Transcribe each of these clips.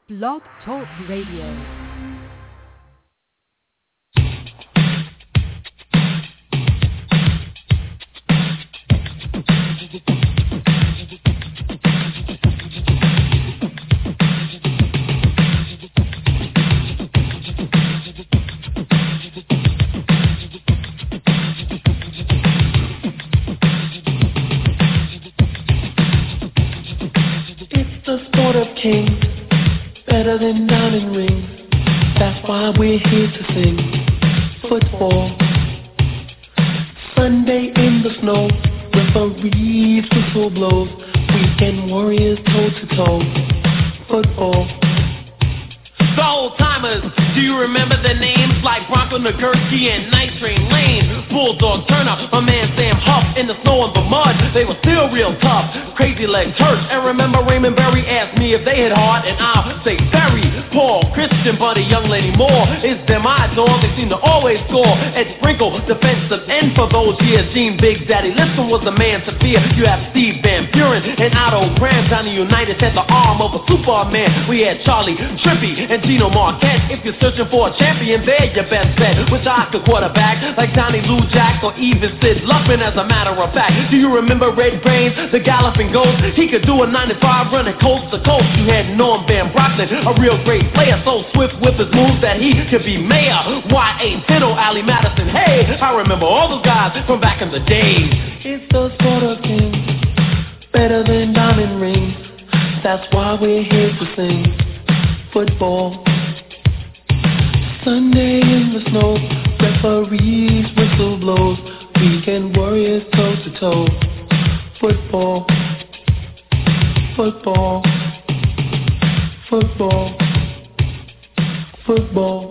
Blog Talk Radio. Kings, better than diamond rings. That's why we're here to sing football. Sunday in the snow, referees whistle blows. Weekend warriors toe to toe. Football. The old timers, do you remember the names like Bronco Nagurski and Night Train Lane? Bulldog Turner, my man Sam Huff, in the snow and the mud, they were still real tough. Crazy Legs Church, and remember Raymond Berry asked me if they hit hard, and I'll say Berry. Paul, Christian, Buddy, Young Lenny Moore, it's them odds on, they seem to always score. Ed Sprinkle, defensive end for those years. Gene Big Daddy Lipson was the man to fear. You have Steve Van Buren and Otto Graham. Johnny Unitas had the arm of a Superman. We had Charlie Trippy and Gino Marquette. If you're searching for a champion, they're your best bet. Which I could quarterback, like Johnny Lou Jack or even Sid Luckman, as a matter of fact. Do you remember Red Brains, the Galloping Ghost? He could do a 95 running coast to coast. You had Norm Van Brockton, a real great player, so swift with his moves that he could be mayor. Y.A. Tittle, Allie Madison, hey, I remember all those guys from back in the days. It's the sport of kings, better than diamond rings. That's why we're here to sing football. Sunday in the snow, referees whistle blows. Weekend warriors toe to toe. Football, football, football, football.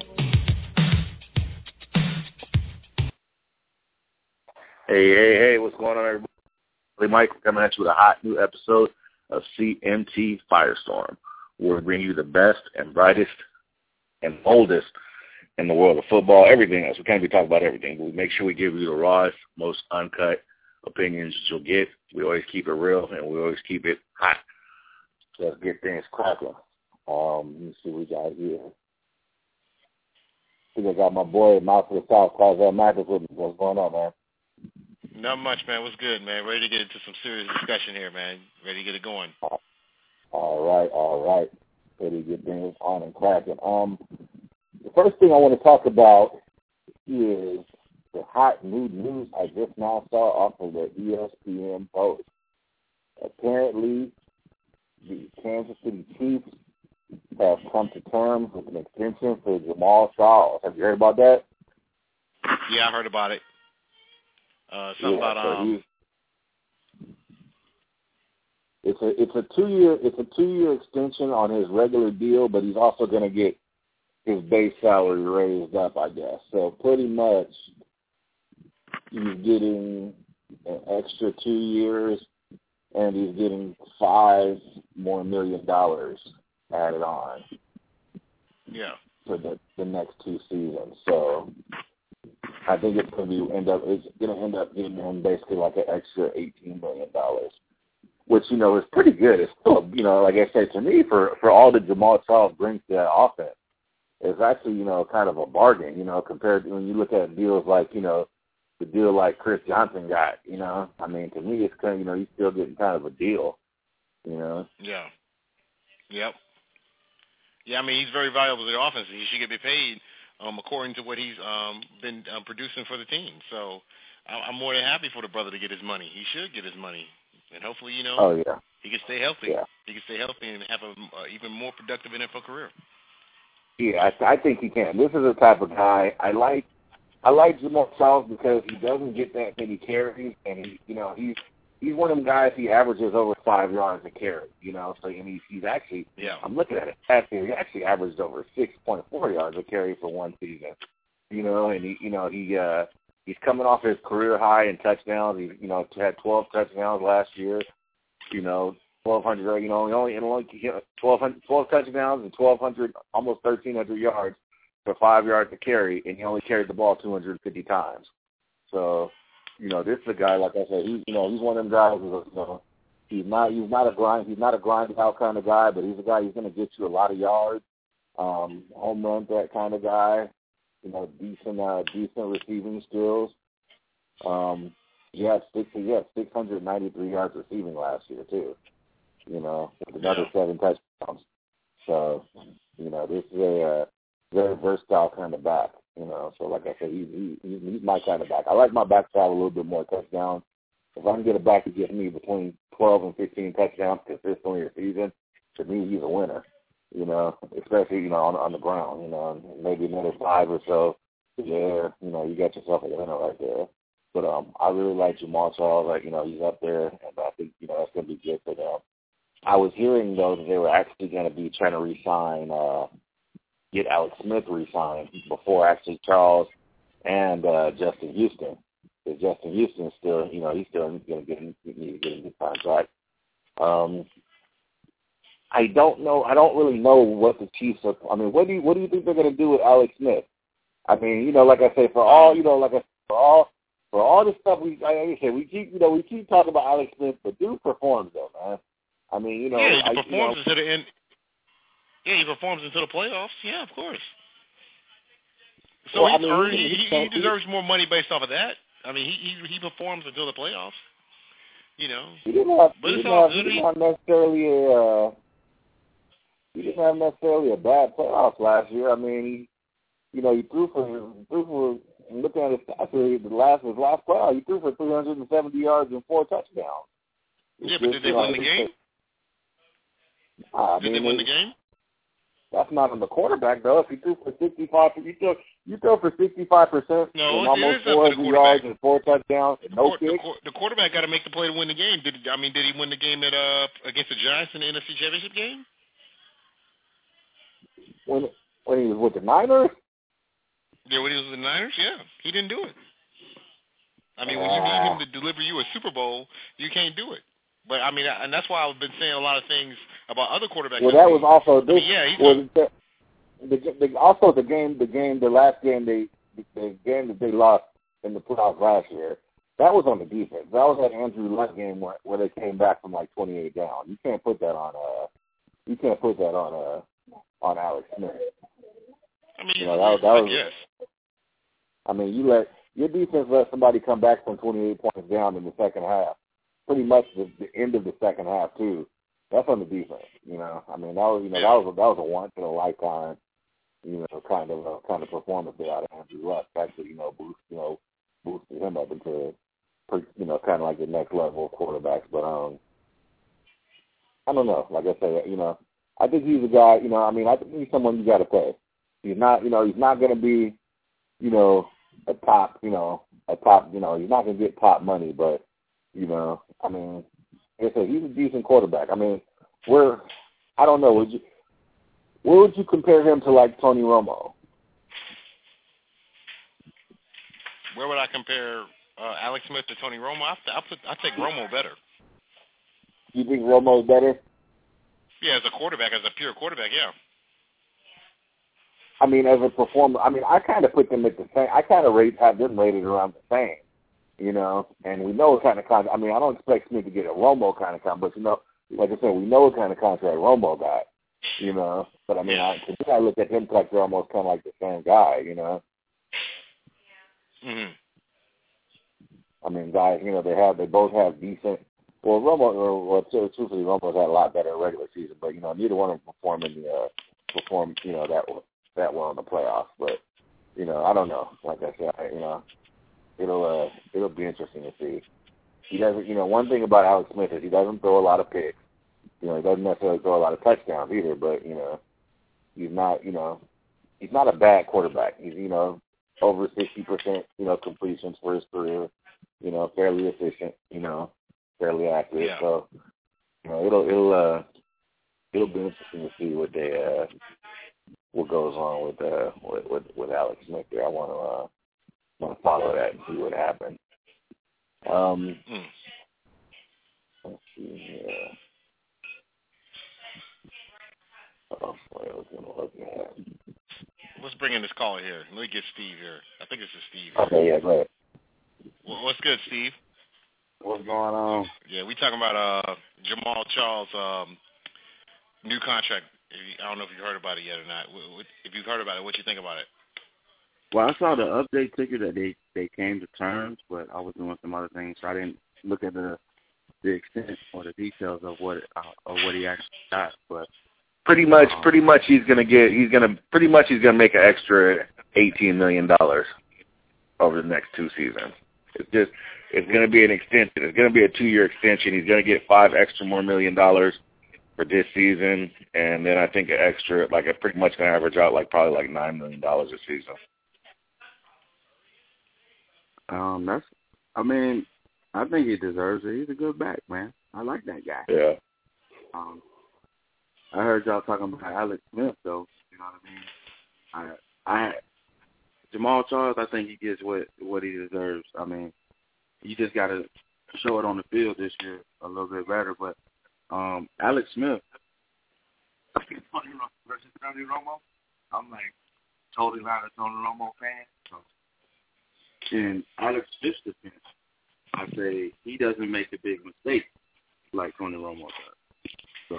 Hey, what's going on, everybody? Mike coming at you with a hot new episode of CMT Firestorm, where we bring you the best and brightest and boldest in the world of football, everything else. We can't be talking about everything, but we make sure we give you the rawest, most uncut opinions that you'll get. We always keep it real, and we always keep it hot. So let's get things cracking. Let me see what we got here. I think I got my boy, Mouth of the South, Carl Mathis with me. What's going on, man? Not much, man. What's good, man? Ready to get into some serious discussion here, man. Ready to get it going. All right. Ready to get things on and cracking. The first thing I want to talk about is the hot new news I just now saw off of the ESPN Post. Apparently, the Kansas City Chiefs have come to terms with an extension for Jamal Charles. Have you heard about that? Yeah, I heard about it. It's a 2-year extension on his regular deal, but he's also going to get his base salary raised up, I guess. So pretty much he's getting an extra 2 years, and he's getting $5 more million added on. Yeah. For the next 2 seasons. So I think it's going to end up giving him basically like an extra $18 million, which, is pretty good. It's still, like I said, to me, for all that Jamal Charles brings to that offense, it's actually, kind of a bargain, compared to when you look at deals like, the deal like Chris Johnson got, I mean, to me, it's kind of, he's still getting kind of a deal, Yeah. Yep. Yeah, I mean, he's very valuable to the offense. He should get paid according to what he's been producing for the team. So I'm more than happy for the brother to get his money. He should get his money. And hopefully, he can stay healthy. Yeah. He can stay healthy and have a even more productive NFL career. Yeah, I think he can. This is the type of guy I like. I like Jamal Charles because he doesn't get that many carries, and he's one of them guys. He averages over 5 yards a carry. So and he's actually. Yeah. I'm looking at it. He actually averaged over 6.4 yards a carry for one season. And he's coming off his career high in touchdowns. He had 12 touchdowns last year. 1,200. He only 12 touchdowns and 1,200, almost 1,300 yards for 5 yards to carry, and he only carried the ball 250 times. So, this is a guy, like I said, he's one of them guys who's He's not a grind out kind of guy, but he's a guy who's going to get you a lot of yards, home run, that kind of guy. You know, decent receiving skills. He had 693 yards receiving last year too. You know, with another 7 touchdowns. So, you know, this is a very versatile kind of back. You know, so like I said, he's my kind of back. I like my back to have a little bit more touchdowns. If I can get a back to get me between 12 and 15 touchdowns consistently a season, to me, he's a winner. You know, especially, you know, on the ground, you know, maybe another 5 or so to the air, you know, you got yourself a winner right there. But I really like Jamaal Charles. Like, you know, he's up there, and I think, you know, that's going to be good for them. I was hearing, though, that they were actually going to be trying to re-sign, get Alex Smith re-signed before actually Charles and Justin Houston. Because Justin Houston still, you know, he's going to get a good contract. I don't know. I don't really know what the Chiefs are. I mean, what do you think they're going to do with Alex Smith? I mean, you know, like I say, for all the stuff we keep talking about Alex Smith, but dude performs though, man. I mean, you know, he performs until the end. Yeah, he performs until the playoffs. Yeah, of course. So he deserves more money based off of that. I mean, he performs until the playoffs. You know, he didn't have necessarily a bad playoffs last year. I mean, he threw for looking at his stats, his last playoff, he threw for 370 yards and 4 touchdowns. Yeah, but did they win the game? Did they win the game? That's not on the quarterback though. If he threw for 65, you throw for 65% and almost 400 yards and 4 touchdowns and no kicks. The quarterback got to make the play to win the game. Did he win the game against the Giants in the NFC Championship game? When he was with the Niners? Yeah, when he was with the Niners, yeah. He didn't do it. I mean, when you need him to deliver you a Super Bowl, you can't do it. But, I mean, and that's why I've been saying a lot of things about other quarterbacks. Well, that was also this. The last game that they lost in the playoffs last year, that was on the defense. That was that Andrew Luck game where they came back from like 28 down. You can't put that on on Alex Smith. I mean, that was. I mean, your defense let somebody come back from 28 points down in the second half. Pretty much the end of the second half too. That's on the defense. You know, I mean, that was a once in a lifetime, kind of performance out of Andrew Luck. Actually, boosted him up into, kind of like the next level of quarterbacks. But I don't know. Like I say, I think he's a guy. I think he's someone you got to pay. He's not going to be, a top. He's not going to get top money, but. I mean, like I said, he's a decent quarterback. I mean, I don't know, where would you compare him to, like, Tony Romo? Where would I compare Alex Smith to Tony Romo? I'll take Romo better. You think Romo's better? Yeah, as a quarterback, as a pure quarterback, yeah. I mean, as a performer, I kind of put them at the same. I kind of have them rated around the same. And we know what kind of contract. I mean, I don't expect Smith to get a Romo kind of contract, but, like I said, we know what kind of contract Romo got, But, I mean, I look at him like they're almost kind of like the same guy, Mm-hmm. I mean, guys, they both have decent. Well, truthfully, Romo's had a lot better regular season, but, neither one of them perform that well in the playoffs. But, I don't know. Like I said, it'll be interesting to see. He doesn't, one thing about Alex Smith is he doesn't throw a lot of picks. He doesn't necessarily throw a lot of touchdowns either, but, he's not a bad quarterback. He's, over 60%, completions for his career, fairly efficient, fairly accurate. Yeah. So, it'll be interesting to see what goes on with Alex Smith there. I want to follow that and see what happens. Let's see here. Oh, what I was going to look at. Let's bring in this caller here. Let me get Steve here. I think this is Steve. Okay, yeah, go ahead. Well, what's good, Steve? What's going on? Yeah, we talking about Jamal Charles new contract. I don't know if you heard about it yet or not. If you've heard about it, what you think about it? Well, I saw the update ticker that they came to terms, but I was doing some other things, so I didn't look at the extent or the details of what he actually got. But pretty much he's gonna make an extra $18 million over the next 2 seasons. It's gonna be an extension. It's gonna be a 2-year extension. He's gonna get $5 more million for this season, and then I think an extra, pretty much gonna average out probably $9 million a season. I think he deserves it. He's a good back, man. I like that guy. Yeah. I heard y'all talking about Alex Smith, though. You know what I mean? Jamal Charles, I think he gets what he deserves. I mean, you just got to show it on the field this year a little bit better. But Alex Smith, versus Tony Romo, I'm totally not a Tony Romo fan. So. In Alex Smith's defense, I say he doesn't make a big mistake like Tony Romo does. So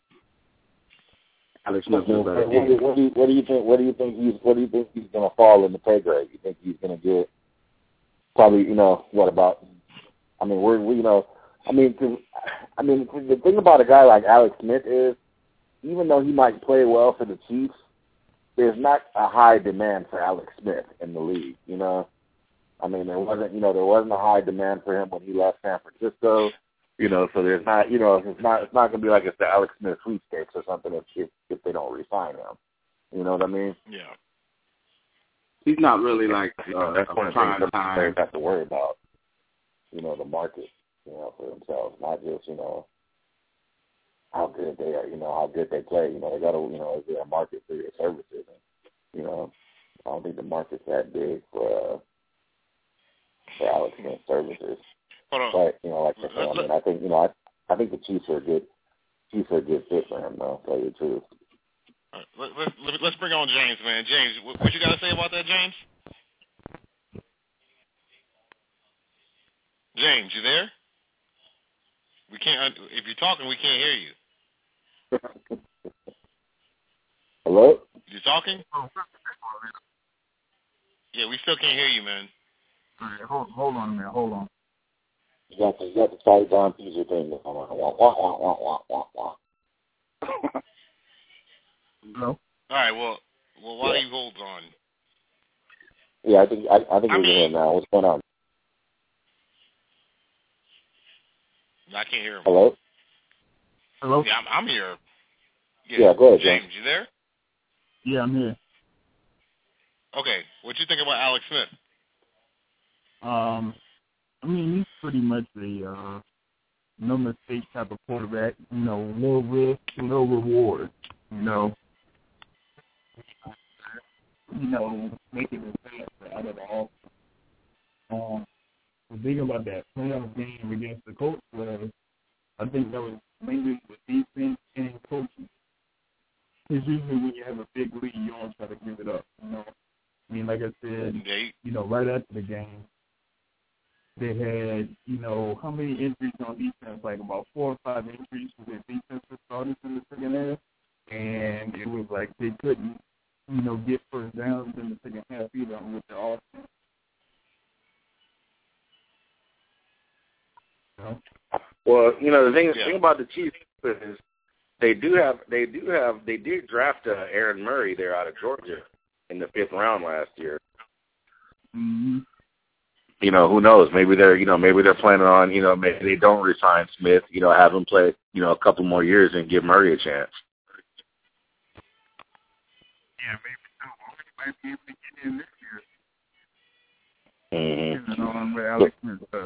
Alex Smith is better. What do you think he's going to fall in the pay grade? You think he's going to get probably what about? I mean, the thing about a guy like Alex Smith is, even though he might play well for the Chiefs, there's not a high demand for Alex Smith in the league. I mean, there wasn't a high demand for him when he left San Francisco. So there's not, it's not going to be like it's the Alex Smith sweepstakes or something if they don't re-sign him. You know what I mean? Yeah. He's not really that's one of the things that players have to worry about. The market, for themselves, not just how good they are, how good they play. They got to, is there a market for your services? And, I don't think the market's that big for Alex Smith services. But like I said, I think the Chiefs are a good fit for him, though. To tell you the truth. All right, let's bring on James, man. James, what you got to say about that, James? James, you there? We can't. If you're talking, we can't hear you. Hello? You talking? Yeah, we still can't hear you, man. All right, hold on a minute. Hold on. You got the Ty Don Peter thing going on. Hello? All right, well, while you hold on. Yeah, I think we're here now. What's going on? I can't hear him. Hello? Hello? Yeah, I'm here. Yeah, go ahead, James. You there? Yeah, I'm here. Okay, what you think about Alex Smith? I mean, he's pretty much a no mistake type of quarterback. Low risk, low reward. Making the pass out of the offense. The thing about that playoff game against the Colts was, I think that was mainly the defense and coaching. It's usually when you have a big lead, you don't try to give it up. I mean, like I said, right after the game, they had, how many injuries on defense? About 4 or 5 injuries for their defensive starters in the second half. And it was like they couldn't, get first downs in the second half either with their offense. Well, the thing about the Chiefs is they did draft Aaron Murray there out of Georgia in the 5th round last year. Mm-hmm. Who knows? Maybe they're planning on, maybe they don't re-sign Smith, have him play, a couple more years and give Murray a chance. Yeah, maybe so. He might be able to get in this year. Mm-hmm. Depending on where Alex Smith does.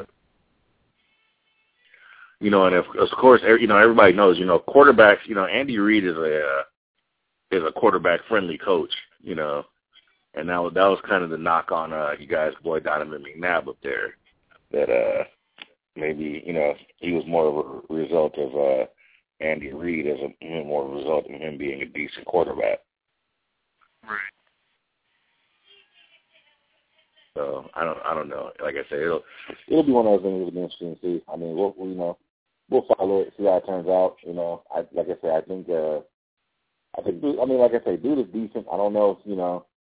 And of course, everybody knows, quarterbacks, Andy Reid is a quarterback-friendly coach, and that was kind of the knock on you guys' boy Donovan McNabb up there, that maybe, he was more of a result of Andy Reid as more of a result of him being a decent quarterback. Right. So I don't know. Like I said, it'll be one of those things that'll be interesting to see. I mean, we'll follow it, see how it turns out. You know, like I said, I think, like I say, dude is decent. I don't know if,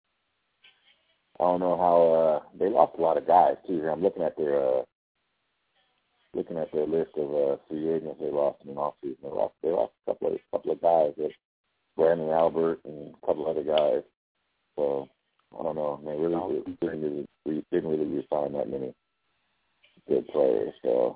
I don't know how they lost a lot of guys too. I'm looking at their list of free agents they lost in the offseason. They lost a couple of guys, Brandon Albert and a couple other guys. So I don't know. They really didn't really re-sign that many good players. So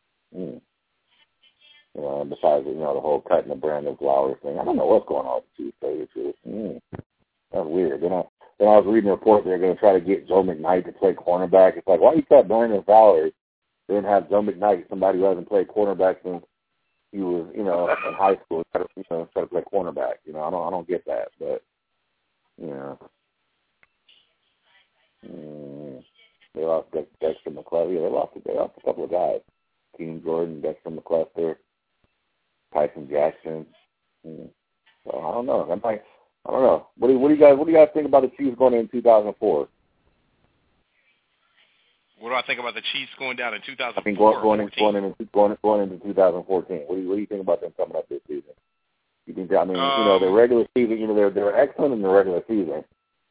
besides the whole cutting the Brandon Flowers thing, I don't know what's going on with the Chiefs. That's weird. Then I was reading a report they're going to try to get Joe McKnight to play cornerback. It's like, why you cut Brandon Flowers? Then have Joe McKnight, somebody who hasn't played cornerback since he was, in high school, try to play cornerback. I don't get that, but they lost Dexter McCluster. Yeah, they lost a couple of guys. Keem Jordan, Dexter McCluster, Tyson Jackson. So I don't know. I don't know. What do you guys think about the Chiefs going in 2004? What do I think about the Chiefs going down in 2004? I mean, going into 2014. What do you think about them coming up this season? You think that, their regular season, they're excellent in the regular season.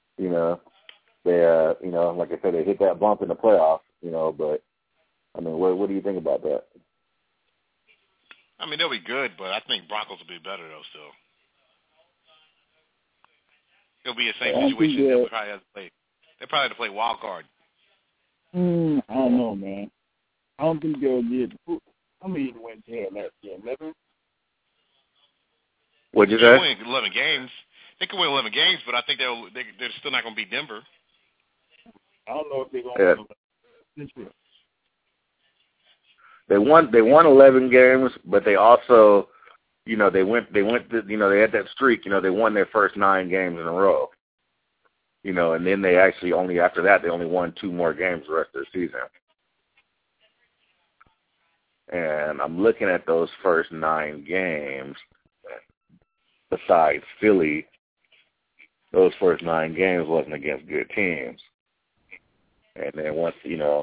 They like I said, they hit that bump in the playoffs. But what do you think about that? They'll be good, but I think Broncos will be better though. Still, it'll be the same situation. They'll probably have to play. They probably have to play wild card. I don't know, man. I don't think they'll get. How many wins they had last year? 11. What'd you say? They win 11 games. They can win 11 games, but I think they're still not going to beat Denver. I don't know if they're going to win this year. They won 11 games, but they also, they had that streak. They won their first 9 games in a row. And then they actually after that, they only won 2 more games the rest of the season. And I'm looking at those first 9 games. Besides Philly, those first 9 games wasn't against good teams. And then once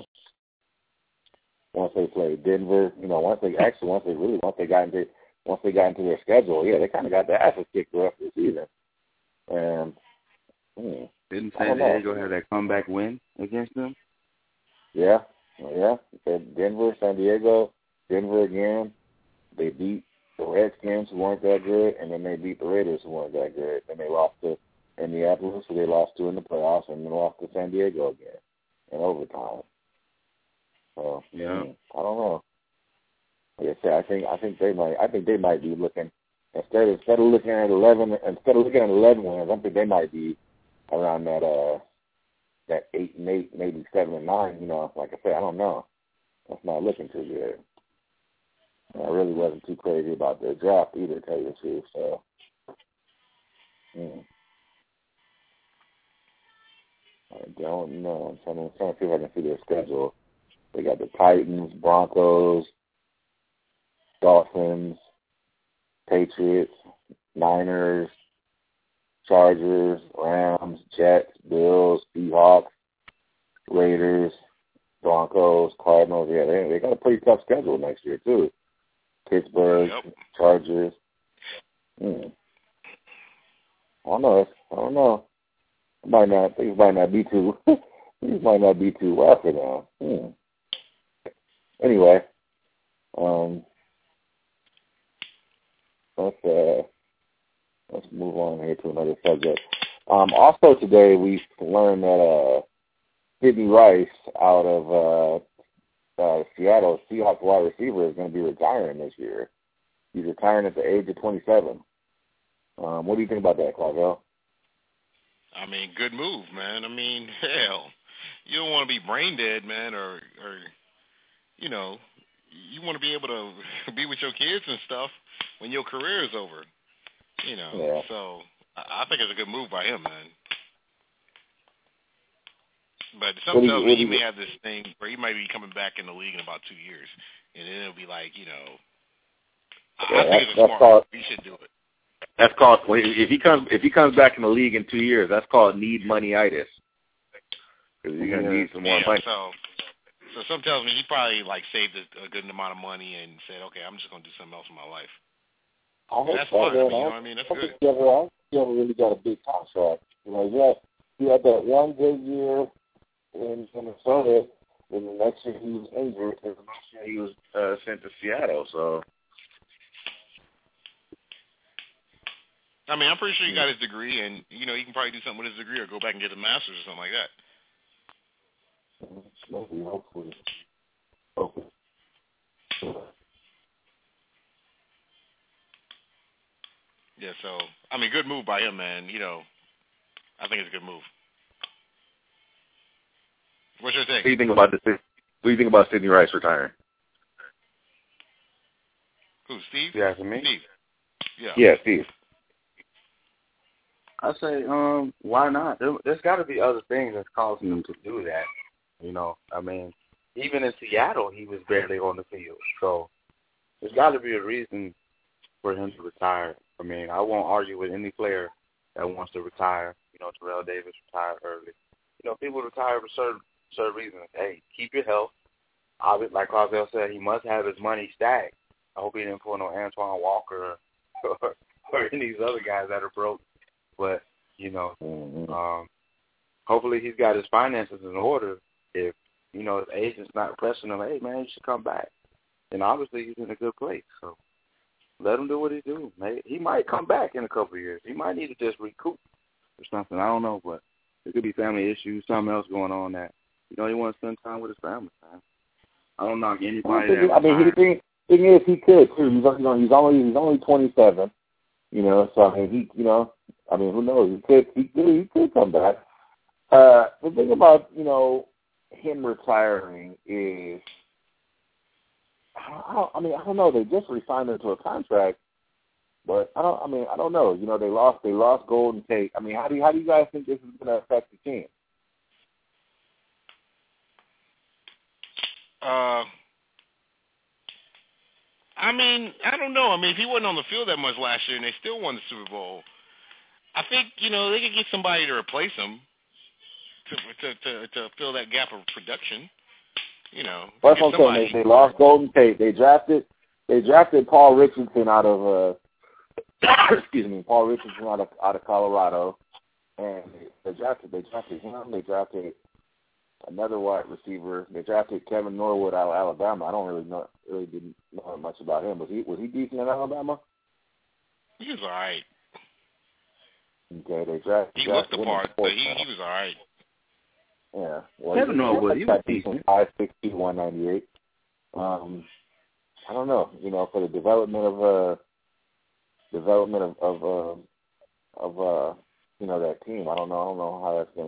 they played Denver, once they got into their schedule, they kind of got their asses kicked the rest of the season. And didn't San Diego have that comeback win against them? Yeah. Denver, San Diego, Denver again. They beat the Redskins, who weren't that good, and then they beat the Raiders, who weren't that good. Then they lost to Indianapolis, who they lost to in the playoffs, and then lost to San Diego again in overtime. So I don't know. Like I said, I think they might be looking instead of looking at 11 wins. I think they might be around that 8-8, maybe 7-9. Like I said, I don't know. That's not looking too good. I really wasn't too crazy about their draft either, to tell you the truth. So, I don't know. I'm trying to see if I can see their schedule. They got the Titans, Broncos, Dolphins, Patriots, Niners, Chargers, Rams, Jets, Bills, Seahawks, Raiders, Broncos, Cardinals. Yeah, they got a pretty tough schedule next year too. Pittsburgh, Chargers. I don't know. Things might not be too. Things might not be too well for them. Anyway, let's move on here to another subject. Also today we learned that Sidney Rice out of Seattle Seahawks wide receiver is going to be retiring this year. He's retiring at the age of 27. What do you think about that, Clavel? Good move, man. Hell, you don't want to be brain dead, man, or you want to be able to be with your kids and stuff when your career is over. Yeah. So I think it's a good move by him, man. But something tells me he may have this thing where he might be coming back in the league in about 2 years, and then it'll be like, I think it's a smart move. He should do it. That's called if he comes back in the league in 2 years, that's called need money-itis. Because you're gonna need some more money. So So something tells me he probably like saved a good amount of money and said, okay, I'm just gonna do something else in my life. That's fine. You know what I mean? That's good. He ever really got a big contract. You know, he had that one good year in Minnesota, and the next year he was injured, and the next year he was sent to Seattle. So, I mean, I'm pretty sure he got his degree, and you know, he can probably do something with his degree or go back and get a master's or something like that. Maybe, hopefully. Yeah, so I mean, good move by him, man. You know, I think it's a good move. What's your take? What do you think about this? What do you think about Sidney Rice retiring? Who, Steve? You asking me? Steve. Yeah. Yeah, Steve. I say, why not? There's got to be other things that's causing him to do that. You know, I mean, even in Seattle, he was barely on the field. So there's got to be a reason for him to retire. I mean, I won't argue with any player that wants to retire. You know, Terrell Davis retired early. You know, people retire for certain reasons. Hey, keep your health. Obviously, like Cosell said, he must have his money stacked. I hope he didn't pull no Antoine Walker or any of these other guys that are broke. But, you know, hopefully he's got his finances in order. If, you know, his agent's not pressing him, hey, man, you should come back. And obviously he's in a good place. So let him do what he do. He might come back in a couple of years. He might need to just recoup or something. I don't know, but it could be family issues, something else going on that, you know, he wants to spend time with his family, man. I don't knock anybody that I mean, the thing is, he could, too. He's only 27, you know, so, I mean, who knows? He could come back. The thing about, you know, him retiring is, I don't know. They just re-signed him to a contract, but I don't know. You know, they lost Golden Tate. I mean, how do you guys think this is going to affect the team? I mean, I don't know. I mean, if he wasn't on the field that much last year and they still won the Super Bowl, I think, you know, they could get somebody to replace him to fill that gap of production. You know, that's what I'm saying. They lost Golden Tate. They drafted Paul Richardson out of Paul Richardson out of Colorado, and they drafted him. They drafted another wide receiver. They drafted Kevin Norwood out of Alabama. I don't didn't know much about him. Was he decent in Alabama? He was all right. Okay, they drafted. He looked the part, but he was all right. Yeah, well, Kevin Norwood, he was decent. 5'6", 198. I don't know. You know, for the development of you know, that team. I don't know how that's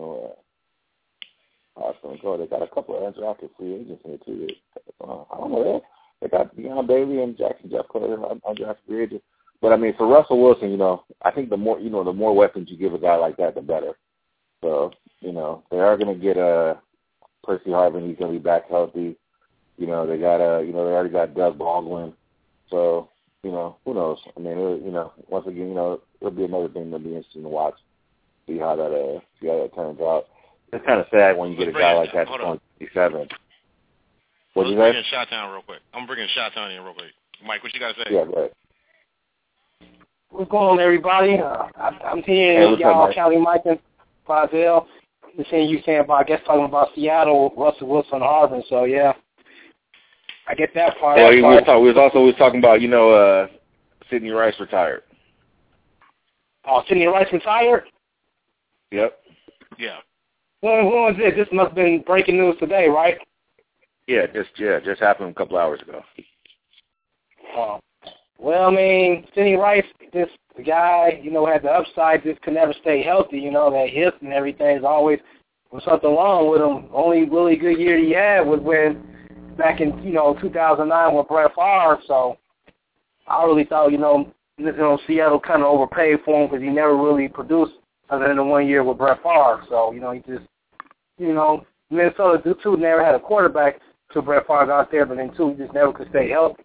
gonna go. They got a couple of undrafted free agents in it too. I don't know. They got Deion Bailey and Jackson Jeff Carter undrafted free agents. But I mean, for Russell Wilson, you know, I think the more weapons you give a guy like that, the better. So, you know, they are going to get Percy Harvin. He's going to be back healthy. You know, they already got Doug Baldwin. So, you know, who knows? I mean, you know, once again, you know, it'll be another thing that'll be interesting to watch. See how that turns out. It's kind of sad when you get a guy like that at 27. What do you say? Let's bring in Chi-Town real quick. I'm bringing Chi-Town in real quick. Mike, what you got to say? Yeah, go ahead. What's going on, everybody? I'm hearing y'all, County Mike and Fazell. Seeing you saying about, I guess, talking about Seattle, Russell Wilson, Harvin. So yeah, I get that part. Well, we was talking about, you know, Sidney Rice retired. Oh, Sidney Rice retired? Yep. Yeah. When was this? This must have been breaking news today, right? Yeah, just happened a couple hours ago. Oh. Well, I mean, Sidney Rice, this guy, you know, had the upside, just could never stay healthy, you know, that hip and everything is always was something wrong with him. Only really good year he had was when back in, you know, 2009 with Brett Favre. So I really thought, you know, Seattle kind of overpaid for him because he never really produced other than the 1 year with Brett Favre. So, you know, he just, you know, Minnesota, too, never had a quarterback till Brett Favre got there, but then, too, he just never could stay healthy.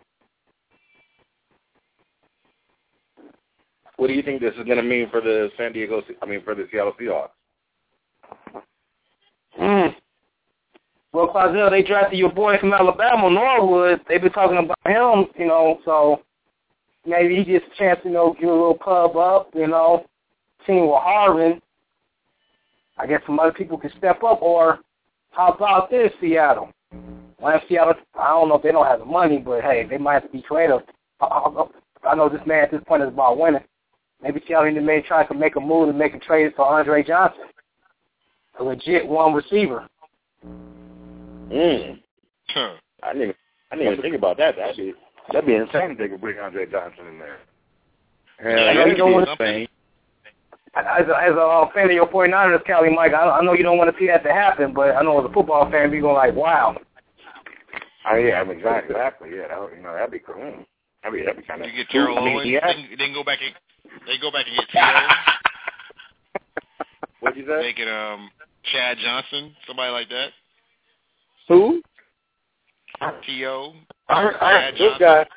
What do you think this is going to mean for the for the Seattle Seahawks? Well, Clazel, they drafted your boy from Alabama, Norwood. They've been talking about him, you know, so maybe he gets a chance to, you know, get a little pub up, you know, team with Harvin. I guess some other people can step up. Or how about this, Seattle? Well, Seattle, I don't know if they don't have the money, but, hey, they might have to be creative. I know this man at this point is about winning. Maybe Seattle may try to make a move and make a trade for Andre Johnson, a legit one receiver. I didn't even think about that. That'd be insane if they could bring Andre Johnson in there. You don't want to, as a fan of your 49ers, Cali Mike, I know you don't want to see that to happen, but I know as a football fan, you're going like, wow. Yeah, I mean, exactly. Yeah, that'd be cool. That'd be kind of. You get Terrell Owens. Then go back and get T.O. What'd you say? Make it Chad Johnson, somebody like that. Who? T.O. Those guys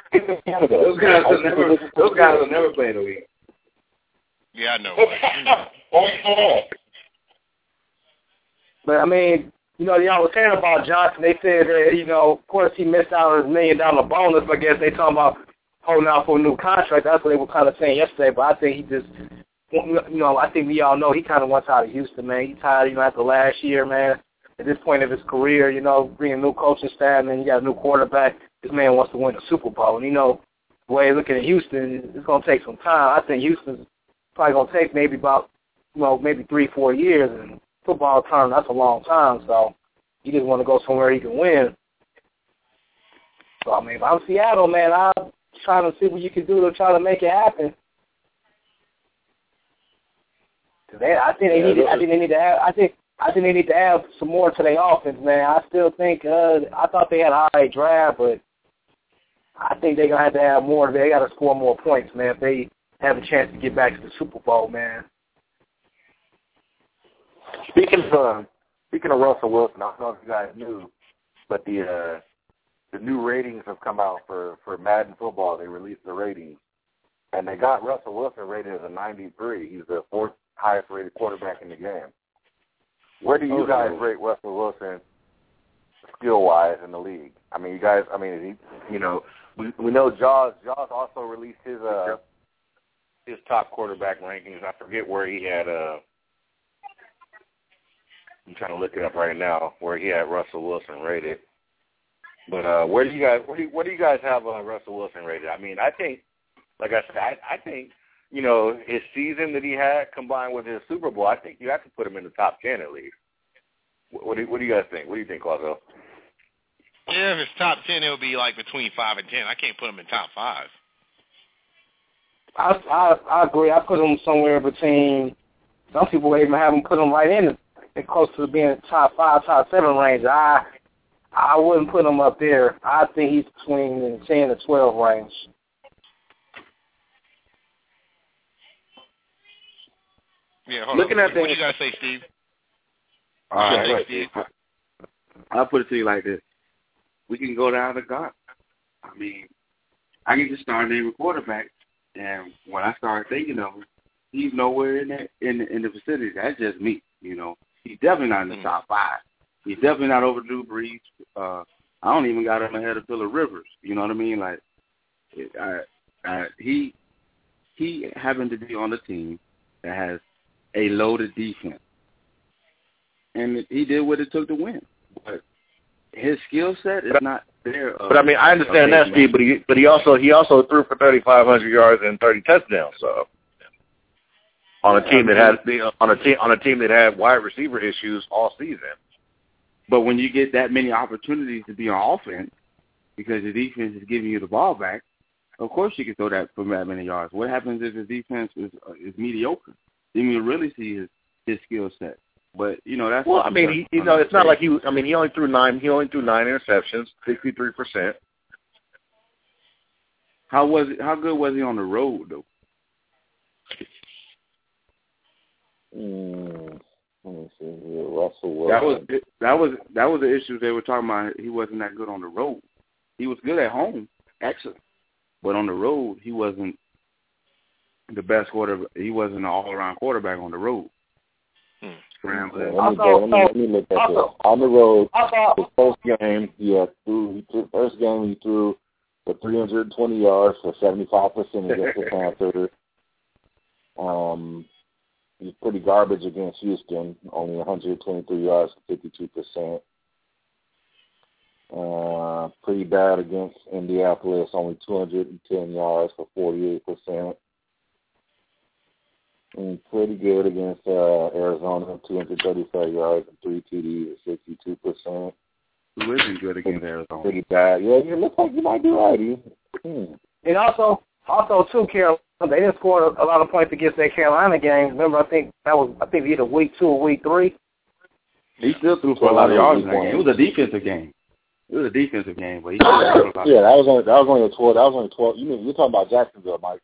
will never play in the league. Yeah, I know. But I mean, you know, y'all was saying about Johnson. They said that, you know, of course he missed out on his $1 million bonus. But I guess they talking about holding out for a new contract. That's what they were kind of saying yesterday. But I think he just, you know, I think we all know he kind of wants out of Houston, man. He's tired, you know, after last year, man. At this point of his career, you know, bringing a new coaching staff, and you got a new quarterback. This man wants to win a Super Bowl. And, you know, the way looking at Houston, it's going to take some time. I think Houston's probably going to take maybe about, you know, maybe 3-4 years. And football term, that's a long time. So you just want to go somewhere he can win. So, I mean, if I'm Seattle, man, I'm trying to see what you can do to try to make it happen. I think they need to add some more to their offense, man. I still think I thought they had a high draft, but I think they're gonna have to add more. They got to score more points, man, if they have a chance to get back to the Super Bowl, man. Speaking of Russell Wilson, I don't know if you guys knew, but the new ratings have come out for Madden football. They released the ratings, and they got Russell Wilson rated as a 93. He's the 4th highest rated quarterback in the game. Where do you guys rate Russell Wilson skill-wise in the league? I mean, you guys, we know Jaws also released his top quarterback rankings. I forget where he had I'm trying to look it up right now, where he had Russell Wilson rated. But where do you guys have Russell Wilson rated? I mean, I think, like I said, I think, you know, his season that he had combined with his Super Bowl, I think you have to put him in the top 10 at least. What do you guys think? What do you think, Claudio? Yeah, if it's top 10, it'll be like between 5 and 10. I can't put him in top 5. I agree. I put him somewhere between. Some people even have him put him right in close to being top 5, top 7 range. I wouldn't put him up there. I think he's between the 10 to 12 range. Yeah, hold Looking on. at What do you guys say, Steve? All right. I'll put it to you like this. We can go down to God. I mean, I can just start naming quarterbacks, and when I start thinking of him, he's nowhere in the vicinity. That's just me, you know. He's definitely not in the top 5. He's definitely not over Drew Brees. I don't even got him ahead of Phillip Rivers. You know what I mean? Like, he happened to be on a team that has a loaded defense, and he did what it took to win. But his skill set is not there. But I mean, I understand that, Steve. But he also threw for 3,500 yards and 30 touchdowns. So on a team that had wide receiver issues all season. But when you get that many opportunities to be on offense, because the defense is giving you the ball back, of course you can throw that for that many yards. What happens if the defense is mediocre? Then you really see his skill set. But that's well. I mean, it's not like he only threw 9 interceptions, 63%. How good was he on the road though? Let me see here. Russell Wilson. That was the issue they were talking about. He wasn't that good on the road. He was good at home, excellent, but on the road he wasn't the best quarterback. He wasn't an all-around quarterback on the road. Scrambling. Let me look at this. On the road, his first game, he threw for 320 yards for 75% against the Panthers. He's pretty garbage against Houston, only 123 yards for 52%. Pretty bad against Indianapolis, only 210 yards for 48%. And pretty good against Arizona, 235 yards and 3 TDs at 62%. Who isn't good against Arizona? Pretty bad. Yeah, it looks like you might be right. And also too, Carolina, they didn't score a lot of points against that Carolina game. Remember, I think either week 2 or week 3. He still threw for a lot of yards in that game. It was a defensive game. But he still threw a lot. Yeah, that was only a 12. That was only 12. You're talking about Jacksonville, Mike.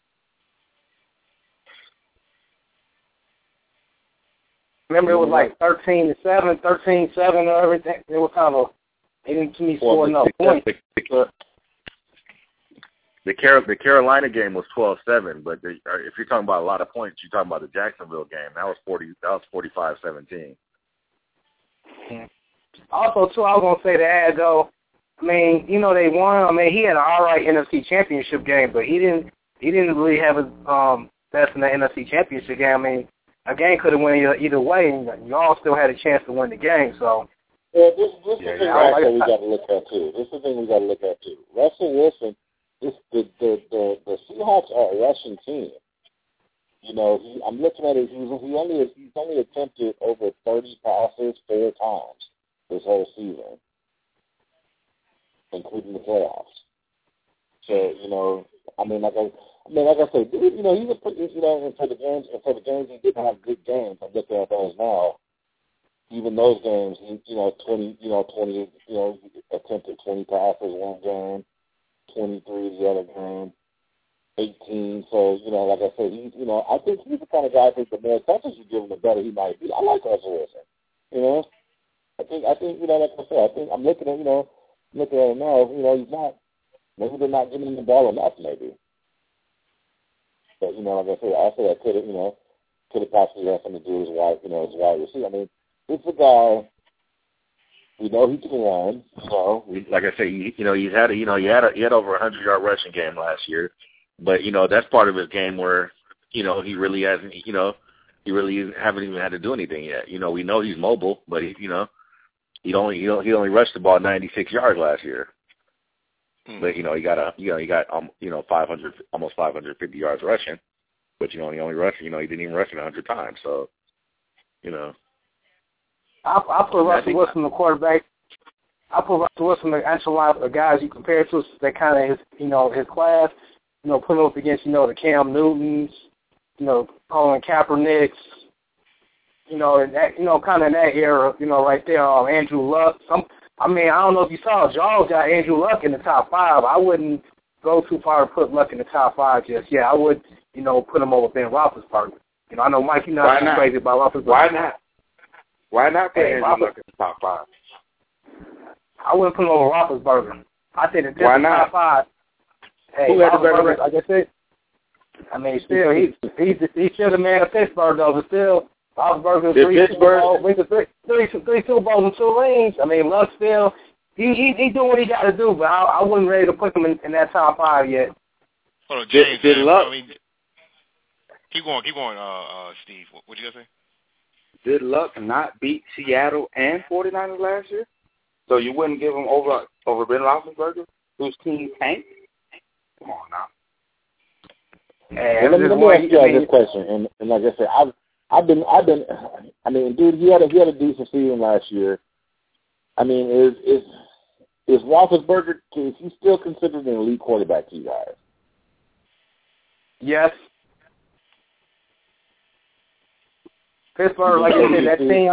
Remember, it was like 13-7 or everything. It was kind of they didn't score enough points. The Carolina game was 12-7, but if you're talking about a lot of points, you're talking about the Jacksonville game. That was 45-17. Yeah. Also, too, I was gonna say to add though. I mean, they won. I mean, he had an all right NFC Championship game, but he didn't really have his best in the NFC Championship game. I mean, a game could have went either way, and y'all still had a chance to win the game. So, this is the thing we got to look at too. This is the thing we got to look at too. Russell Wilson, the Seahawks are a rushing team. I'm looking at it. He's only attempted over 30 passes 4 times this whole season, including the playoffs. So like I said, dude, he's a pretty, and for the games he didn't have good games. I'm looking at those now. Even those games, he attempted 20 passes one game, 23 the other game, 18. So, like I said, I think he's the kind of guy that the more touches you give him, the better he might be. I like Russell Wilson. I think, like I said, I think I'm looking at him now, he's not, maybe they're not giving him the ball enough, maybe. But, like I said, that could have possibly had something to do with his wide receiver. I mean, it's a guy, we know he can run, like I say, he had over 100-yard rushing game last year, but, that's part of his game where, he really hasn't, he really haven't even had to do anything yet. We know he's mobile, but he only rushed the ball 96 yards last year. But he got 500, almost 550 yards rushing, but he only rushed. He didn't even rush it 100 times. So, I put Russell Wilson the quarterback. I put Russell Wilson the actual line of guys you compare to that kind of his class. Putting up against the Cam Newtons, Colin Kaepernicks. And that kind of in that era. Right there, Andrew Luck. I don't know if you saw, Jaws got Andrew Luck in the top 5. I wouldn't go too far to put Luck in the top 5 just yet. I would, put him over Ben Roethlisberger. I know, Mike, you're not too crazy about Roethlisberger. Why not? Why not put Andrew Luck in the top 5? I wouldn't put him over Roethlisberger. I think that this top 5. Hey, who had the better like I said, still, he's still the man of Pittsburgh, though, but still, Roethlisberger, 3 Super Bowls and 2 rings. Luck still, he doing what he got to do, but I wasn't ready to put him in that top 5 yet. Hold on, James. Did Luck? Keep going, Steve. What you gonna say? Did Luck not beat Seattle and 49ers last year? So you wouldn't give him over Ben Roethlisberger, whose team tanked? Come on now. Let me ask you guys this question, and like I said, dude, he had a decent season last year. Is Roethlisberger, is he still considered an elite quarterback to you guys? Yes. Pittsburgh, like I said, that team,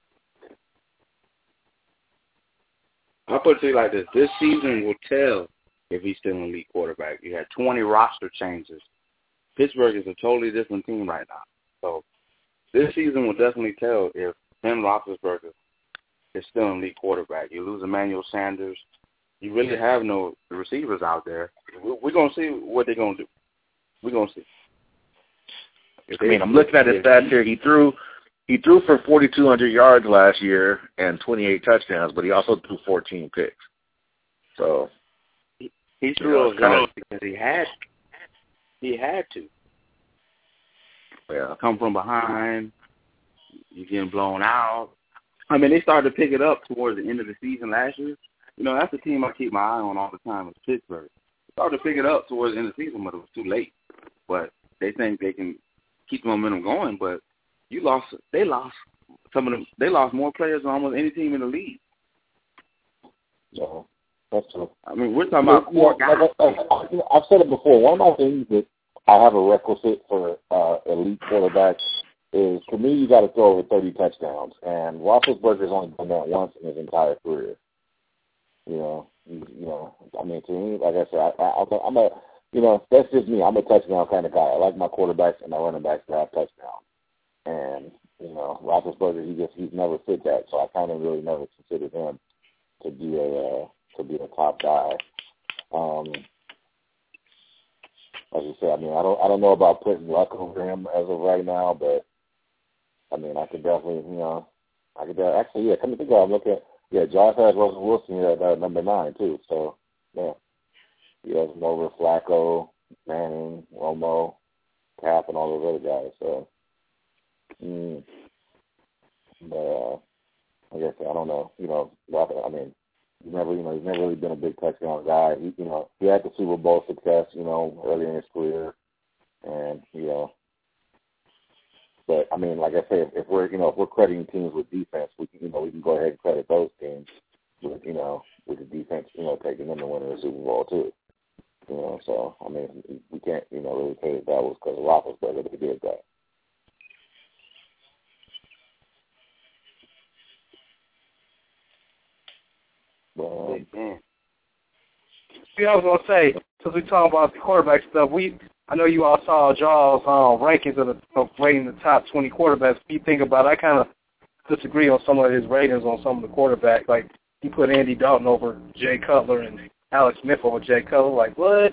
I'll put it to you like this. This season will tell if he's still an elite quarterback. You had 20 roster changes. Pittsburgh is a totally different team right now. So this season will definitely tell if Ben Roethlisberger is still an elite quarterback. You lose Emmanuel Sanders. You really have no receivers out there. We're going to see what they're going to do. We're going to see. I'm looking at his stats here. He threw He threw for 4,200 yards last year and 28 touchdowns, but he also threw 14 picks. So he threw those yards because he had to. Yeah. Come from behind, you're getting blown out. I mean, they started to pick it up towards the end of the season last year. You know, that's the team I keep my eye on all the time is Pittsburgh. They started to pick it up towards the end of the season, but it was too late. But they think they can keep the momentum going, but they lost more players than almost any team in the league. No, that's true. I mean, we're talking about core guys. I've said it before. One of my things that I have a requisite for elite quarterbacks is, to me, you got to throw over 30 touchdowns. And Roethlisberger's only done that once in his entire career. You know, I mean, to me, like I said, I'm a, you know, that's just me. I'm a touchdown kind of guy. I like my quarterbacks and my running backs to have touchdowns. And, you know, Roethlisberger, he's never fit that. So I kind of really never considered him to be a top guy. As you said, I mean, I don't know about putting luck over him as of right now, but I mean, I could definitely, actually, yeah, come to think of it, Josh has Russell Wilson here at number 9 too. So yeah, he has him over Flacco, Manning, Romo, Cap, and all those other guys. So, but I guess I don't know. You know, I mean, he's never really been a big touchdown guy. He had the Super Bowl success, early in his career, and But I mean, like I said, if we're crediting teams with defense, we can go ahead and credit those teams with the defense, taking them to win the Super Bowl too. So I mean, we can't really say that was because of Roethlisberger they did that. I was gonna say, since we talking about the quarterback stuff, I know you all saw Jaws' rankings of rating the top 20 quarterbacks. If you think about it, I kind of disagree on some of his ratings on some of the quarterbacks. Like, he put Andy Dalton over Jay Cutler and Alex Smith over Jay Cutler. Like, what?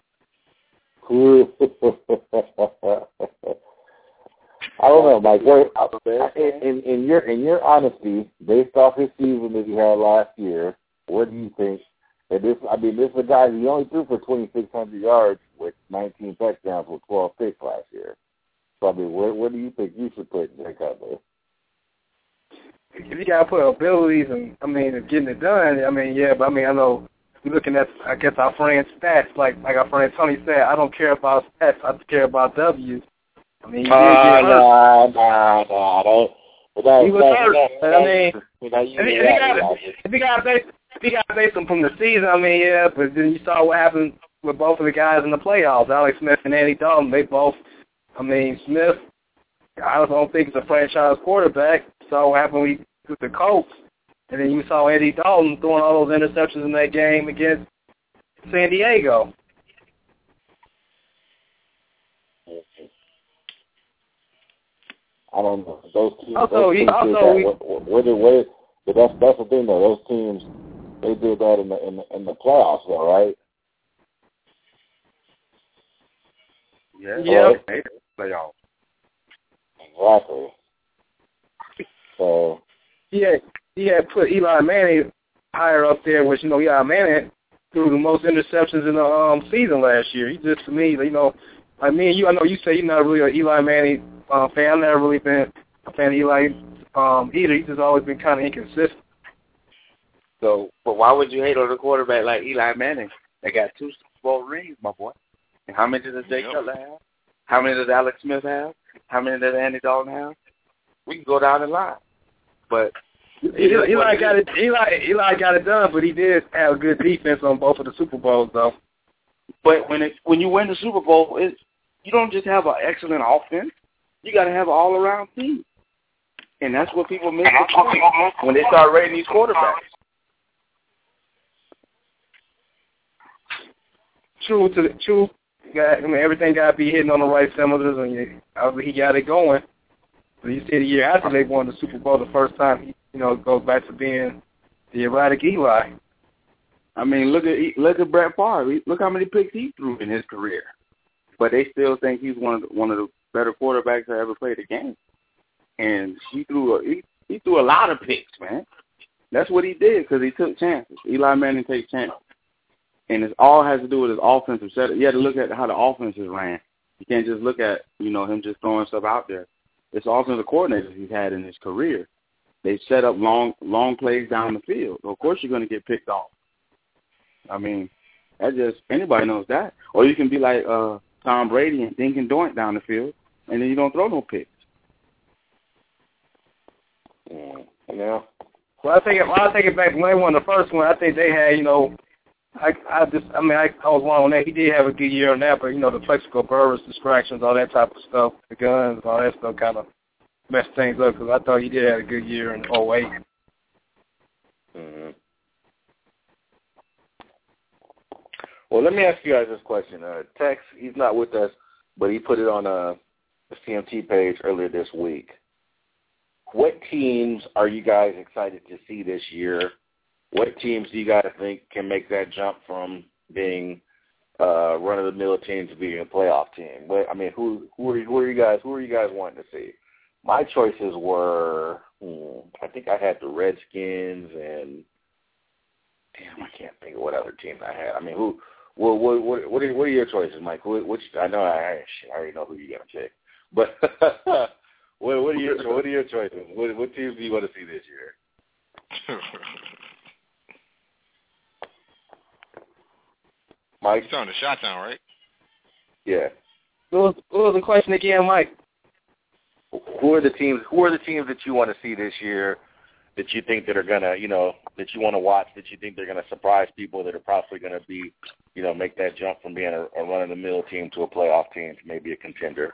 I don't know, Mike. In your honesty, based off his season that he had last year, what do you think? And this is a guy who only threw for 2,600 yards with 19 touchdowns with 12 picks last year. So, I mean, where do you think you should put Jay Cutler? If you got to put abilities and, getting it done, but I know you're looking at, I guess, our friend's stats. Like our friend Tony said, I don't care about stats. I care about W's. I mean, he was hurt. If you got to base them from the season, but then you saw what happened with both of the guys in the playoffs, Alex Smith and Andy Dalton. They both, Smith, I don't think he's a franchise quarterback. Saw what happened with the Colts. And then you saw Andy Dalton throwing all those interceptions in that game against San Diego. I don't know. Those teams. But that's the thing, though. Those teams, they did that in the playoffs, though, right? Yeah. Playoffs. Exactly. So. He had put Eli Manning higher up there, which Eli Manning threw the most interceptions in the season last year. He just, to me, like me and you, I know you say you're not really an Eli Manning fan. I've never really been a fan of Eli either. He's just always been kind of inconsistent. So, but why would you hate on a quarterback like Eli Manning? They got 2 Super Bowl rings, my boy. And how many does Jay Cutler have? How many does Alex Smith have? How many does Andy Dalton have? We can go down the line. But Eli got it done, but he did have a good defense on both of the Super Bowls, though. But when you win the Super Bowl, you don't just have an excellent offense. You got to have an all-around team. And that's what people miss when they start rating these quarterbacks. True. Everything got to be hitting on the right cylinders, and he got it going. But you see, the year after they won the Super Bowl, the first time, it goes back to being the erratic Eli. Look at Brett Favre. Look how many picks he threw in his career. But they still think he's one of the better quarterbacks that ever played the game. and he threw a lot of picks, man. That's what he did because he took chances. Eli Manning takes chances. And it all has to do with his offensive setup. You have to look at how the offenses ran. You can't just look at, him just throwing stuff out there. It's offensive coordinators he's had in his career. They set up long plays down the field. So of course you're going to get picked off. I mean, anybody knows that. Or you can be like Tom Brady and dink and doink down the field, and then you don't throw no picks. Yeah. Well, I take it back when they won the first one. I think they had, I was wrong on that. He did have a good year on that, but the Plexico Burress distractions, all that type of stuff, the guns, all that stuff kind of messed things up because I thought he did have a good year in 2008. Mm-hmm. Well, let me ask you guys this question. Tex, he's not with us, but he put it on the CMT page earlier this week. What teams are you guys excited to see this year? What teams do you guys think can make that jump from being run-of-the-mill team to being a playoff team? Who are you guys wanting to see? My choices were, I think I had the Redskins and I can't think of what other team I had. What are your choices, Mike? I know I already know who you're gonna pick, but what are your choices? What teams do you want to see this year? Mike? You're throwing the shots down, right? Yeah. What was the question again, Mike? Who are the teams that you want to see this year that you think that are gonna, that you want to watch, that you think they're gonna surprise people, that are possibly gonna be, make that jump from being a run-of-the-mill team to a playoff team, to maybe a contender?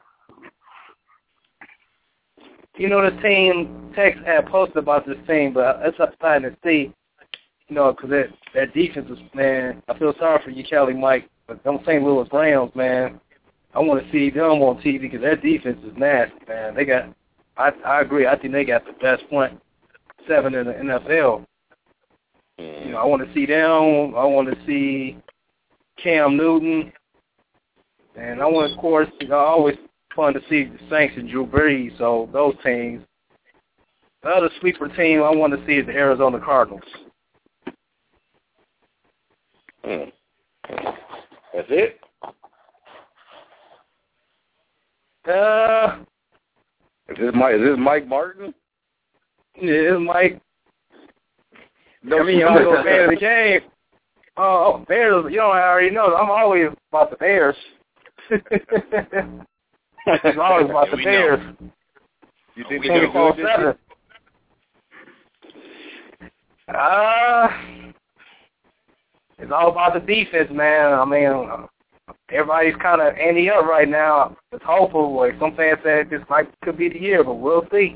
The team, Tex had posted about this team, but it's exciting to see, because that defense is, man, I feel sorry for you, Kelly, Mike, but them St. Louis Rams, man, I want to see them on TV because that defense is nasty, man. They got, I agree, I think they got the best front seven in the NFL. I want to see them. I want to see Cam Newton. And I want, of course, always fun to see the Saints and Drew Brees, so those teams. The other sleeper team I want to see is the Arizona Cardinals. That's it? Is this Mike Martin? Yeah, it's Mike. No, I'm a fan of the game. Oh, Bears, I already know. I'm always about the Bears. It's always about the Bears. You think they're going to do it? It's all about the defense, man. Everybody's kind of andy up right now. It's hopeful. Like some fans said, this could be the year, but we'll see.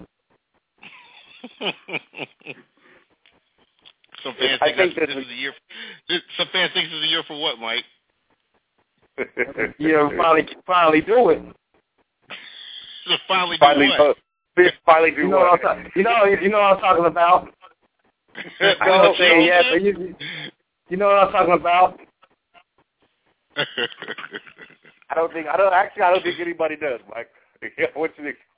Some fans think this is the year. Some fans think this is the year for what, Mike? Yeah, finally do it. Finally do what? Finally do what? You know what I'm talking about. I don't say it yet, but you know what I'm talking about. I don't think anybody does, Mike. What you think?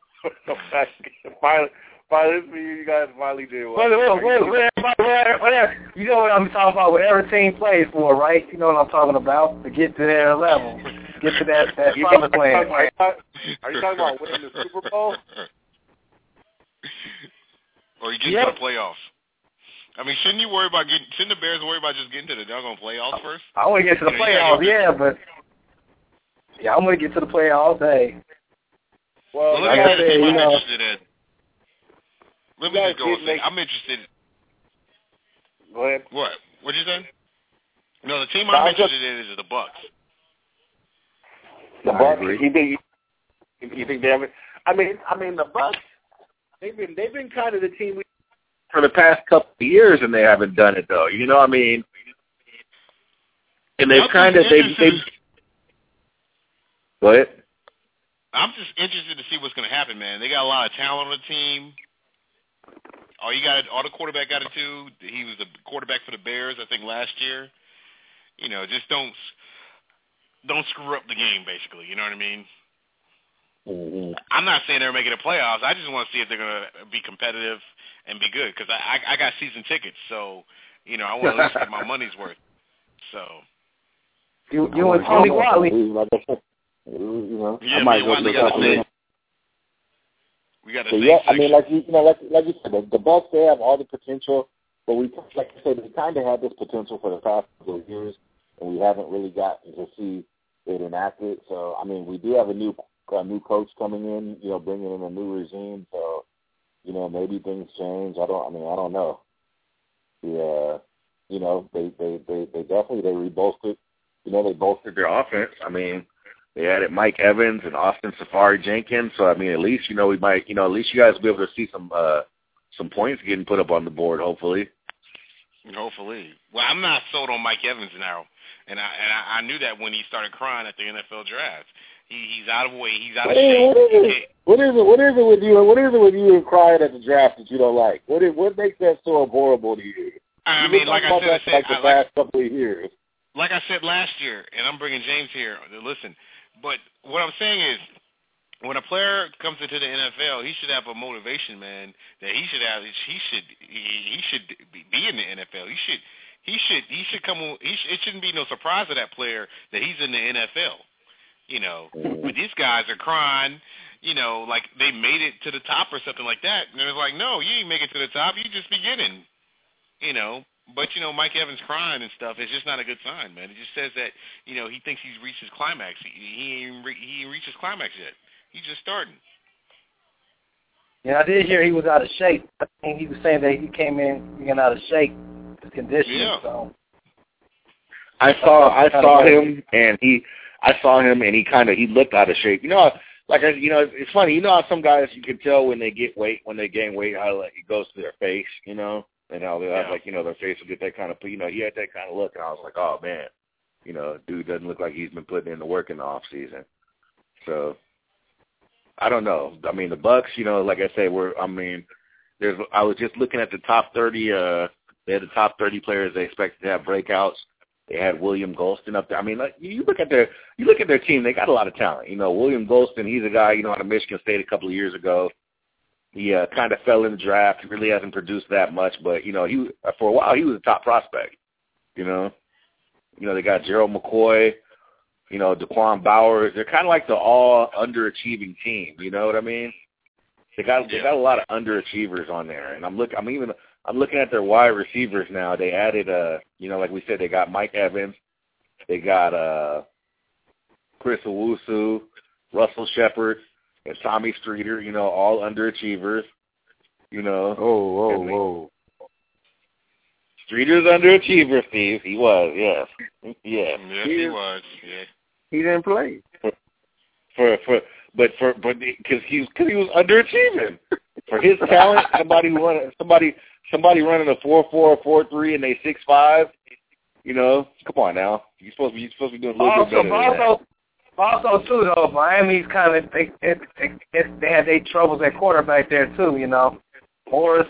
Finally, you guys finally do. Whatever. You know what I'm talking about. Whatever team plays for, right? You know what I'm talking about. To get to their level, get to that promised land. Are you talking about winning the Super Bowl? Or you get to the playoffs? Shouldn't the Bears worry about just getting to the doggone playoffs first? I want to get to the playoffs, I want to get to the playoffs, hey. Well, let me tell you the team I'm interested in. Let me just go and say, I'm interested. Go ahead. What? What'd you say? No, the team I'm interested in is the Bucks. The Bucks? You think they haven't? The Bucks, they've been kind of the team for the past couple of years, and they haven't done it, though. You know what I mean? And they've Go ahead. I'm just interested to see what's going to happen, man. They got a lot of talent on the team. All the quarterback got it too. He was the quarterback for the Bears, I think, last year. Just don't screw up the game, basically. You know what I mean? Mm-hmm. I'm not saying they're making the playoffs. I just want to see if they're going to be competitive and be good because I got season tickets, so I want to at least get my money's worth. So you and Tony Watley. I might go to the we got to I mean, like you said, the Bucks, they have all the potential, but like I said, they kind of had this potential for the past couple of years, and we haven't really gotten to see it enacted. So, I mean, we do have a new coach coming in, bringing in a new regime. So, maybe things change. I don't know. They definitely rebolstered. They bolstered their offense. I mean, they added Mike Evans and Austin Safari Jenkins. So, I mean, at least, we might, at least you guys will be able to see some points getting put up on the board, hopefully. Hopefully. Well, I'm not sold on Mike Evans now. And I knew that when he started crying at the NFL draft. He's out of weight. He's out of shape. What is it with you? What is it with you and crying at the draft that you don't like? What makes that so horrible to you? I mean, like I said, the past couple of years. Like I said last year, and I'm bringing James here to listen. But what I'm saying is, when a player comes into the NFL, he should have a motivation, man. That he should be in the NFL. He should come. It shouldn't be no surprise to that player that he's in the NFL. But these guys are crying. Like they made it to the top or something like that. And it's like, no, you ain't make it to the top. You just beginning. But Mike Evans crying and stuff is just not a good sign, man. It just says that he thinks he's reached his climax. He ain't reached his climax yet. He's just starting. Yeah, I did hear he was out of shape. I think he was saying that he came in being out of shape, his conditioning. Yeah. So I saw him and he kind of looked out of shape. It's funny. How some guys you can tell when they gain weight, how it goes to their face, and how they have their face will get that kind of. He had that kind of look, and I was like, oh man, dude doesn't look like he's been putting in the work in the off season. So I don't know. I mean, the Bucks, like I said, I was just looking at the top 30. They had the top 30 players they expected to have breakouts. They had William Golston up there. I mean, you look at their team. They got a lot of talent. William Golston, he's a guy, out of Michigan State a couple of years ago. He kind of fell in the draft. He really hasn't produced that much, but for a while he was a top prospect. They got Gerald McCoy, Daquan Bowers. They're kind of like the all underachieving team. You know what I mean? They got a lot of underachievers on there, and I'm looking at their wide receivers now. They added like we said, they got Mike Evans, they got Chris Owusu, Russell Shepard, and Tommy Streeter. All underachievers. Whoa. Streeter's underachiever, Steve. He was, yes. Yes, he was. Yeah. He didn't play. But because he was underachieving for his talent. Somebody running a 4.4 or 4.3 and they 6'5". Come on now. You're supposed to be doing a little bit better than that. Also, too, though, Miami's kind of they had their troubles at quarterback there too. Morris,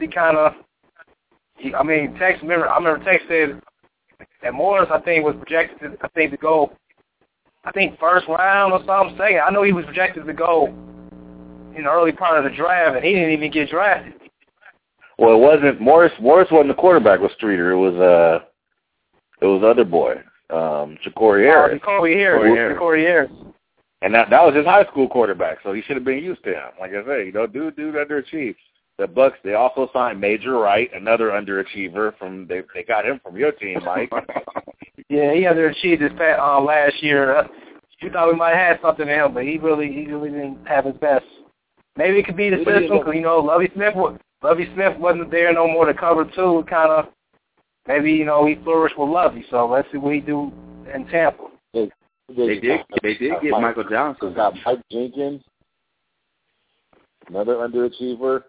I remember Tex said that Morris, I think, was projected to go, first round or something. I know he was projected to go in the early part of the draft, and he didn't even get drafted. Well, it wasn't Morris. Morris wasn't the quarterback with Streeter. It was other boy, Ja'Cory Harris. Ja'Cory Harris. And that was his high school quarterback, so he should have been used to him. Like I say, dude underachieved. The Bucks, they also signed Major Wright, another underachiever. They got him from your team, Mike. Yeah, he underachieved this last year. You thought we might have had something to him, but he really didn't have his best. Maybe it could be the system, because Lovie Smith wasn't there no more to cover two. Kind of maybe he flourished with Lovie. So let's see what he do in Tampa. They did get Michael Johnson. Got Mike Jenkins, another underachiever.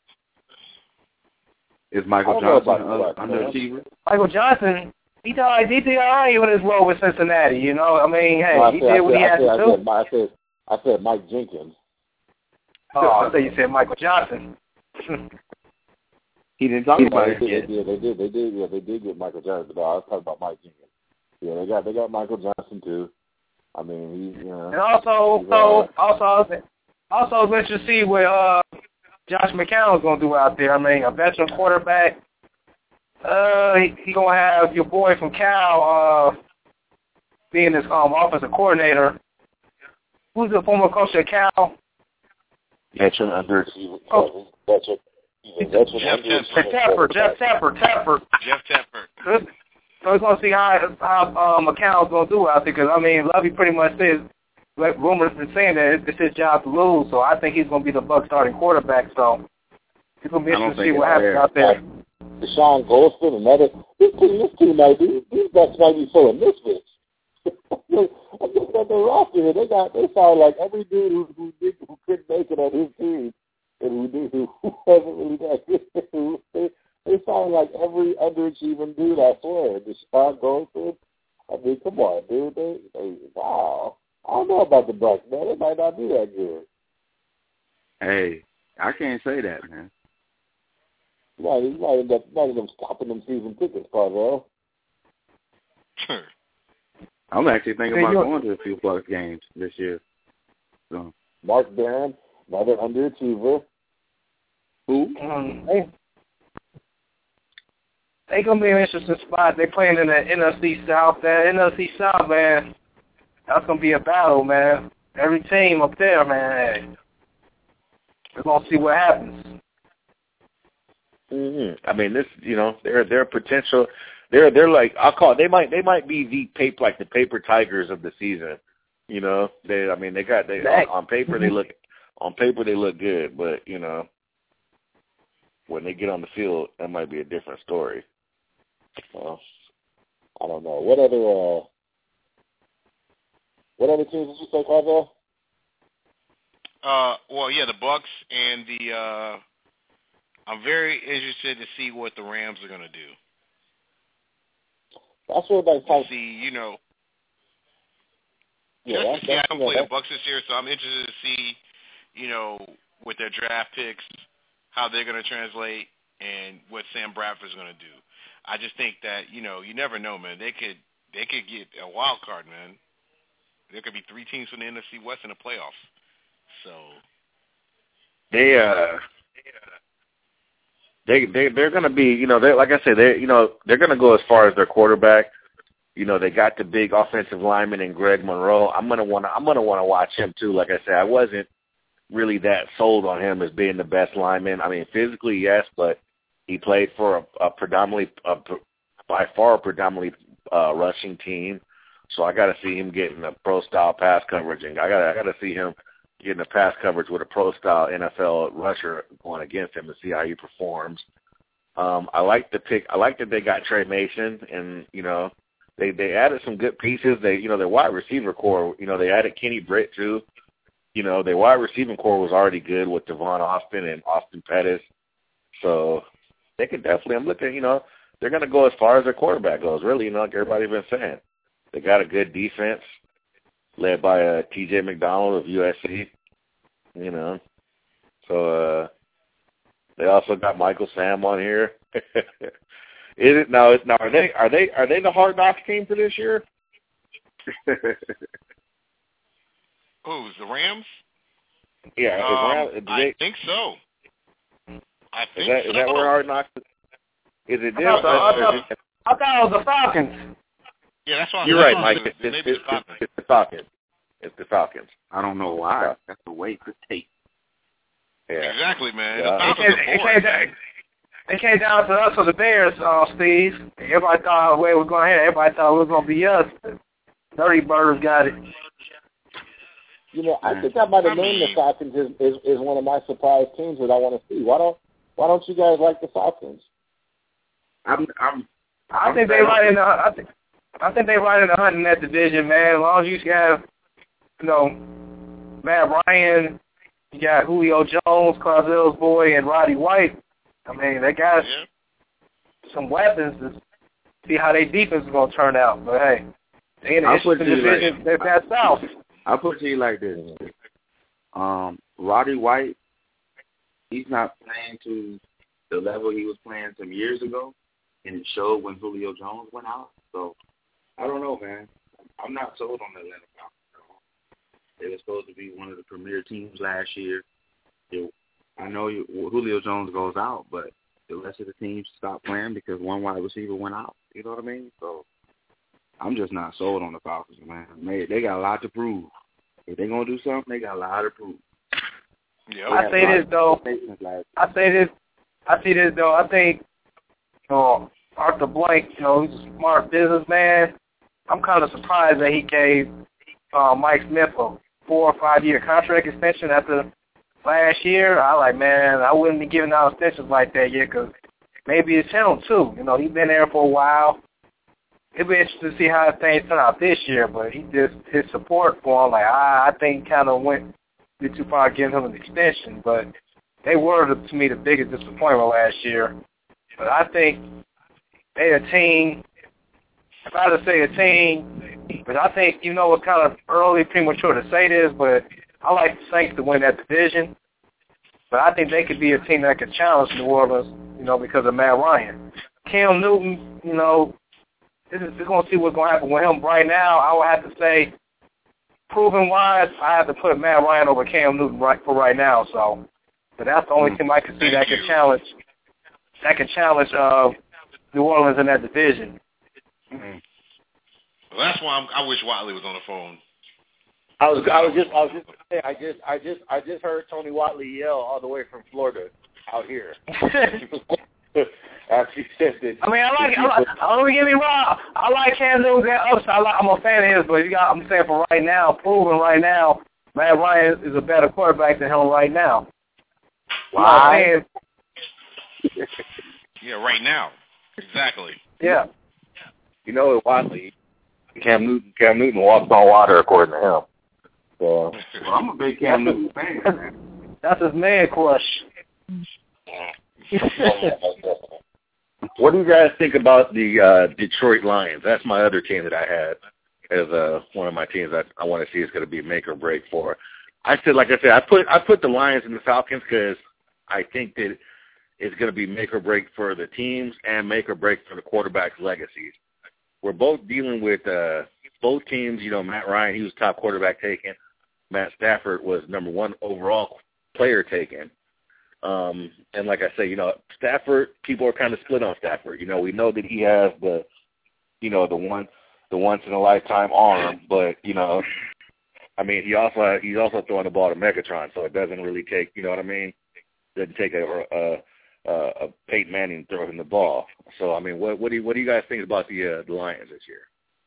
Is Michael Johnson an underachiever? Michael Johnson, he did all right with his role with Cincinnati. He did what he had to do. I said Mike Jenkins. Oh, I thought you said Michael Johnson. He didn't talk about it. They did get Michael Johnson. But I was talking about Mike Jenkins. Yeah, they got Michael Johnson too. I mean, he's And also Also, let's just see what Josh McCown's going to do out there. I mean, a veteran quarterback. He going to have your boy from Cal being his offensive coordinator. Who's the former coach at Cal? Veteran underachiever. Oh. Veteran Jeff Tepper. So we're going to see how McCown's going to do out there because, I mean, Lovey pretty much says, like rumors been saying that it's his job to lose, so I think he's going to be the Bucs starting quarterback, so it's going to be interesting to see what happens out there. Deshaun Golston, another, this team might be, these Bucs might be full of misfits. I looked at their roster here, they sound like every dude who couldn't make it on his team, and who wasn't really that good. They sound like every underachieving dude, I swear. Deshaun Golston, I mean, come on, dude. Wow. I don't know about the Bucs, man. They might not be that good. Hey, I can't say that, man. You might end up stopping them season tickets, Carvel. Sure. I'm actually thinking about going to a few Bucs games this year. So. Mark Barron, another underachiever. Who? They going to be an interesting spot. They playing in the NFC South. That NFC South, man, that's going to be a battle, man. Every team up there, man, we're going to see what happens. Mm-hmm. I mean, this, they're potential. They're like, I'll call it, they might be the paper tigers of the season. On paper they look good, but when they get on the field, that might be a different story. Well, I don't know. What other teams did you say, Carvel? The Bucs and the. I'm very interested to see what the Rams are going to do. That's what I see. I don't play the Bucs this year, so I'm interested to see, with their draft picks, how they're going to translate and what Sam Bradford's going to do. I just think that you never know, man. They could get a wild card, man. There could be 3 teams from the NFC West in the playoffs. So they're going to be, like I said, they're going to go as far as their quarterback. They got the big offensive lineman in Greg Monroe. I'm going to want to watch him too. Like I said, I wasn't really that sold on him as being the best lineman. I mean, physically, yes, but he played for by far a predominantly rushing team. So I got to see him getting a pro-style pass coverage, and I got to see him getting a pass coverage with a pro-style NFL rusher going against him to see how he performs. I like the pick. I like that they got Trey Mason, and they added some good pieces. Their wide receiver core. They added Kenny Britt too. Their wide receiving core was already good with Devon Austin and Austin Pettis. So they could definitely. I'm looking. They're going to go as far as their quarterback goes. Really, like everybody's been saying. They got a good defense led by T.J. McDonald of USC, So they also got Michael Sam on here. Are they the Hard Knocks team for this year? Who's the Rams? Yeah, I think so. Is that where Hard Knocks is? Is it them? I thought it was the Falcons. Yeah, that's what you're right, Mike. It's the Falcons. It's the Falcons. I don't know why. That's the way to take. Yeah. Exactly, man. Yeah. The Falcons it came down to us or the Bears, Steve. Everybody thought the way it was going to end. Everybody thought it was going to be us. Dirty Birds got it. I think I might have named the Falcons is one of my surprise teams that I want to see. Why don't you guys like the Falcons? I think they right in the. I think they right in the hunt in that division, man. As long as you have, Matt Ryan, you got Julio Jones, Carzell's boy, and Roddy White. I mean, they got some weapons to see how their defense is going to turn out. But, hey, they in the division that's south. I'll put it to you like this. Roddy White, he's not playing to the level he was playing some years ago, and it showed when Julio Jones went out. So, I don't know, man. I'm not sold on the Atlanta Falcons at all. They were supposed to be one of the premier teams last year. I know Julio Jones goes out, but the rest of the teams stopped playing because one wide receiver went out. You know what I mean? So I'm just not sold on the Falcons, man. They got a lot to prove. If they're going to do something, they got a lot to prove. Yep. I say this, though. I think Arthur Blank, he's a smart businessman. I'm kind of surprised that he gave Mike Smith a 4 or 5 year contract extension after last year. I wouldn't be giving out extensions like that yet because maybe it's him too. He's been there for a while. It'll be interesting to see how things turn out this year, but his support for him, I think kind of went a bit too far giving him an extension, but they were, to me, the biggest disappointment last year. But I think they're a team. If I had to say a team, but I think, it's kind of early, premature to say this, but I like the Saints to win that division. But I think they could be a team that could challenge New Orleans, because of Matt Ryan. Cam Newton, we're going to see what's going to happen with him right now. I would have to say, proven-wise, I have to put Matt Ryan over Cam Newton for right now. So, but that's the only team I can see that can challenge. New Orleans in that division. Mm-hmm. Well, that's why I wish Watley was on the phone. I was just gonna say I just heard Tony Watley yell all the way from Florida out here. After he said that. Don't get me wrong. I like Cam Newton's upside. I'm a fan of his, but I'm saying for right now, proven right now, Matt Ryan is a better quarterback than him right now. Why? Yeah, right now. Exactly. Yeah. Watley, Cam Newton walks on water, according to him. So, I'm a big Cam Newton fan. That's his man crush. What do you guys think about the Detroit Lions? That's my other team that I had as one of my teams that I want to see is going to be make or break for. I put the Lions and the Falcons because I think that it's going to be make or break for the teams and make or break for the quarterback's legacies. We're both dealing with both teams. Matt Ryan, he was top quarterback taken. Matt Stafford was number 1 overall player taken. And like I say, Stafford, people are kind of split on Stafford. We know that he has the once in a lifetime arm, but he's also throwing the ball to Megatron, so it doesn't really take, it doesn't take a Peyton Manning throwing the ball. So what do you guys think about the Lions this year?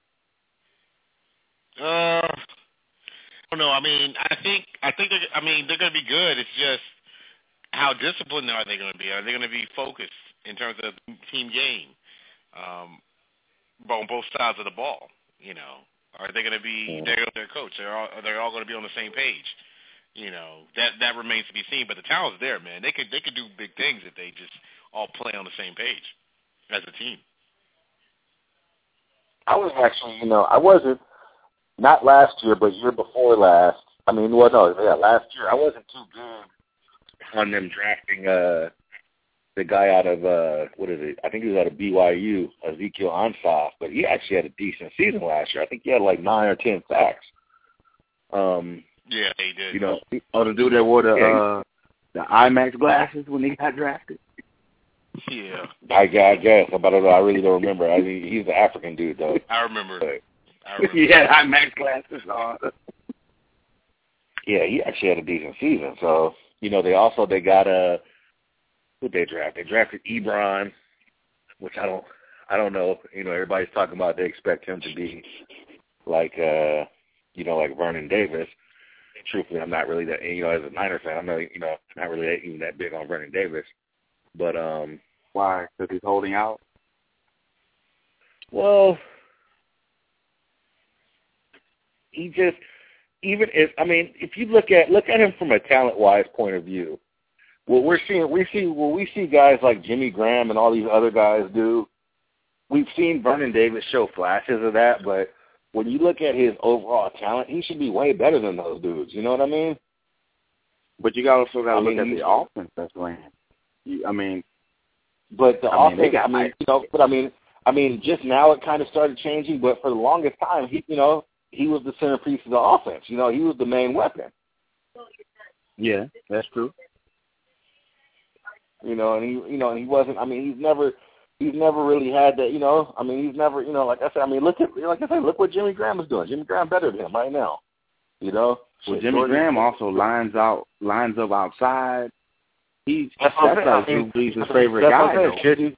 I don't know. I think they're going to be good. It's just how disciplined are they going to be? Are they going to be focused in terms of team game on both sides of the ball? Are they going to be their coach? Are they all going to be on the same page? That remains to be seen. But the talent's there, man. They could do big things if they just all play on the same page as a team. I was actually, I wasn't, not last year, but year before last. Last year I wasn't too good on them drafting the guy out of I think he was out of BYU, Ezekiel Ansah, but he actually had a decent season last year. I think he had like 9 or 10 sacks. Yeah, he did. The dude that wore the IMAX glasses when he got drafted. Yeah. I guess. I really don't remember. He's an African dude, though. I remember. He had IMAX glasses on. Yeah, he actually had a decent season. So, they got who they drafted? They drafted Ebron, which I don't know. Everybody's talking about they expect him to be like like Vernon Davis. Truthfully, I'm not really that, as a Niner fan, I'm not really even that big on Vernon Davis. But why? Because he's holding out? Well, he just, if you look at him from a talent-wise point of view, what we see guys like Jimmy Graham and all these other guys do. We've seen Vernon Davis show flashes of that, but when you look at his overall talent, he should be way better than those dudes. You know what I mean? But you also got to look at the offense that's playing. But the offense, just now it kind of started changing. But for the longest time, he was the centerpiece of the offense. You know, he was the main weapon. Yeah, that's true. You know, and he wasn't. I mean, he's never really had that. You know, I mean, he's never. You know, like I said, I mean, look what Jimmy Graham is doing. Jimmy Graham better than him right now. You know, well, Jimmy Graham also lines up outside. That's Drew Brees' favorite guy.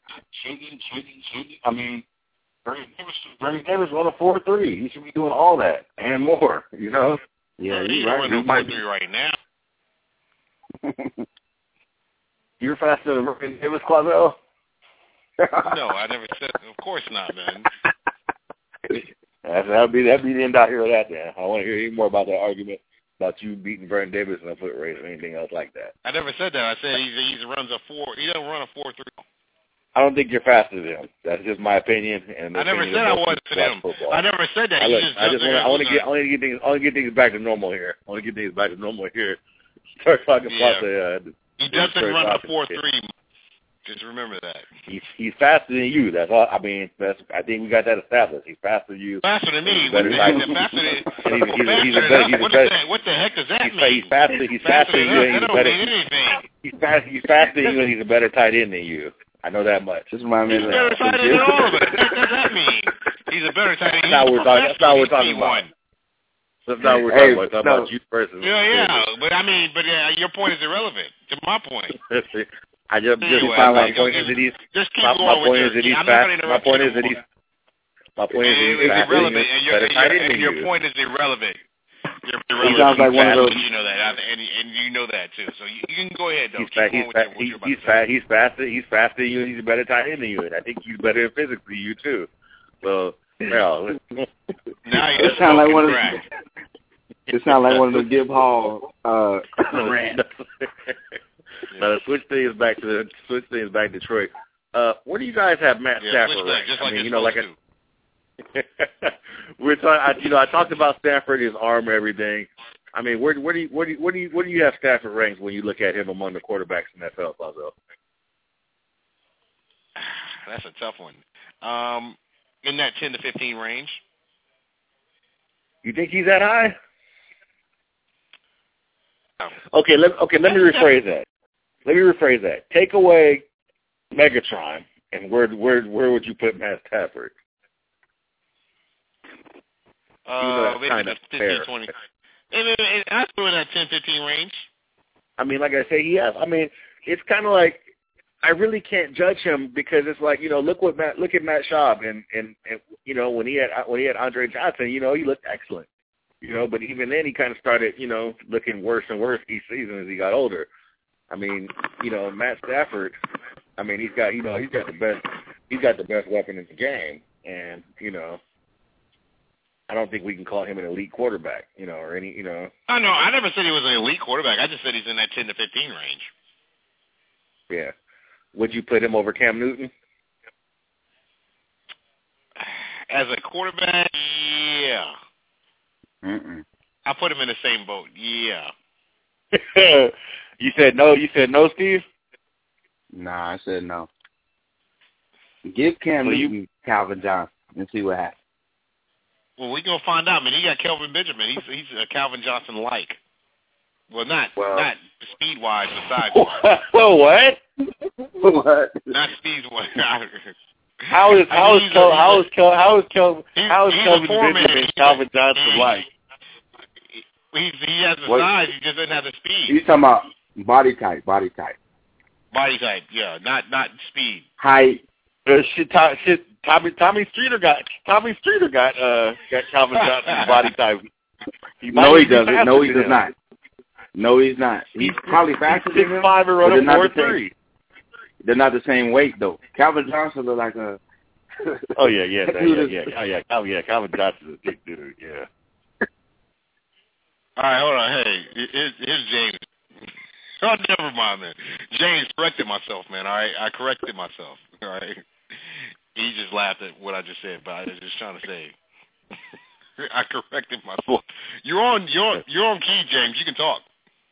I mean, Bernie Davis on a 4-3. He should be doing all that and more. You know. Yeah, he's right. He might be right now. You're faster than Bernie Davis, Clavel? No, I never said. Of course not, man. That'd be the end out here of that. Then I want to hear any more about that argument about you beating Vernon Davis in a foot race or anything else like that. I never said that. I said he runs a 4. He doesn't run a 4-3. I don't think you're faster than him. That's just my opinion. And I never said I wasn't him. I never said that. I want to get things back to normal here. Start talking about the. He doesn't run a 4-3. Just remember that. He's faster than you. That's all. I mean, I think we got that established. He's faster than you. Faster than me. What the heck does that mean? He's faster than you. He's faster than you, and he's a better tight end than you. I know that much. Just remind me of that. He's a better tight end than all of us. What does that mean? He's a better tight end. That's not what we're talking about. That's not what we're talking about. We're talking about you personally. Yeah. But I mean, your point is irrelevant to my point. My point is that he's irrelevant, and your point is irrelevant. He sounds like one of those. You know that, and you know that too. So you can go ahead though. He's faster than you, and he's a better tight end than you, and I think he's better physically than you too. So, well, it sounds like one of the. It sounds like one of the Gibb Hall rants. Now the switch thing is back to Detroit. Where do you guys have Matt Stafford ranked? Just like we're talking. I talked about Stafford, his arm, everything. I mean, where do you have Stafford ranked when you look at him among the quarterbacks in the NFL, Fazio? That's a tough one. In that 10 to 15 range. You think he's that high? Okay, let me rephrase that. Take away Megatron, and where would you put Matt Stafford? Maybe the 15, 20. I'm still in that 10-15 range. I mean, like I say, it's kind of like I really can't judge him because it's like, look at Matt Schaub and when he had Andre Johnson, he looked excellent. But even then he kind of started, looking worse and worse each season as he got older. I mean, Matt Stafford, I mean, he's got the best weapon in the game, and I don't think we can call him an elite quarterback, or any. Oh no, I never said he was an elite quarterback. I just said he's in that 10 to 15 range. Yeah. Would you put him over Cam Newton? As a quarterback, yeah. I put him in the same boat. Yeah. You said no. You said no, Steve. Nah, I said no. Give Cam Newton Calvin Johnson and see what happens. Well, we're gonna find out, man. He got Kelvin Benjamin. He's a Calvin Johnson-like. Well, not speed-wise, besides. Well, what? What? Not speed-wise. How is Kelvin Benjamin Calvin Johnson like? He has the size. He just doesn't have the speed. He's talking about body type. Body type, yeah, not speed. Height. Tommy Streeter got Calvin Johnson's body type. No, he doesn't. No, he does not. No, he's not. He's probably faster than him. 6'5" and running 4'3". They're not the same weight though. Calvin Johnson look like a. Oh yeah. Calvin Johnson's a big dude. Yeah. All right, hold on. Hey, here's James. Oh, never mind, man. James corrected myself, man. All right, I corrected myself. All right. He just laughed at what I just said, but I was just trying to say. I corrected myself. You're on key, James. You can talk.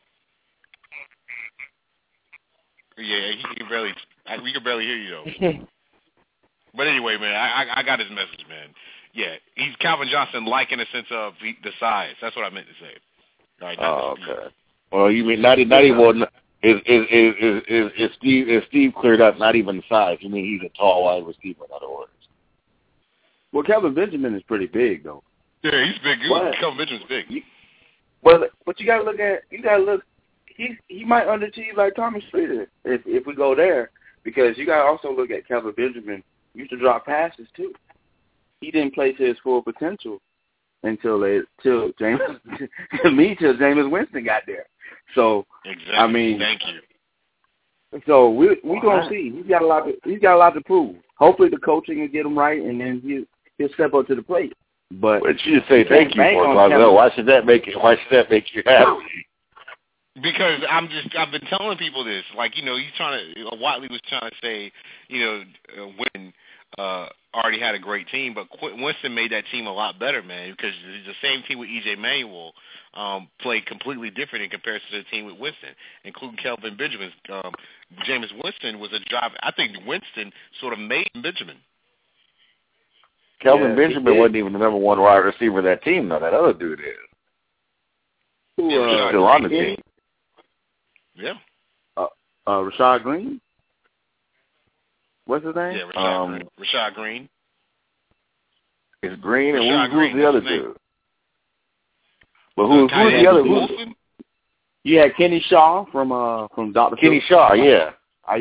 Yeah, we can barely hear you though. But anyway, man, I got his message, man. Yeah, he's Calvin Johnson-like in the sense of the size. That's what I meant to say. Right, okay. Well, you mean not even is Steve cleared up? Not even the size. You mean he's a tall wide receiver? In other words. Well, Kelvin Benjamin is pretty big though. Yeah, he's big. Kelvin Benjamin's big. But you gotta look. He might underachieve like Thomas Streeter if we go there, because you gotta also look at Kelvin Benjamin. Used to drop passes too. He didn't play to his full potential until Jameis Winston got there. So exactly. I mean, thank you. So we gonna see. He's got a lot to prove. Hopefully the coaching will get him right, and then he'll step up to the plate. But you say thank you for Claudio. Why should that make you happy? Because I've been telling people this. Like, he's Watley was trying to say, when already had a great team, but Winston made that team a lot better, man, because the same team with E.J. Manuel played completely different in comparison to the team with Winston, including Kelvin Benjamin. Jameis Winston was a drive. I think Winston sort of made Benjamin. Kelvin Benjamin wasn't even the number one wide receiver of that team, though. That other dude is. Who still on the team. Yeah. Rashad Green? What's his name? Yeah, Rashad Green. It's Green, and who's the other dude? But who's the other? You had Kenny Shaw from Dr. Kenny Shaw, yeah. I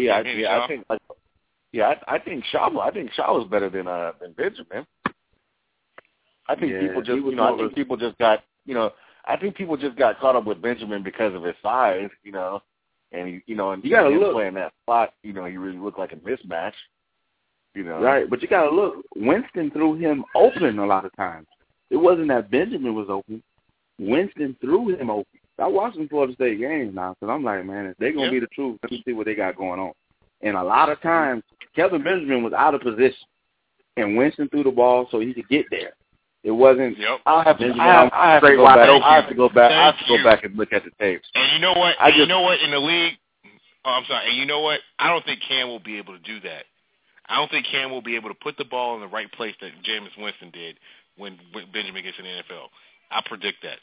think Shaw was better than Benjamin. I think people just got caught up with Benjamin because of his size, and you gotta look playing that spot, he really looked like a mismatch, Right, but you gotta look. Winston threw him open a lot of times. It wasn't that Benjamin was open. Winston threw him open. I watched some Florida State games now, because I'm like, man, if they're gonna be the truth, let me see what they got going on. And a lot of times, Kelvin Benjamin was out of position, and Winston threw the ball so he could get there. It wasn't. Yep. I have to go back and look at the tapes. And you know what? In the league, I'm sorry. And you know what? I don't think Cam will be able to do that. I don't think Cam will be able to put the ball in the right place that Jameis Winston did when Benjamin gets in the NFL. I predict that.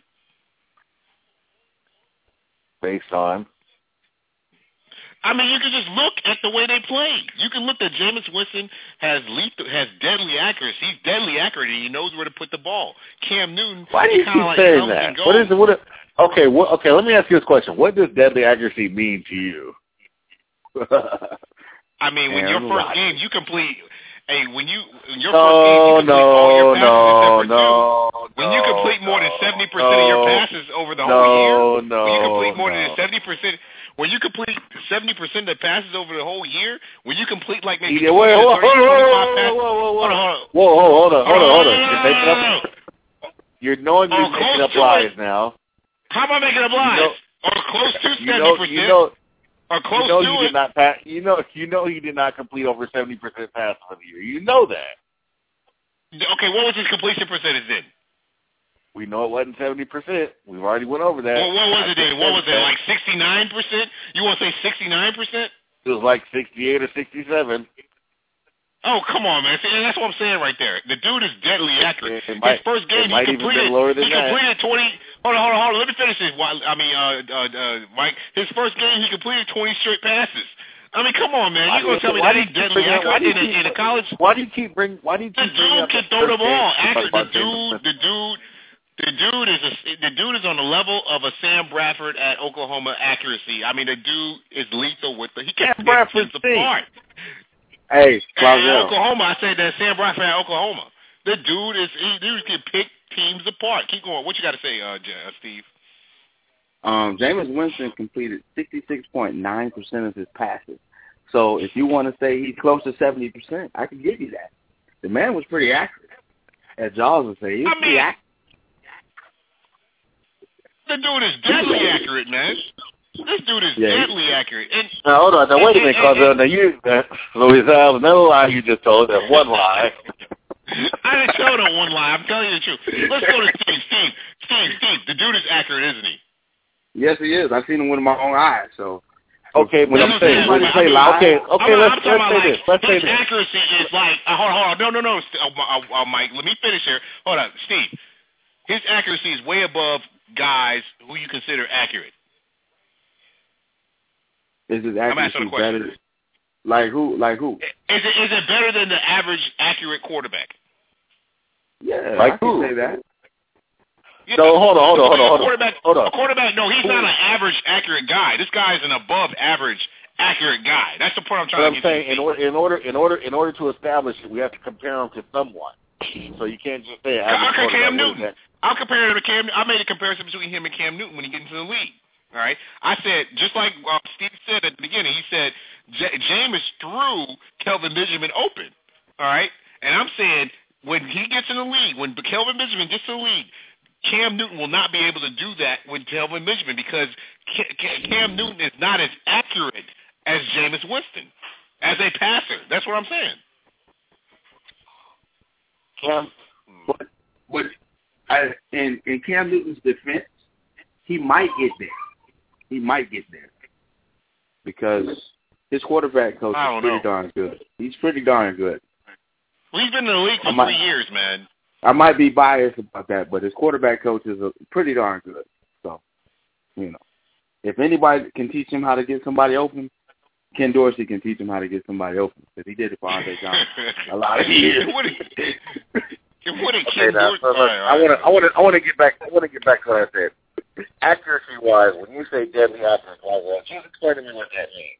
Based on? I mean, you can just look at the way they play. You can look at Jameis Winston has deadly accuracy. He's deadly accurate, and he knows where to put the ball. Cam Newton, why do you keep saying that? Okay, let me ask you this question. What does deadly accuracy mean to you? I mean, when your first game, you complete. Hey, when your first game, you complete all your passes except for two. When you complete more than 70% of your passes over the whole year, when you complete more than 70%. When you complete 70% of the passes over the whole year, when you complete like maybe 25 passes. Hold on. You're knowing you're making up lies now. How am I making up lies? Or close to 70%. Or close to you did not pass. You know he did not complete over 70% passes for the year. You know that. Okay, what was his completion percentage then? We know it wasn't 70%. We've already went over that. Well, what was it then? What was it, like 69%? You want to say 69%? It was like 68 or 67. Oh, come on, man. See, that's what I'm saying right there. The dude is deadly accurate. His first game, he completed 20. Hold on. Let me finish this. Mike. His first game, he completed 20 straight passes. I mean, come on, man. You're going to tell me that ain't deadly accurate in a college? Why do you keep bringing up the dude can throw the ball. The dude is on the level of a Sam Bradford at Oklahoma accuracy. I mean, the dude is lethal with he can pick teams apart. Hey, at Oklahoma, I said that Sam Bradford at Oklahoma. The dude can pick teams apart. Keep going. What you got to say, Steve? Jameis Winston completed 66.9% of his passes. So if you want to say he's close to 70%, I can give you that. The man was pretty accurate. As Jaws would say, he was pretty accurate. The dude is deadly accurate, man. This dude is deadly accurate. And, now, hold on. Now, wait a minute, Carzel. Now, another lie you just told. That's one lie. I didn't show no one lie. I'm telling you the truth. Let's go to Steve. Steve, the dude is accurate, isn't he? Yes, he is. I've seen him with my own eyes. So Okay, when you say play live. Okay, let's say this. Let's say his this. accuracy is like hold on. No. Mike, let me finish here. Hold on, Steve. His accuracy is way above guys who you consider accurate. Is his accuracy better? Like who? Is it better than the average accurate quarterback? Yeah, like I can who? say that. Yeah, no, hold on. A quarterback, no, he's not an average accurate guy. This guy is an above average accurate guy. That's the point I'm trying to get saying, in order to establish it, we have to compare him to someone. So you can't just say average Cam Newton. I'll compare him to Cam. I made a comparison between him and Cam Newton when he gets into the league. All right, I said just like Steve said at the beginning. He said Jameis threw Kelvin Benjamin open. All right, and I'm saying when he gets in the league, when Kelvin Benjamin gets in the league, Cam Newton will not be able to do that with Kelvin Benjamin because Cam Newton is not as accurate as Jameis Winston as a passer. That's what I'm saying. But in Cam Newton's defense, he might get there. Because his quarterback coach is pretty darn good. He's pretty darn good. Well, he's been in the league for 3 years, man. I might be biased about that, but his quarterback coach is pretty darn good. So, if anybody can teach him how to get somebody open, Ken Dorsey can teach him how to get somebody open because he did it for Andre Johnson a lot of years. I want to get back to what I said. Accuracy wise, when you say deadly accuracy, just explain to me what that means.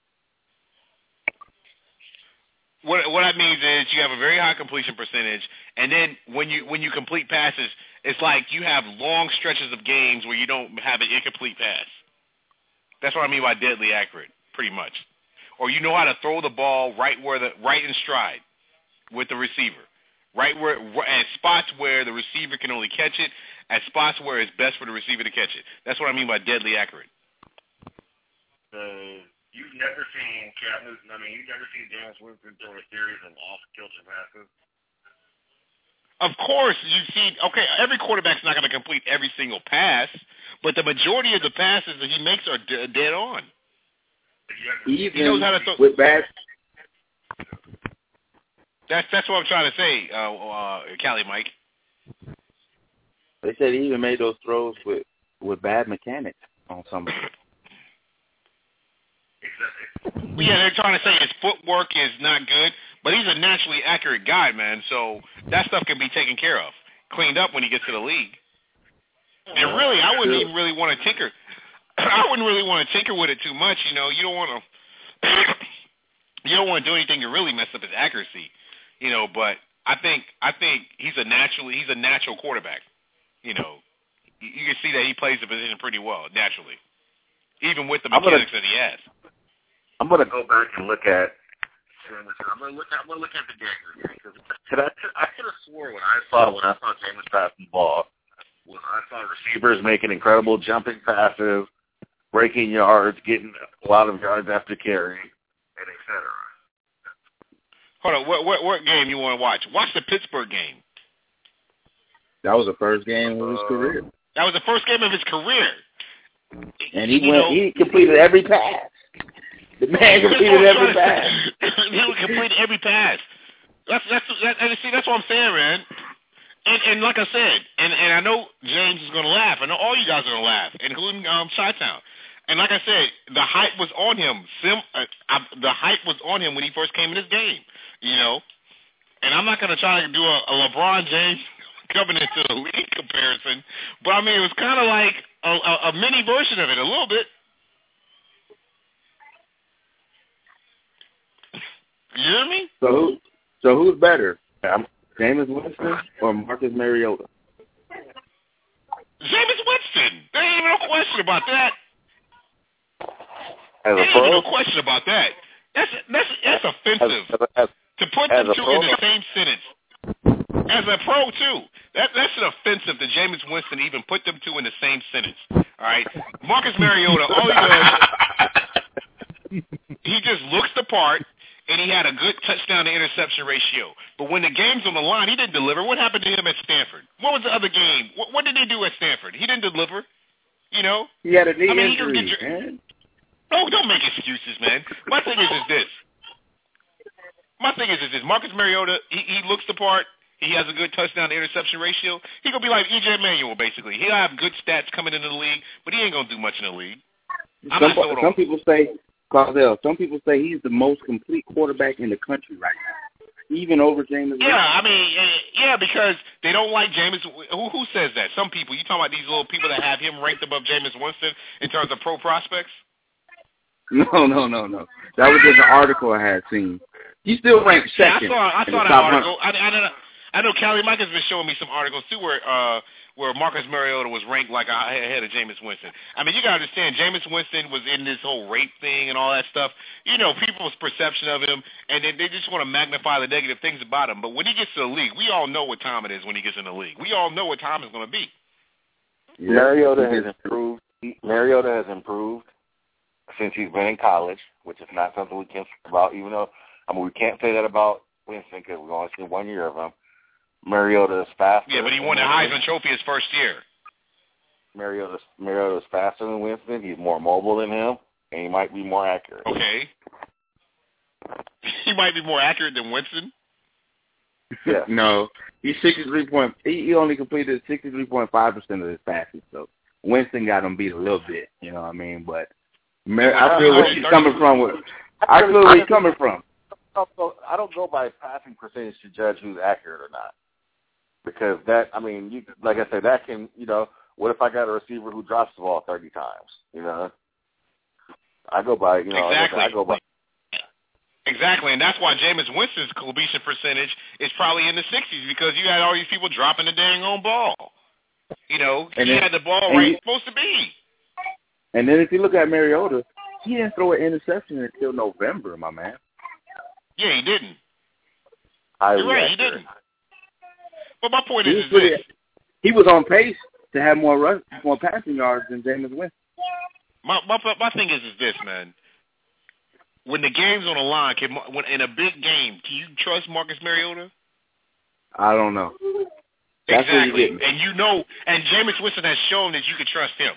What that means is you have a very high completion percentage, and then when you complete passes, it's like you have long stretches of games where you don't have an incomplete pass. That's what I mean by deadly accurate, pretty much. Or you know how to throw the ball right in stride with the receiver, at spots where the receiver can only catch it, at spots where it's best for the receiver to catch it. That's what I mean by deadly accurate. You've never seen Cam Newton. You've never seen Jameis Winston throw a series of off-kilter passes. Of course, you've seen. Okay, every quarterback's not going to complete every single pass, but the majority of the passes that he makes are dead on. Even he knows how to throw with bad. That's what I'm trying to say, Cali Mike. They said he even made those throws with bad mechanics on some of it. Well, yeah, they're trying to say his footwork is not good, but he's a naturally accurate guy, man, so that stuff can be taken care of, cleaned up when he gets to the league. And really, I wouldn't even really want to tinker. I wouldn't really want to tinker with it too much, You don't want to do anything to really mess up his accuracy, But I think he's a natural quarterback. You can see that he plays the position pretty well naturally, even with the mechanics that he has. I'm gonna go back and look at. I'm gonna look at the game because I could have swore when I saw Jameis passing the ball, when I saw receivers making incredible jumping passes, breaking yards, getting a lot of yards after carry, and etc. Hold on, what game you want to watch? Watch the Pittsburgh game. That was the first game of his career. That was the first game of his career. And he completed every pass. The man completed every pass. He completed every pass. That's what I'm saying, man. And like I said, and I know James is going to laugh. I know all you guys are going to laugh, including Chi-Town. And like I said, the hype was on him. The hype was on him when he first came in this game, And I'm not going to try to do a LeBron James coming into the league comparison, but it was kind of like a mini version of it, a little bit. You hear me? So who's better, Jameis Winston or Marcus Mariota? Jameis Winston. There ain't even no question about that. As There ain't even no question about that. That's offensive. To put them two in the same sentence. As a pro, too. That's an offensive that Jameis Winston even put them two in the same sentence. All right? Marcus Mariota, all he does, he just looks the part, and he had a good touchdown to interception ratio. But when the game's on the line, he didn't deliver. What happened to him at Stanford? What was the other game? What did he do at Stanford? He didn't deliver. He had a knee injury, man. Don't make excuses, man. My thing is this. Marcus Mariota, he looks the part. He has a good touchdown-to-interception ratio. He going to be like E.J. Manuel, basically. He'll have good stats coming into the league, but he ain't going to do much in the league. Some people say, Cardell, he's the most complete quarterback in the country right now, even over Jameis. Yeah, because they don't like Jameis. Who says that? Some people. You talking about these little people that have him ranked above Jameis Winston in terms of pro prospects? No. That was just an article I had seen. He still ranked second. I saw that article. I know Callie Mike has been showing me some articles too where Marcus Mariota was ranked like ahead of Jameis Winston. I mean, you got to understand, Jameis Winston was in this whole rape thing and all that stuff. You know, people's perception of him, and they just want to magnify the negative things about him. But when he gets to the league, we all know what time it is when he gets in the league. We all know what time it's going to be. Yeah. Mariota has improved since he's been in college, which is not something we can talk about, even though, we can't say that about Winston because we've only seen 1 year of him. Mariota is faster. Yeah, but he won the Heisman Trophy his first year. Mariota is faster than Winston. He's more mobile than him, and he might be more accurate. Okay. He might be more accurate than Winston? Yeah. No. He's 63 point. He only completed 63.5% of his passes, so Winston got him beat a little bit, you know what I mean? But I feel where he's coming from. I feel where he's coming from. I don't go by passing percentage to judge who's accurate or not. Because that, like I said, that can, what if I got a receiver who drops the ball 30 times, I go by, Exactly. Exactly, and that's why Jameis Winston's completion percentage is probably in the 60s because you had all these people dropping the dang on ball. He had the ball where he's supposed to be. And then if you look at Mariota, he didn't throw an interception until November, my man. Yeah, he didn't. You're right, he didn't. But my point is this. He was on pace to have more passing yards than Jameis Winston. My thing is this, man. When the game's on the line, in a big game, can you trust Marcus Mariota? I don't know. Exactly. And and Jameis Winston has shown that you can trust him.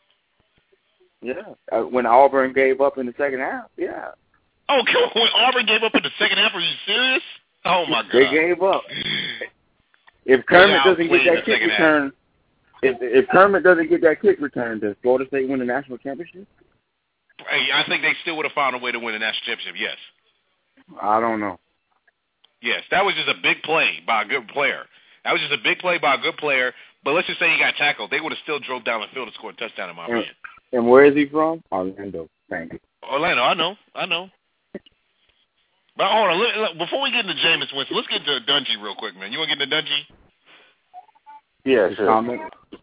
Yeah. When Auburn gave up in the second half, yeah. Oh, when Auburn gave up in the second half, are you serious? Oh, my God. They gave up. If Kermit doesn't get that kick return, if Kermit doesn't get that kick return, does Florida State win the national championship? I think they still would have found a way to win the national championship, yes. I don't know. Yes, that was just a big play by a good player. But let's just say he got tackled. They would have still drove down the field and scored a touchdown in my opinion. And where is he from? Orlando. Thank you. Orlando, I know. But hold on, before we get into Jameis Winston, let's get to Dungy real quick, man. You want to get into Dungy? Yeah, sure. Comment?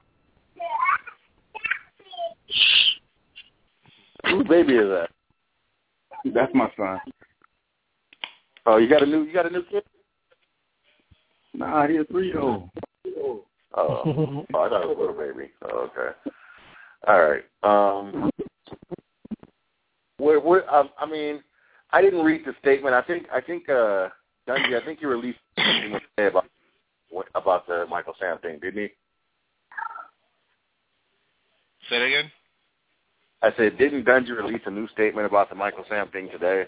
Whose baby is that? That's my son. Oh, you got a new kid? Nah, he's a 3-year-old. Oh, I thought it was a little baby. Oh, okay. All right. I didn't read the statement. I think Dungy, I think he released something to say about the Michael Sam thing, didn't he? Say that again? I said, didn't Dungy release a new statement about the Michael Sam thing today?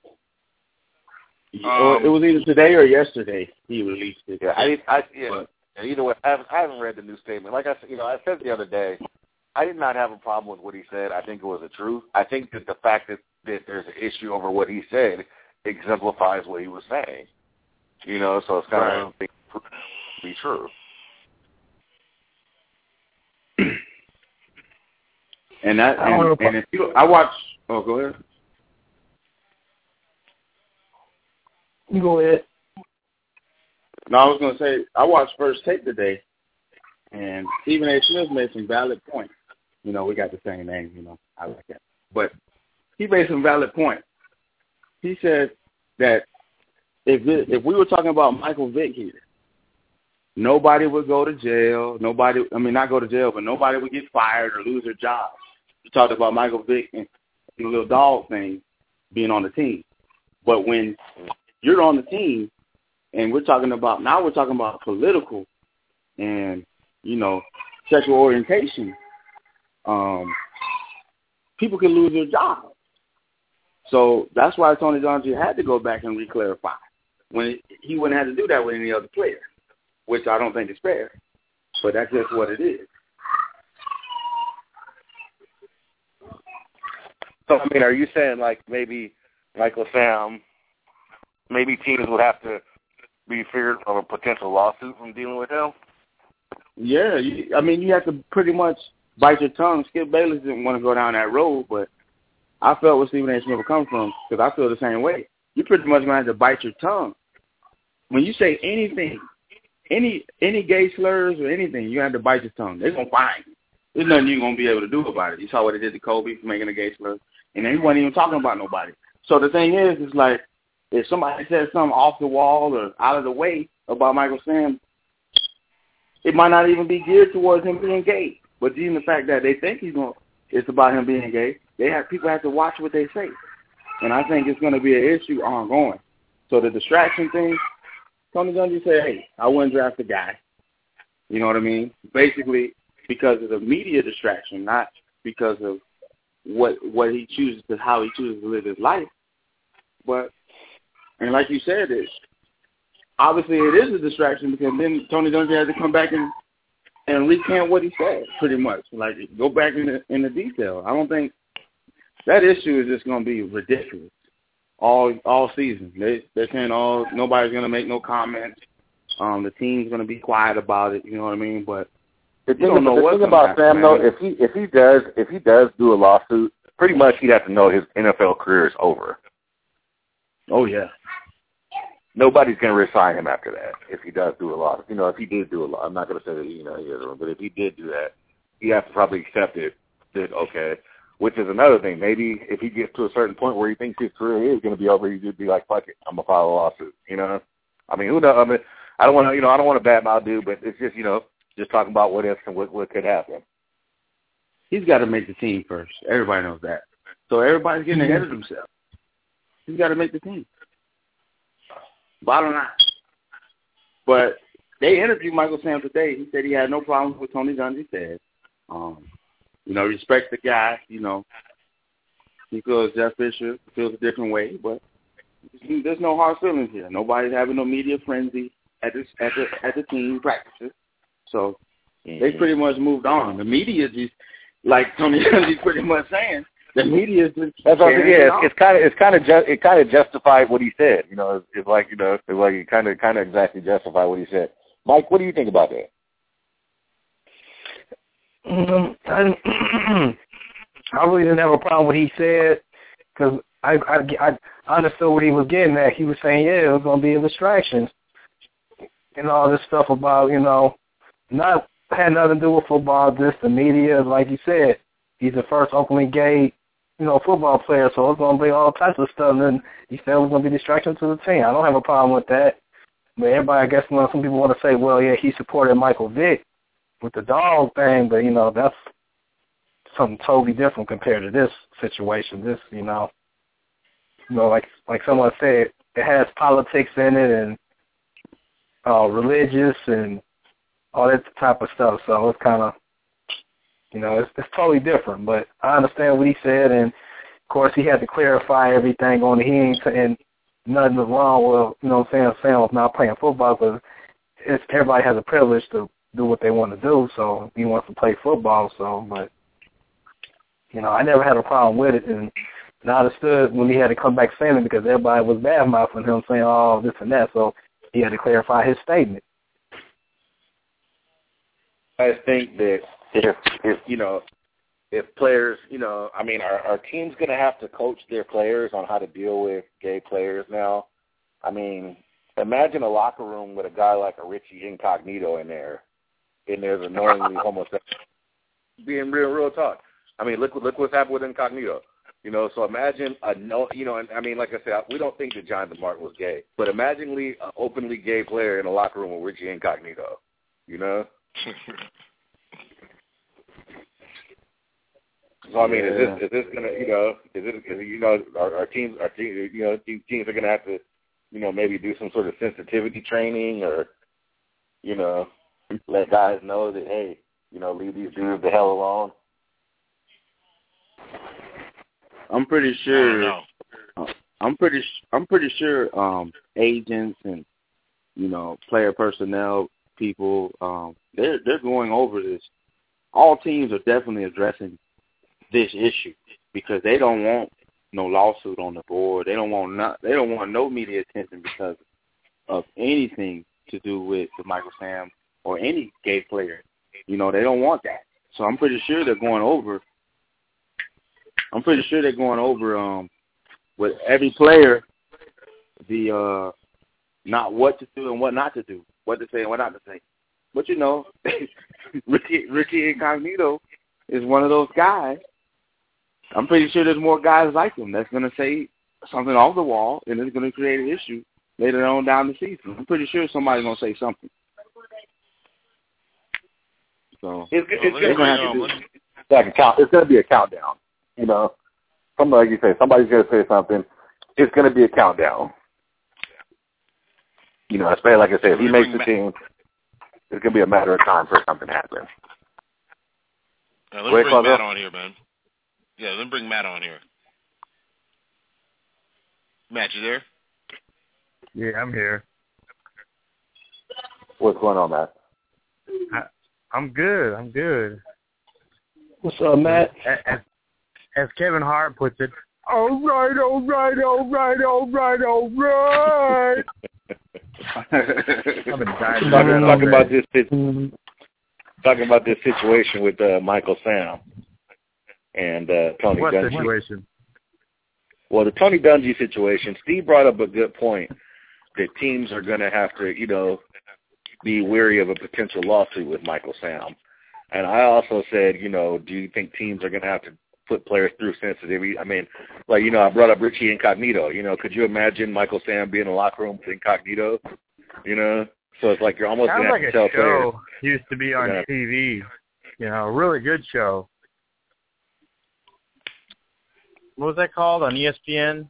It was either today or yesterday he released it. Yeah, either way, I haven't read the new statement. Like I said, I said the other day, I did not have a problem with what he said. I think it was the truth. I think that the fact that there's an issue over what he said exemplifies what he was saying. So it's kind of to be true. And if I watch, go ahead. You go ahead. No, I was going to say, I watched First Take today, and Stephen A. Smith made some valid points. We got the same name, I like that. But he made some valid points. He said that if we were talking about Michael Vick here, nobody would go to jail. Not go to jail, but nobody would get fired or lose their job. He talked about Michael Vick and the little dog thing being on the team. But when you're on the team, and we're talking about political and, sexual orientation, people could lose their job. So that's why Tony Dungy had to go back and re-clarify. When he wouldn't have to do that with any other player, which I don't think is fair. But that's just what it is. So, I mean, are you saying, like, maybe Michael Sam, maybe teams would have to be feared of a potential lawsuit from dealing with him? Yeah, you have to pretty much bite your tongue. Skip Bayless didn't want to go down that road, but I felt where Stephen A. Smith would come from because I feel the same way. You pretty much going to have to bite your tongue. When you say anything, any gay slurs or anything, you have to bite your tongue. They're going to find you. There's nothing you're going to be able to do about it. You saw what they did to Kobe for making a gay slur, and he wasn't even talking about nobody. So the thing is, it's like if somebody says something off the wall or out of the way about Michael Sam, it might not even be geared towards him being gay. But even the fact that they think it's about him being gay, people have to watch what they say. And I think it's going to be an issue ongoing. So the distraction thing, Tony Dungy said, hey, I wouldn't draft the guy. You know what I mean? Basically because of the media distraction, not because of what he chooses to, how he chooses to live his life. But, and like you said, obviously it is a distraction because then Tony Dungy had to come back and recant what he said, pretty much. Like, go back in the detail. I don't think that issue is just going to be ridiculous all season. They're saying, nobody's going to make no comments. The team's going to be quiet about it. You know what I mean? But the thing about Sam, though, if he does do a lawsuit, pretty much he'd have to know his NFL career is over. Oh yeah. Nobody's going to resign him after that if he does do a lawsuit. You know, if he did do a lawsuit, I'm not going to say that he is, but if he did do that, he has to probably accept it. That okay. Which is another thing. Maybe if he gets to a certain point where he thinks his career is going to be over, he'd just be like, "Fuck it, I'm gonna file a lawsuit." You know, I mean, who knows? I mean, I don't want to badmouth dude, but it's just just talking about what ifs and what could happen. He's got to make the team first. Everybody knows that. So everybody's getting ahead of themselves. He's got to make the team. Bottom line. But they interviewed Michael Sam today. He said he had no problem with what Tony Dungy said. Respect the guy, He feels Jeff Fisher feels a different way, but there's no hard feelings here. Nobody's having no media frenzy at the team practices. So they pretty much moved on. The media just, like Tony Dungy's pretty much saying, the media is just it kind of justified what he said. It's like it kind of exactly justified what he said. Mike, what do you think about that? I really didn't have a problem with what he said because I understood what he was getting at. He was saying, it was going to be a distraction and all this stuff about, not had nothing to do with football, just the media. Like you said, he's the first openly gay, football player, so it's going to be all types of stuff. And then he said it was going to be distraction to the team. I don't have a problem with that. But everybody, I guess, some people want to say, well, yeah, he supported Michael Vick with the dog thing, but, that's something totally different compared to this situation. This, like someone said, it has politics in it and religious and all that type of stuff. So it's kind of, it's totally different. But I understand what he said, and, of course, he had to clarify everything on it. He ain't saying nothing was wrong with, Sam was not playing football because everybody has a privilege to do what they want to do, so he wants to play football, but, I never had a problem with it, and I understood when he had to come back saying it because everybody was bad-mouthing him, saying, oh, this and that, so he had to clarify his statement. I think that if players, are teams going to have to coach their players on how to deal with gay players now? I mean, imagine a locker room with a guy like a Richie Incognito in there, and there's annoyingly homosexual. Being real talk. I mean, look what's happened with Incognito. So imagine and like I said, we don't think that Jonathan Martin was gay, but imagine an openly gay player in a locker room with Richie Incognito. So I mean, is this gonna, our teams are gonna have to, maybe do some sort of sensitivity training or, let guys know that, hey, leave these dudes the hell alone. I'm pretty sure. I'm pretty sure agents and player personnel people they're going over this. All teams are definitely addressing this issue because they don't want no lawsuit on the board. They don't want no media attention because of anything to do with the Michael Sam or any gay player. They don't want that. So I'm pretty sure they're going over. With every player the not what to do and what not to do, what to say and what not to say. But Richie Incognito is one of those guys. I'm pretty sure there's more guys like him that's going to say something off the wall and it's going to create an issue later on down the season. I'm pretty sure somebody's going to say something. So it's going to be a countdown. Like you say, somebody's going to say something. It's going to be a countdown. Especially like I said, if he makes the team, it's going to be a matter of time for something to happen. Let me bring Matt on here, man. Yeah, let me bring Matt on here. Matt, you there? Yeah, I'm here. What's going on, Matt? I'm good. What's up, Matt? As Kevin Hart puts it, all right. I've been dying talking about this situation with Michael Sam and Tony Dungy. What situation? Well, the Tony Dungy situation, Steve brought up a good point that teams are going to have to, be wary of a potential lawsuit with Michael Sam. And I also said, do you think teams are going to have to put players through sensitivity? I mean, I brought up Richie Incognito. Could you imagine Michael Sam being in the locker room with Incognito? So it's like you're almost going to have to tell players. Sounds like a show used to be on TV. A really good show. What was that called on ESPN?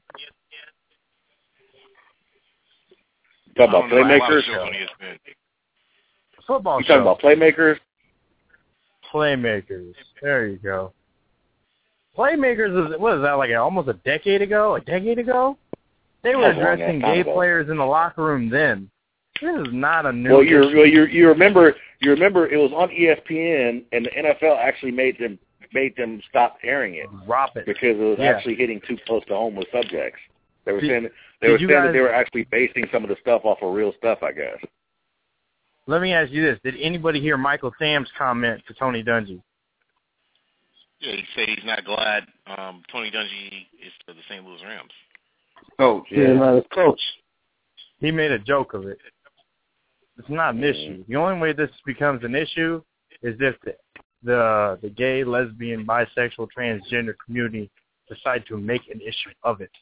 You talking about Playmakers? Football show. You talking about Playmakers? Playmakers. There you go. Playmakers is, what is that, like almost a decade ago? They were addressing gay players in the locker room then. This is not a new issue. You remember it was on ESPN and the NFL actually made them stop airing it. Drop it. Because it was actually hitting too close to home with subjects. They were saying that they were actually basing some of the stuff off of real stuff, I guess. Let me ask you this. Did anybody hear Michael Sam's comment to Tony Dungy? Yeah, he said he's not glad Tony Dungy is for the St. Louis Rams. Coach, not coach. He made a joke of it. It's not an issue. The only way this becomes an issue is if the gay, lesbian, bisexual, transgender community decide to make an issue of it.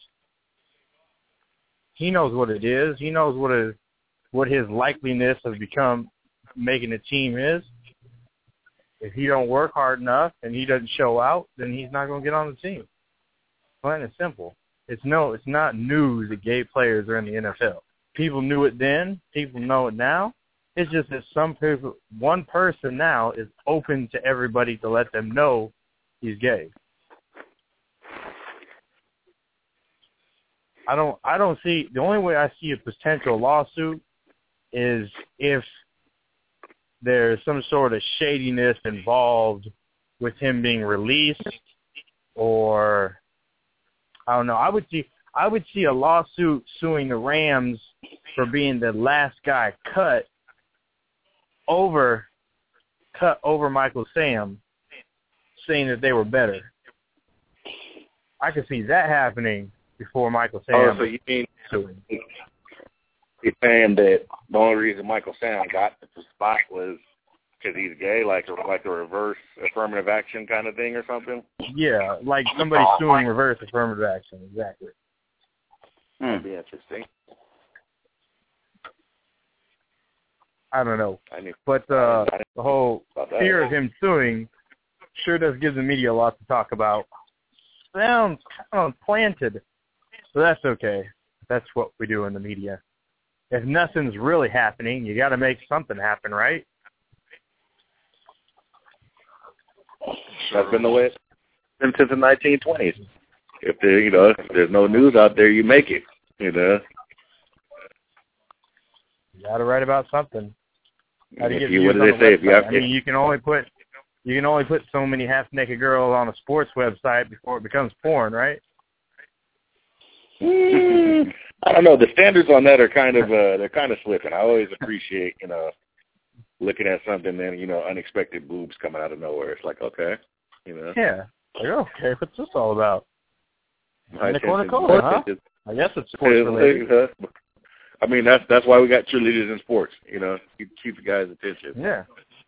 He knows what it is. He knows what his likeliness of making a team is. If he don't work hard enough and he doesn't show out, then he's not going to get on the team. Plain and simple. It's not news that gay players are in the NFL. People knew it then. People know it now. It's just that one person now is open to everybody to let them know he's gay. I don't see, the only way I see a potential lawsuit is if there's some sort of shadiness involved with him being released, or I don't know. I would see a lawsuit suing the Rams for being the last guy cut over Michael Sam, saying that they were better. I could see that happening before Michael Sam. Oh, so you mean you're saying that the only reason Michael Sam got the spot was because he's gay, like a reverse affirmative action kind of thing or something? Yeah, like somebody suing reverse affirmative action, exactly. That'd be interesting. I don't know. But the whole fear of him suing sure does give the media a lot to talk about. Sounds kind of planted, so that's okay. That's what we do in the media. If nothing's really happening, you got to make something happen, right? That's been the way it's been since the 1920s. if there's no news out there, you make it. You got to write about something. What do they say? You can only put so many half-naked girls on a sports website before it becomes porn, right? I don't know. The standards on that are kind of slipping. I always appreciate looking at something and unexpected boobs coming out of nowhere. It's like, okay, Yeah. Like, okay, what's this all about? I guess it's sports related. I mean, that's why we got cheerleaders in sports. Keep the guys' attention. Yeah.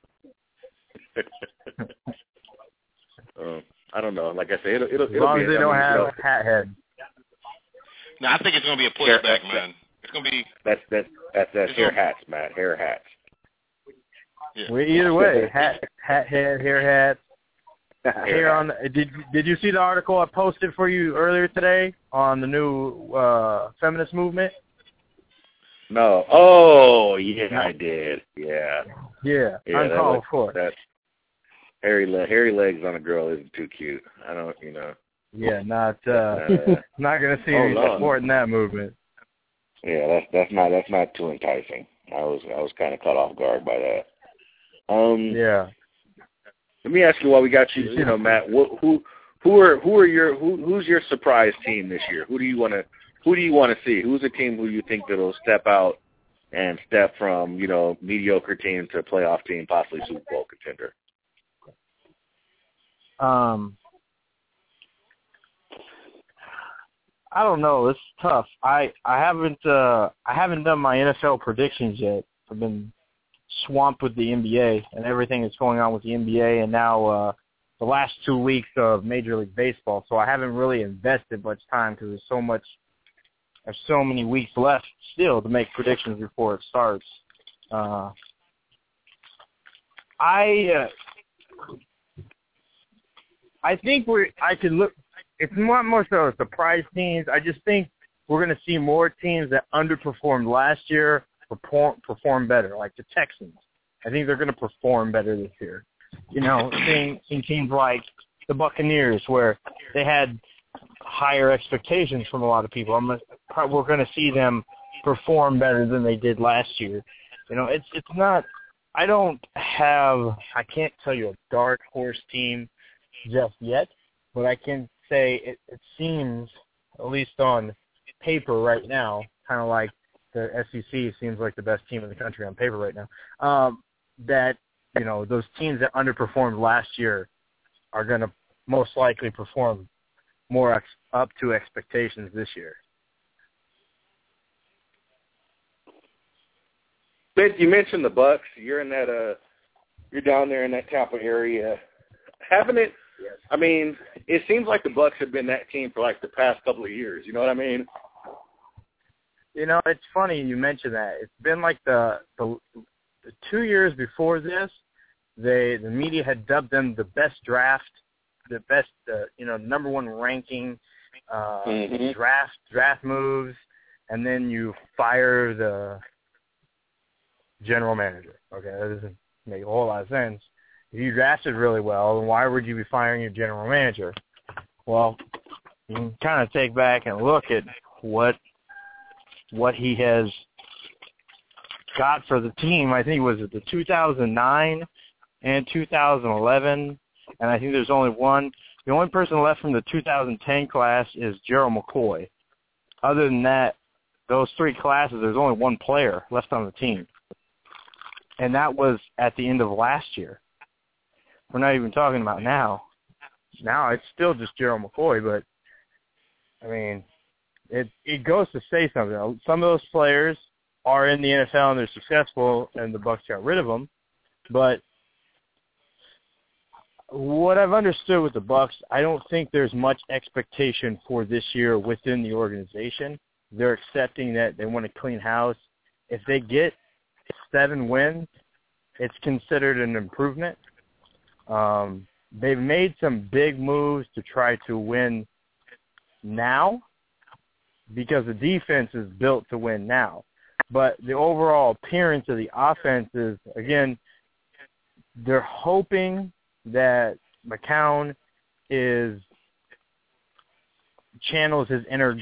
I don't know. Like I say, it'll as long as they don't have hat head. No, I think it's going to be a pushback, man. It's going to be. That's hair hats, Matt. Hair hats. Yeah. Well, either way, hat head, hair hats. Hair on. Did you see the article I posted for you earlier today on the new feminist movement? No. Oh, yeah, I did. Yeah. Yeah, uncalled for. That hairy legs on a girl isn't too cute. I don't, Yeah, not gonna see any support in that movement. Yeah, that's not too enticing. I was kind of caught off guard by that. Yeah. Let me ask you while we got you, Matt. Who's your surprise team this year? Who do you want to see? Who's a team who you think that'll step out and step from mediocre team to playoff team, possibly Super Bowl contender? I don't know. It's tough. I haven't done my NFL predictions yet. I've been swamped with the NBA and everything that's going on with the NBA, and now the last 2 weeks of Major League Baseball. So I haven't really invested much time because there's so many weeks left still to make predictions before it starts. I think I could look. It's not more so surprise teams. I just think we're going to see more teams that underperformed last year perform better, like the Texans. I think they're going to perform better this year. Seeing teams like the Buccaneers where they had higher expectations from a lot of people. We're going to see them perform better than they did last year. It's not. I can't tell you a dark horse team just yet, but I can say it seems, at least on paper right now, kind of like the SEC seems like the best team in the country on paper right now, that, those teams that underperformed last year are going to most likely perform more up to expectations this year. Ben, you mentioned the Bucs. You're in that. You're down there in that Tampa area. Haven't it? Yes. I mean, it seems like the Bucs have been that team for like the past couple of years. You know what I mean? It's funny you mention that. It's been like the 2 years before this, the media had dubbed them the best draft, the best, number one ranking draft moves, and then you fire the general manager. Okay, that doesn't make a whole lot of sense. If you drafted really well, then why would you be firing your general manager? Well, you can kind of take back and look at what he has got for the team. I think it was the 2009 and 2011, and I think there's only one. The only person left from the 2010 class is Gerald McCoy. Other than that, those three classes, there's only one player left on the team, and that was at the end of last year. We're not even talking about now. Now it's still just Gerald McCoy, but, I mean, it goes to say something. Some of those players are in the NFL and they're successful, and the Bucs got rid of them. But what I've understood with the Bucs, I don't think there's much expectation for this year within the organization. They're accepting that they want to clean house. If they get 7 wins, it's considered an improvement. They've made some big moves to try to win now because the defense is built to win now. But the overall appearance of the offense is, again, they're hoping that McCown is channels his inner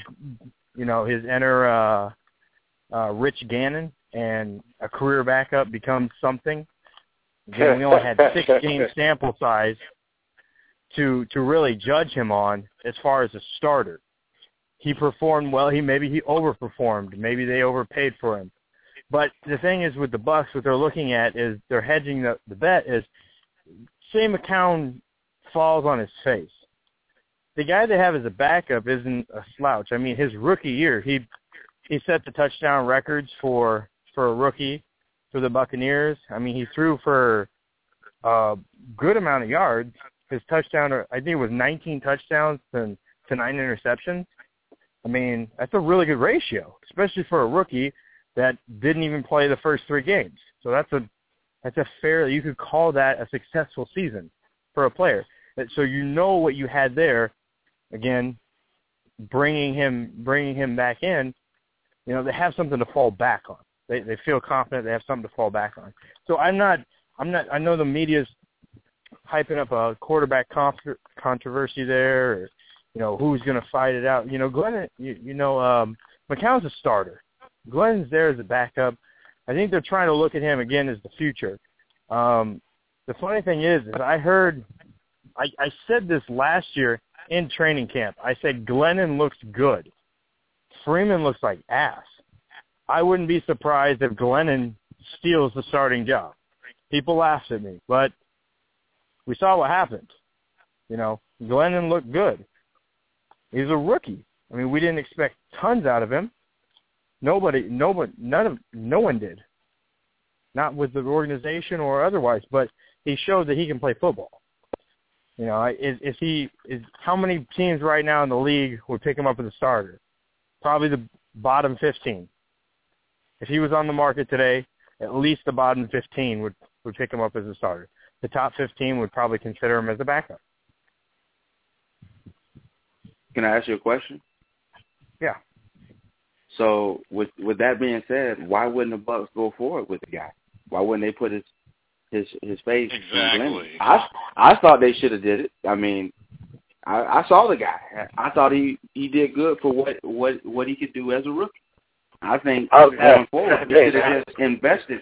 Rich Gannon, and a career backup becomes something. Again, we only had 6-game sample size to really judge him on as far as a starter. He performed well. Maybe he overperformed. Maybe they overpaid for him. But the thing is with the Bucs, what they're looking at is they're hedging the bet is, say McCown falls on his face. The guy they have as a backup isn't a slouch. I mean, his rookie year, he set the touchdown records for a rookie for the Buccaneers. I mean, he threw for a good amount of yards. His touchdown, I think it was 19 touchdowns to 9 interceptions. I mean, that's a really good ratio, especially for a rookie that didn't even play the first 3 games. So that's a fair, you could call that a successful season for a player. So you know what you had there. Again, bringing him back in, they have something to fall back on. They feel confident they have something to fall back on. So I'm not. I know the media's hyping up a quarterback controversy there, or who's going to fight it out. Glenn. McCown's a starter. Glenn's there as a backup. I think they're trying to look at him again as the future. The funny thing is I heard. I said this last year in training camp. I said Glennon looks good. Freeman looks like ass. I wouldn't be surprised if Glennon steals the starting job. People laughed at me, but we saw what happened. Glennon looked good. He's a rookie. I mean, we didn't expect tons out of him. No one did. Not with the organization or otherwise, but he showed that he can play football. How many teams right now in the league would pick him up as a starter? Probably the bottom 15. If he was on the market today, at least the bottom 15 would pick him up as a starter. The top 15 would probably consider him as a backup. Can I ask you a question? Yeah. So with that being said, why wouldn't the Bucs go forward with the guy? Why wouldn't they put his face in Glennon? I thought they should have did it. I mean, I saw the guy. I thought he did good for what he could do as a rookie. I think going forward, they should have just invested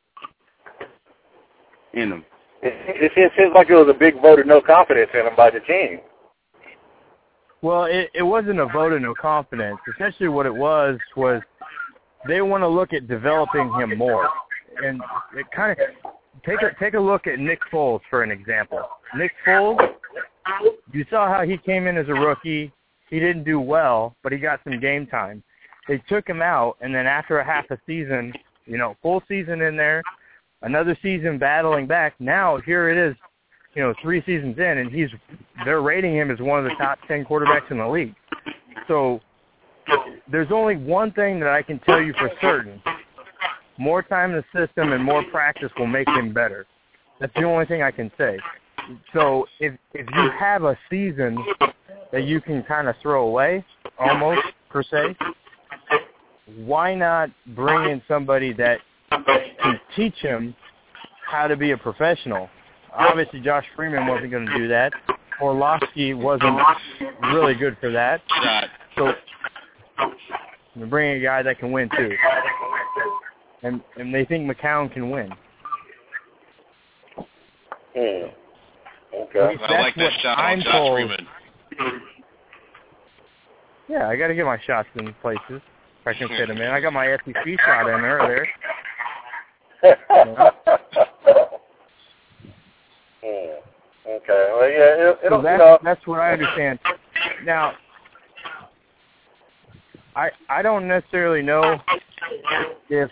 in him. It seems like it was a big vote of no confidence in him by the team. Well, it wasn't a vote of no confidence. Essentially what it was they want to look at developing him more. And it kind of take a look at Nick Foles, for an example. Nick Foles, you saw how he came in as a rookie. He didn't do well, but he got some game time. They took him out, and then after a half a season, full season in there, another season battling back. Now here it is, 3 seasons in, and they're rating him as one of the top 10 quarterbacks in the league. So there's only one thing that I can tell you for certain. More time in the system and more practice will make him better. That's the only thing I can say. So if you have a season that you can kind of throw away, almost, per se, why not bring in somebody that can teach him how to be a professional? Obviously, Josh Freeman wasn't going to do that. Orlovsky wasn't really good for that. So we're bringing a guy that can win, too. And they think McCown can win. Okay. I like that shot on Josh Freeman. Yeah, I got to get my shots in places if I can fit them in. I got my SEC shot in earlier. Okay. Well, yeah, it'll. So that's what I understand. Now, I don't necessarily know if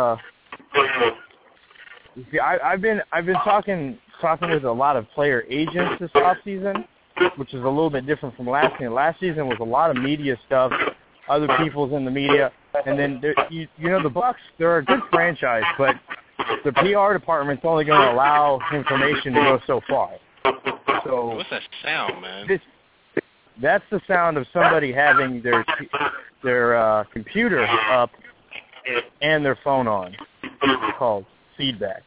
I've been talking with a lot of player agents this offseason, which is a little bit different from last season. Last season was a lot of media stuff, other people's in the media, and then the Bucs, they're a good franchise, but the PR department's only going to allow information to go so far. So what's that sound, man? That's the sound of somebody having their computer up and their phone on. It's called feedback.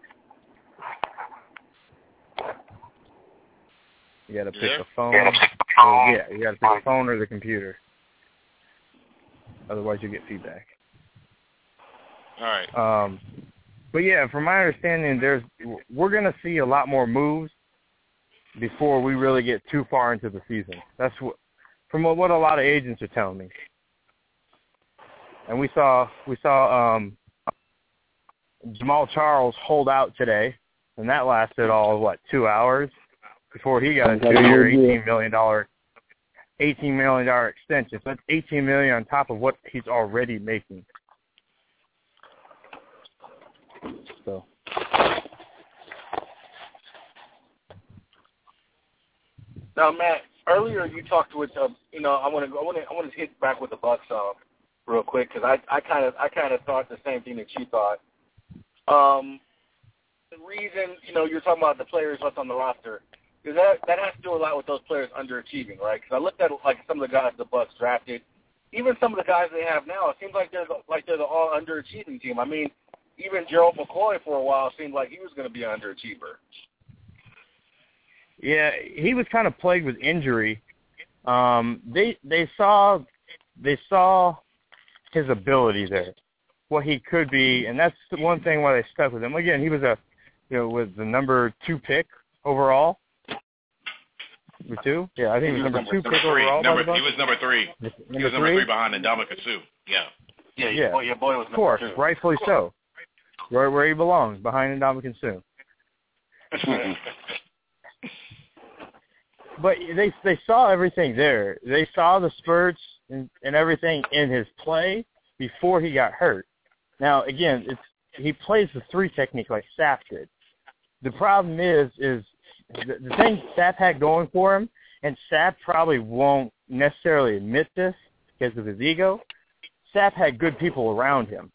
You got to pick the phone. So, yeah, you got to pick the phone or the computer. Otherwise, you get feedback. All right. But yeah, from my understanding, we're going to see a lot more moves before we really get too far into the season. That's from what a lot of agents are telling me. And we saw Jamal Charles hold out today, and that lasted 2 hours before he got a 2-year, $18 million extension. So that's $18 million on top of what he's already making. So. Now, Matt, earlier you talked with I want to hit back with the Bucks real quick because I kind of thought the same thing that you thought. The reason you're talking about the players left on the roster is that has to do a lot with those players underachieving, right? Because I looked at some of the guys the Bucks drafted, even some of the guys they have now. It seems like they're the all underachieving team. I mean, even Gerald McCoy for a while seemed like he was going to be an underachiever. Yeah, he was kind of plagued with injury. They saw his ability there, what he could be, and that's the one thing why they stuck with him. Again, he was was the number 2 pick overall. Number 2? Yeah, I think he was number 2 pick overall. He was number 3. He was number 3 behind Ndamukong Suh. Yeah. Yeah, your boy was number 2. Of course, rightfully so. Right where he belongs, behind Ndamukong Suh. But they saw everything there. They saw the spurts and everything in his play before he got hurt. Now, again, he plays the 3 technique like Sapp did. The problem is the thing Sapp had going for him, and Sapp probably won't necessarily admit this because of his ego, Sapp had good people around him.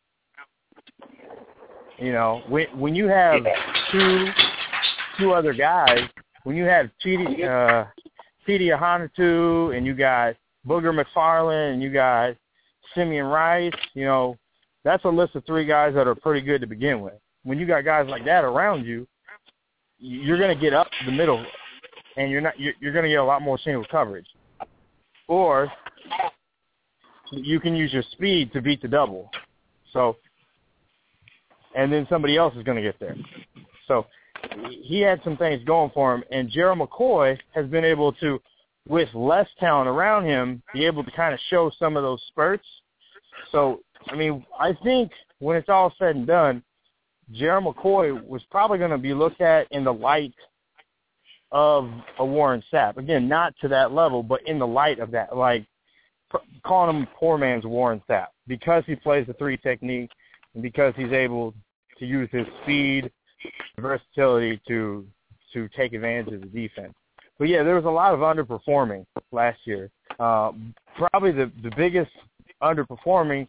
When you have two other guys, when you have Chidi Ahanotu and you got Booger McFarland and you got Simeon Rice, that's a list of 3 guys that are pretty good to begin with. When you got guys like that around you, you're going to get up the middle, and you're going to get a lot more single coverage. Or you can use your speed to beat the double. So, and then somebody else is going to get there. So he had some things going for him, and Gerald McCoy has been able to, with less talent around him, be able to kind of show some of those spurts. So, I mean, I think when it's all said and done, Gerald McCoy was probably going to be looked at in the light of a Warren Sapp. Again, not to that level, but in the light of that, like calling him poor man's Warren Sapp because he plays the 3 technique and because he's able to use his speed, versatility to take advantage of the defense. But, yeah, there was a lot of underperforming last year. Probably the biggest underperforming,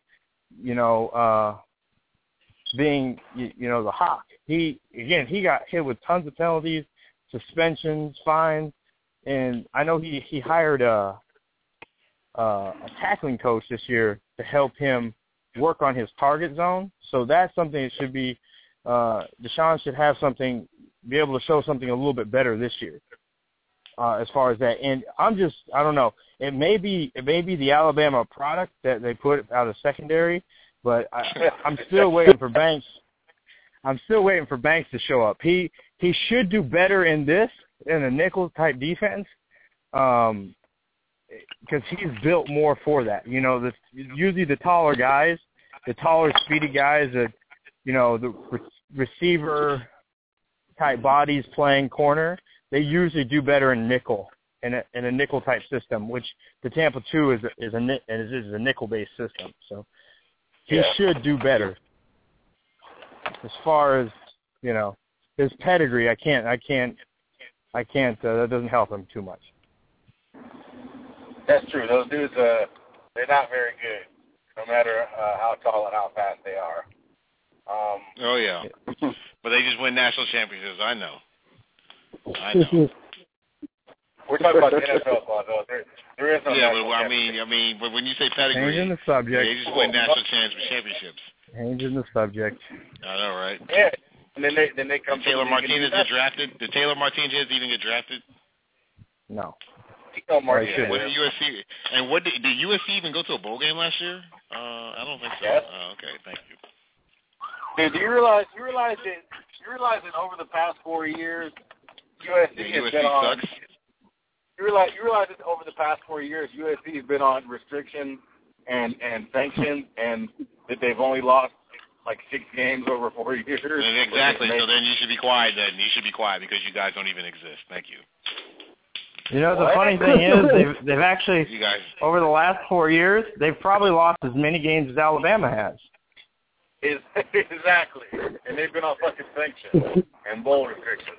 being, the Hawk. He got hit with tons of penalties, suspensions, fines, and I know he hired a tackling coach this year to help him work on his target zone. So that's something that should be Deshaun should be able to show something a little bit better this year as far as that. And I don't know. It may be the Alabama product that they put out of secondary, but I'm still waiting for Banks. I'm still waiting for Banks to show up. He should do better in a nickel type defense, because he's built more for that. Usually the taller guys, the taller, speedy guys that the receiver type bodies playing corner, they usually do better in nickel in a nickel type system, which the Tampa 2 is a nickel based system. So. He should do better. As far as, his pedigree, I can't, that doesn't help him too much. That's true. Those dudes, they're not very good, no matter how tall and how fast they are. Oh, yeah. But they just win national championships. I know. We're talking about the NFL, though. There is no. Yeah, but I mean, but when you say pedigree, changing the subject. They just win national championships. Changing the subject. I know, right? Yeah, and then they come. Did Taylor Martinez get drafted? Did Taylor Martinez even get drafted? No. What did USC and what did USC even go to a bowl game last year? I don't think so. Yes. Okay, thank you. Dude, do you realize that over the past 4 years, USC has been on. Sucks. You realize that over the past 4 years, USC has been on restriction and sanctions, and that they've only lost like 6 games over 4 years. Exactly. So then you should be quiet. Then you should be quiet because you guys don't even exist. Thank you. You know, the funny thing is they've actually, you guys, over the last 4 years, they've probably lost as many games as Alabama has. Exactly. And they've been on fucking sanctions and bowl restrictions.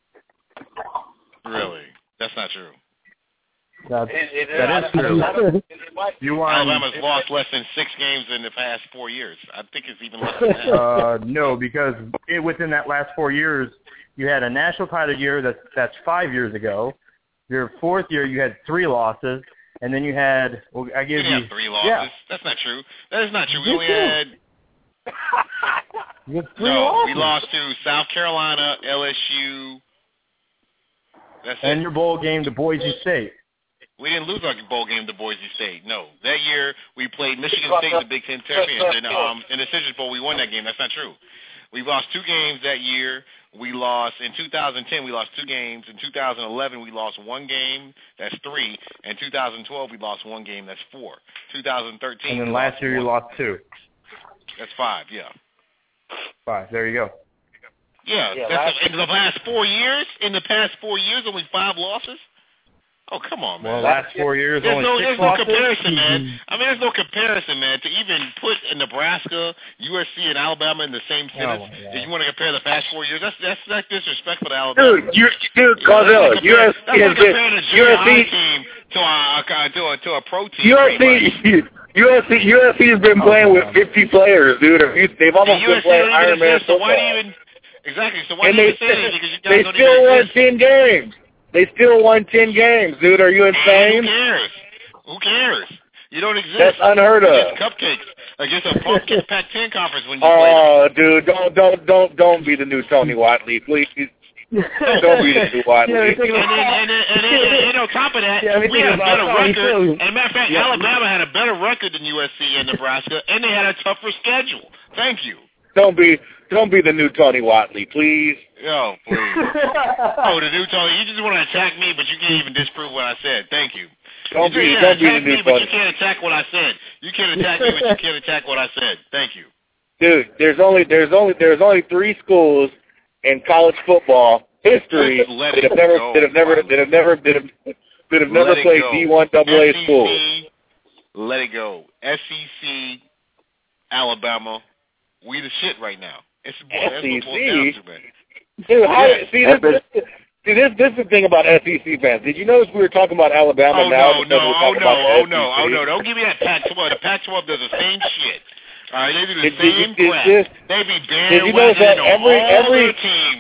Really? That's not true. That is true. Alabama's lost less than 6 games in the past 4 years. I think it's even less than that. No, because within that last 4 years, you had a national title year that's 5 years ago. Your 4th year, you had 3 losses, and then you had. Well, I give you 3 losses. Yeah. That's not true. That is not true. We only had. You had 3 no, losses. we lost to South Carolina, LSU. That's and it. your bowl game to Boise State. We didn't lose our bowl game to Boise State. No, that year we played Michigan State in the Big Ten Champions, and in the Citrus Bowl we won that game. That's not true. We lost 2 games that year. We lost in 2010. We lost 2 games. In 2011, we lost 1 game. That's 3. In 2012, we lost 1 game. That's 4. 2013. And then last year you lost 2. That's 5. Yeah. 5. There you go. Yeah. That's in the past 4 years. In the past 4 years, only 5 losses. Oh, come on, man. Well, last 4 years, there's only no, 6 there's losses. no comparison, man. I mean, there's no comparison, man, to even put Nebraska, USC, and Alabama in the same sentence. If you want to compare the past 4 years, that's disrespectful to Alabama. Dude, Caudill, USC has been USC team to a pro team. USC has been playing with 50 players, dude. They've almost been playing Iron Man football. So why do you even exactly? So why do you even say anything? Because you guys they don't still even won exist. 10 games. They still won 10 games, dude. Are you insane? Who cares? You don't exist. That's unheard of. Against cupcakes against a pumpkin Pac-10 conference when you play. Dude, don't be the new Tony Watley, please. Don't be the new Watley. And on top of that, we had a better record. As a matter of fact, Alabama had a better record than USC and Nebraska, and they had a tougher schedule. Thank you. Don't be the new Tony Watley, please. Oh, please. The new Tony. You just want to attack me, but you can't even disprove what I said. Thank you. Don't be the new Tony. But you can't attack what I said. You can't attack me, but you can't attack what I said. Thank you. Dude, there's only 3 schools in college football history that have never played D1AA schools. Let it go. SEC, Alabama. We the shit right now. It's SEC. Dude, this is the thing about SEC fans. Did you notice we were talking about Alabama now? No. Don't give me that Pac-12. The Pac-12 does the same shit. All right, they do the same crap. They be bandwagoning on all their teams.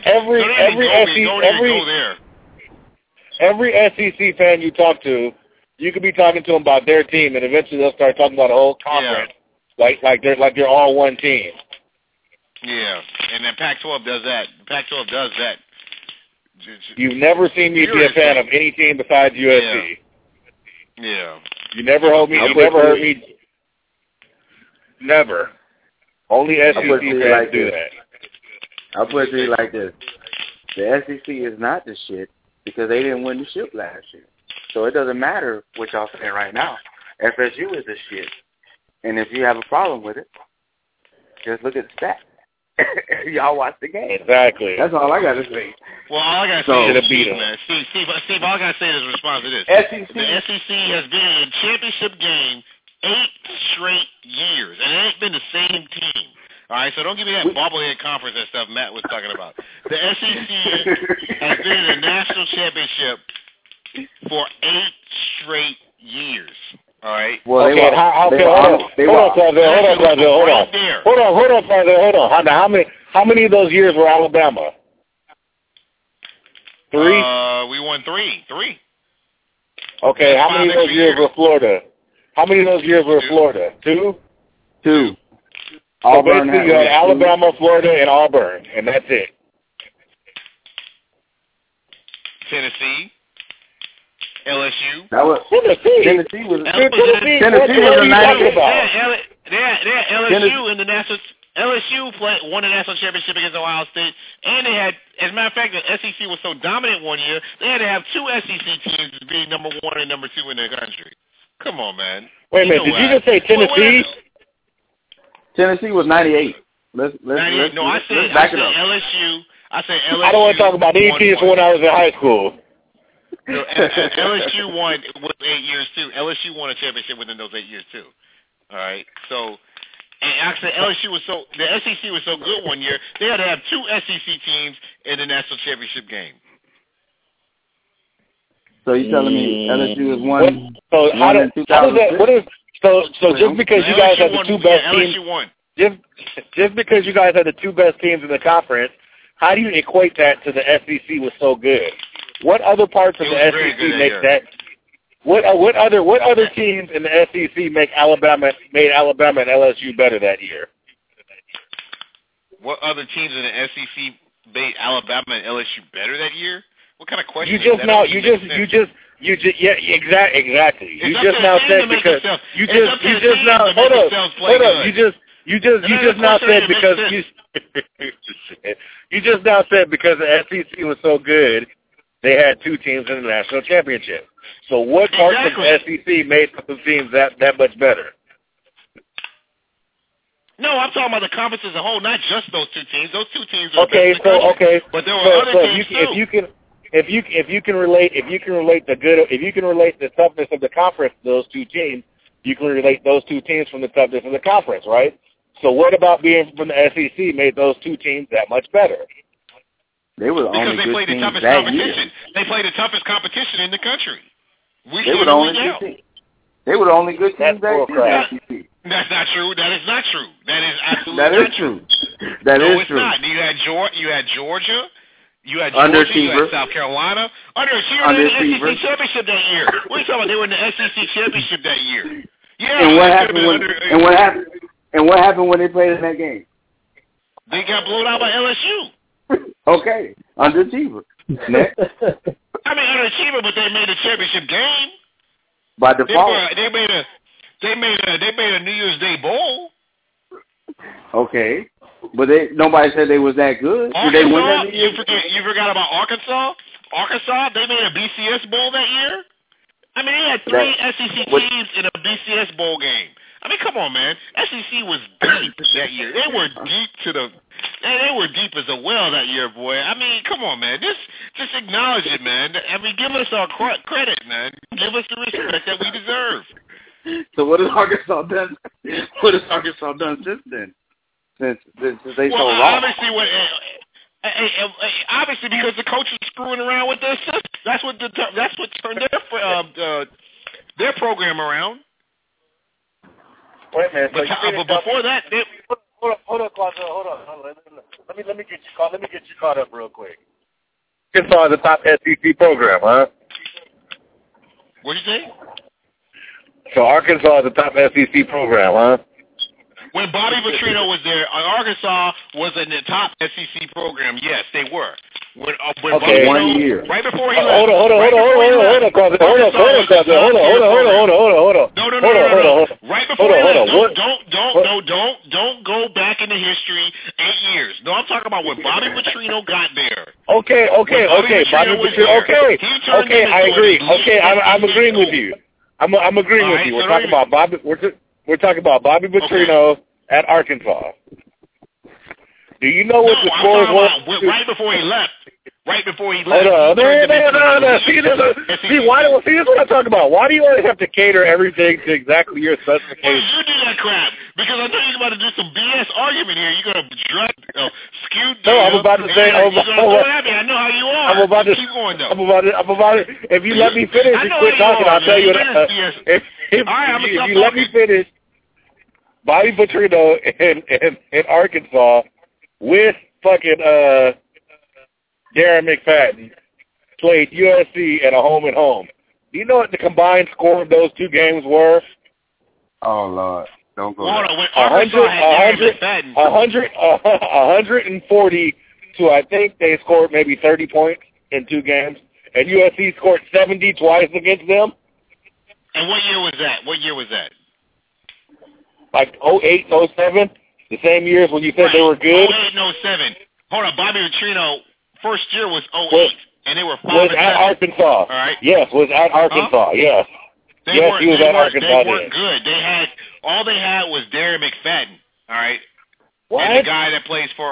Every SEC fan you talk to, you could be talking to them about their team, and eventually they'll start talking about a whole conference, like they're all one team. Yeah, and then Pac-12 does that. Pac-12 does that. You've never seen me be a fan of any team besides USC. Yeah. You never heard me. Never. Only SEC fans do that. I'll put it to you like this. The SEC is not the shit because they didn't win the ship last year. So it doesn't matter what y'all saying right now. FSU is the shit. And if you have a problem with it, just look at the stats. Y'all watch the game. Exactly. That's all I got to say. Well, all I got to say is Steve, man. Steve, all I got to say is response to this. The SEC has been in a championship game 8 straight years, and it ain't been the same team. All right, so don't give me that bobblehead conference and stuff Matt was talking about. The SEC has been in a national championship for 8 straight years. All right. Well, okay, hold on. Now, how many of those years were Alabama? 3? We won 3. Okay, how many of those years were Florida? How many of those years were Florida? 2? 2. So basically, you had Alabama, Florida, and Auburn, and that's it. LSU. That was Tennessee was a 98. LSU in the national. LSU won the national championship against Ohio State, and they had, as a matter of fact, the SEC was so dominant one year, they had to have two SEC teams being number 1 and number 2 in their country. Come on, man. Wait a minute, did you just say Tennessee? Tennessee was 98. Let's I said LSU. I said LSU. I don't want to talk about any teams when I was in high school. No, LSU won with 8 years too. LSU won a championship within those 8 years too. All right, so. And actually, the SEC was so good one year, they had to have two SEC teams in the national championship game. So you're telling me LSU is one? So how does that? What is so just because you guys have the two best teams? Just because you guys have the two best teams in the conference, how do you equate that to the SEC was so good? What other parts of the SEC make that? What other teams in the SEC made Alabama and LSU better that year? What other teams in the SEC made Alabama and LSU better that year? What kind of question? Exactly. You just now said because the SEC was so good, they had two teams in the national championship. So what parts of the SEC made those teams that much better? No, I'm talking about the conference as a whole, not just those two teams. Those two teams are but there were other teams too. If you can relate the toughness of the conference to those two teams, you can relate those two teams from the toughness of the conference, right? So what about being from the SEC made those two teams that much better? They were the only good teams that year. They played the toughest competition in the country. They were the only good teams. They were the only good teams that year. That's not true. That is not true. That is absolutely not true. That is true. Not. You had Georgia. You had South Carolina. Underachiever in the SEC championship that year. What are you talking about? They were in the SEC championship that year. Yeah. And what happened when they played in that game? They got blown out by LSU. Okay, underachiever. Next. I mean underachiever, but they made a championship game. By default. They made a New Year's Day bowl. Okay. But nobody said they was that good. Arkansas, did they win that year? You forgot about Arkansas? Arkansas, they made a BCS bowl that year? I mean, they had three SEC teams in a BCS bowl game. I mean, come on, man. SEC was deep that year. They were deep as a well that year, boy. I mean, come on, man. Just acknowledge it, man. I mean, give us our credit, man. Give us the respect that we deserve. So what has Arkansas done? What has Arkansas done since then? Since they so long? Obviously, because the coach is screwing around with their system. That's what turned their program around. Wait a minute. But before that, hold on, Claudio. Hold on. Let me get you caught up real quick. Arkansas is the top SEC program, huh? What'd you say? So Arkansas is the top SEC program, huh? When Bobby Petrino was there, Arkansas was in the top SEC program. Yes, they were. When okay, 1 year. Right before he left. Hold on. No. Right before he left. Don't go back into history 8 years. No, I'm talking about when Bobby Petrino got there. Okay. Bobby Petrino. Okay, I agree. Okay, I'm agreeing with you. I'm agreeing with you. We're talking about Bobby. We're talking about Bobby Petrino at Arkansas. Do you know what the scores were? Right before he left. Hold on. No. See, this is what I'm talking about. Why do you always have to cater everything to exactly your specifications? Why did you do that crap? Because I know you're about to do some BS argument here. You're going to skew. No, I'm about to say. I know how you are. I'm about to. Keep going, though. I'm about to. If you let me finish and quit talking, I'll tell you. If you let me finish, Bobby Petrino in Arkansas with fucking Darren McFadden played USC at a home and home. Do you know what the combined score of those two games were? Oh Lord, don't go. 140 to I think they scored maybe 30 points in two games, and USC scored 70 twice against them. And what year was that? Like 08, 07, the same years when you said they were good. 08 and 07. Hold on, Bobby Petrino, first year was 08, and they were 5-7. Was at Arkansas. All right. Yes, was at Arkansas. Yes. He was at Arkansas. They weren't good. All they had was Darren McFadden. All right. What? And the guy that plays for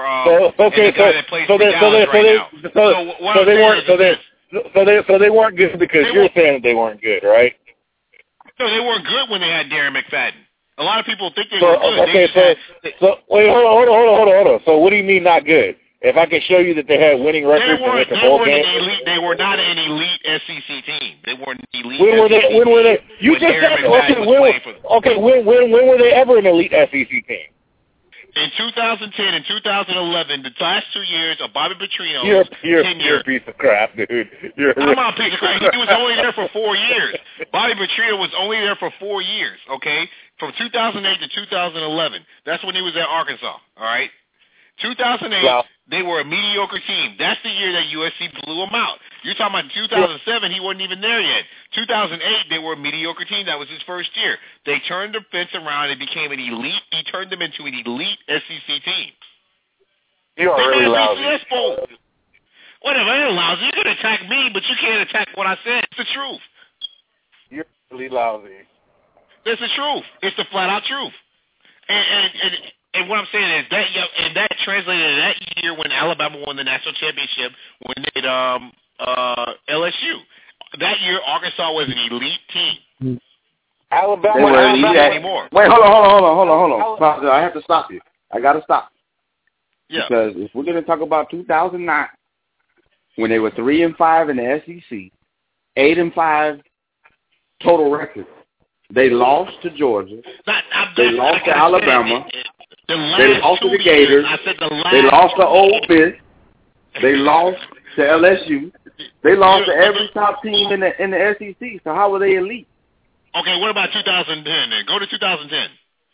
So they weren't good because you're saying that they weren't good, right? No, they weren't good when they had Darren McFadden. A lot of people think they were good. Okay, wait, hold on. So what do you mean not good? If I can show you that they had winning records and went to bowl games, they were not an elite SEC team. They weren't an elite. When were they? You just said when were they ever an elite SEC team? In 2010 and 2011, the last 2 years of Bobby Petrino. You're a piece of crap, dude. I'm not a piece of crap. He was only there for 4 years. Bobby Petrino was only there for 4 years, okay? From 2008 to 2011. That's when he was at Arkansas, all right? 2008, they were a mediocre team. That's the year that USC blew them out. You're talking about 2007, he wasn't even there yet. 2008, they were a mediocre team. That was his first year. They turned the fence around and became an elite. He turned them into an elite SEC team. You are really lousy. Whatever, they're lousy. You can attack me, but you can't attack what I said. It's the truth. You're really lousy. It's the truth. It's the flat-out truth. And what I'm saying is that translated to that year when Alabama won the national championship when they LSU. That year, Arkansas was an elite team. Alabama anymore. Wait, hold on. I have to stop you. I got to stop. Yeah. Because if we're going to talk about 2009, when they were 3-5 in the SEC, 8-5 total record, they lost to Georgia. They lost to Alabama. They lost to the Gators. They lost to Ole Miss. They lost to LSU. They lost to every top team in the SEC. So how were they elite? Okay, what about 2010 then? Go to 2010.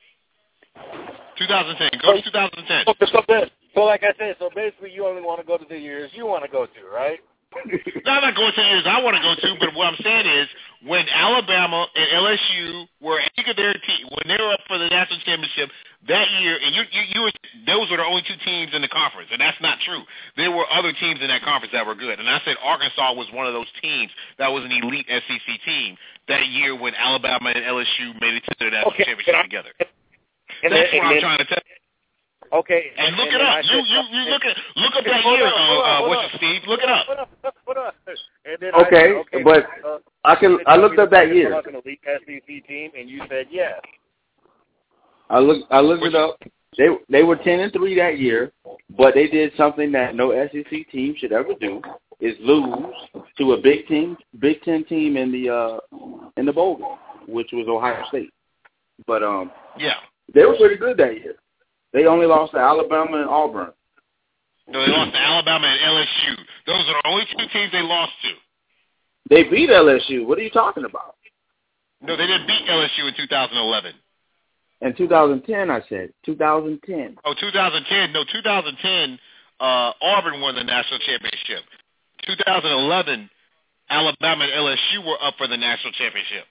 2010. Go to 2010. So like I said, so basically you only want to go to the years you want to go to, right? No, I'm not going to the years I want to go to, but what I'm saying is when Alabama and LSU were at their team, when they were up for the national championship that year, and those were the only two teams in the conference, and that's not true. There were other teams in that conference that were good, and I said Arkansas was one of those teams that was an elite SEC team that year when Alabama and LSU made it to the national championship together. That's what I'm trying to tell you. Okay. And look it up. You look up that year. What's it, Steve? Look it up. And then but I looked up that year. An elite SEC team, and you said yes. I looked it up. They were 10-3 that year, but they did something that no SEC team should ever do: is lose to a Big Ten team in the bowl game, which was Ohio State. But they were pretty good that year. They only lost to Alabama and Auburn. No, they lost to Alabama and LSU. Those are the only two teams they lost to. They beat LSU. What are you talking about? No, they didn't beat LSU in 2011. In 2010, I said. 2010. Oh, 2010. No, 2010, Auburn won the national championship. 2011, Alabama and LSU were up for the national championship.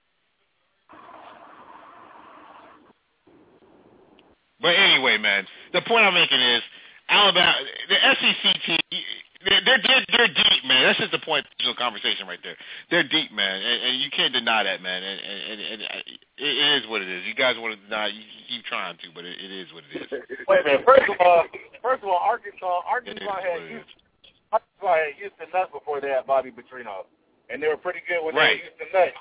But anyway, man, the point I'm making is Alabama, the SEC team, they're deep, man. That's just the point of the conversation right there. They're deep, man, and you can't deny that, man. And it is what it is. You guys want to deny, you keep trying to, but it is what it is. Wait a minute. First of all, Arkansas had Houston Nutt before they had Bobby Petrino, and they were pretty good when they had Houston Nutt.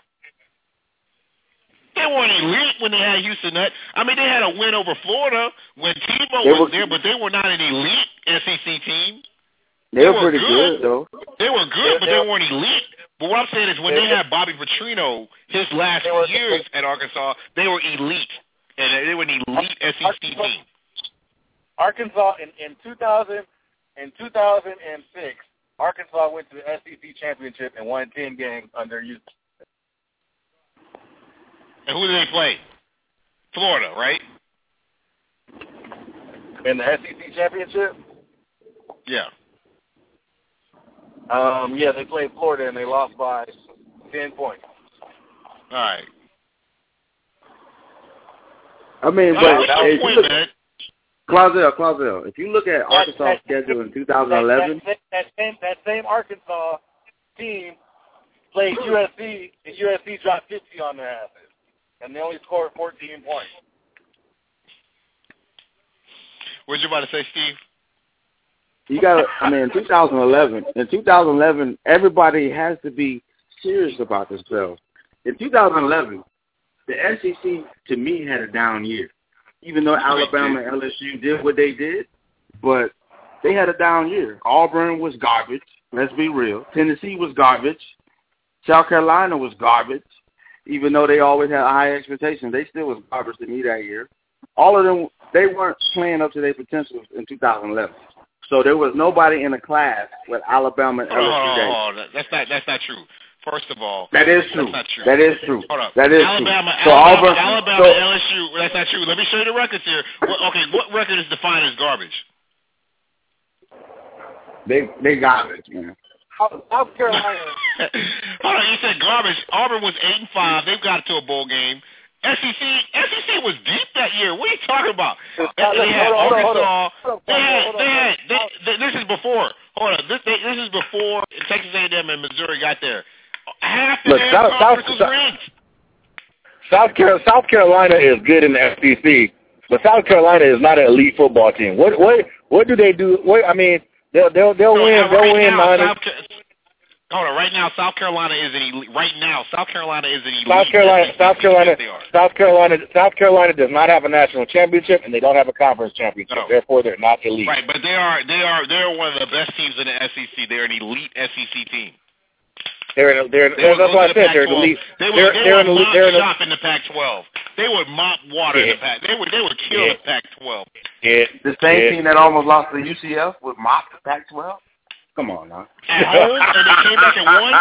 They weren't elite when they had Houston Nutt. I mean, they had a win over Florida when Tebow was there, but they were not an elite SEC team. They were pretty good, though. They were good, but they weren't elite. But what I'm saying is when they had Bobby Petrino, his last years at Arkansas, they were elite. And they were an elite SEC team. Arkansas, in 2006, Arkansas went to the SEC championship and won 10 games under Houston. And who did they play? Florida, right? In the SEC championship? Yeah. Yeah, they played Florida and they lost by 10 points. All right. I mean, but if you look, Clausel, if you look at Arkansas' schedule in 2011, that same Arkansas team played USC, and USC dropped 50 on their asses, and they only scored 14 points. What you about to say, Steve? You got. I mean, in 2011, everybody has to be serious about themselves. In 2011, the SEC to me had a down year, even though Alabama and LSU did what they did, but they had a down year. Auburn was garbage. Let's be real. Tennessee was garbage. South Carolina was garbage. Even though they always had high expectations, they still was garbage to me that year. All of them, they weren't playing up to their potential in 2011. So there was nobody in the class with Alabama and LSU. That's not true. First of all, that is true. That's not true. That is true. Hold up. That is Alabama, true. So Alabama, LSU. That's not true. Let me show you the records here. What record is defined as garbage? They garbage, man. South Carolina. Hold on, you said garbage. Auburn was 8-5. They've got to a bowl game. SEC was deep that year. What are you talking about? They had Arkansas. This is before. Hold on. This is before Texas A&M and Missouri got there. Half the conference was ranked. South Carolina is good in the SEC, but South Carolina is not an elite football team. What do they do? I mean, they'll win. They'll win. Hold on. Right now, South Carolina is an elite. Right now, South Carolina is an elite. South Carolina does not have a national championship, and they don't have a conference championship. No. Therefore, they're not elite. Right, but they're one of the best teams in the SEC. They're an elite SEC team. That's what I said. They're elite. They would shop in the Pac-12. They would mop water in the Pac. They would kill the Pac-12. The same team that almost lost to UCF would mop the Pac-12. Come on, now. At home, and they came back and won?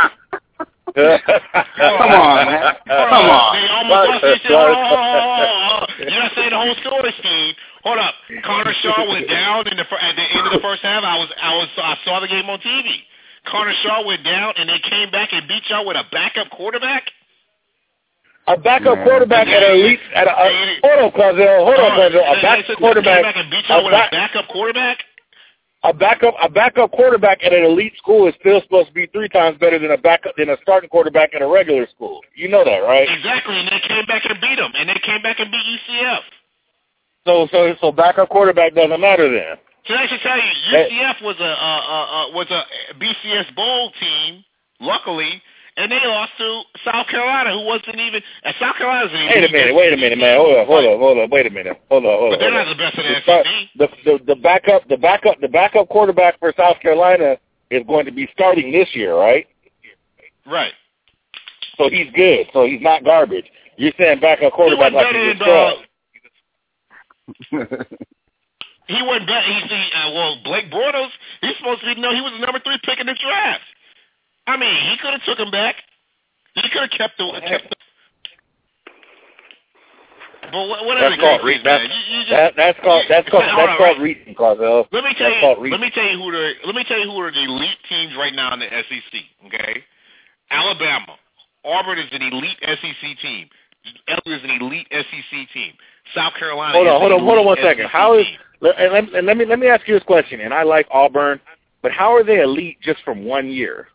Come on, man. Come on. They almost lost. You're not saying the whole story, Steve. Hold up. Connor Shaw went down at the end of the first half. I saw the game on TV. Connor Shaw went down, and they came back and beat y'all with a backup quarterback? A backup quarterback at elite. Hold on, Clausel. A backup quarterback. A backup quarterback at an elite school is still supposed to be 3 times better than a starting quarterback at a regular school. You know that, right? Exactly, and they came back and beat them, and they came back and beat UCF. So backup quarterback doesn't matter then. So I should tell you, UCF was a BCS bowl team, luckily, and they lost to South Carolina, who wasn't even. And South Carolina's an elite. Wait a minute, man. Hold on. Wait a minute. Hold on. But they're not the best in the SEC. The backup quarterback for South Carolina is going to be starting this year, right? Right. So he's good. So he's not garbage. You're saying backup quarterback like he's a scrub. He wasn't better. Blake Bortles, he's supposed to be. No, he was the number 3 pick in the draft. I mean, he could have took him back. He could have kept the. But whatever the case is, man, that's called reaching, Clausel. Let me tell you who are the elite teams right now in the SEC. Okay, Alabama, Auburn is an elite SEC team. LSU is an elite SEC team. South Carolina. Hold on 1 second. How is? And let me ask you this question. And I like Auburn, but how are they elite just from 1 year?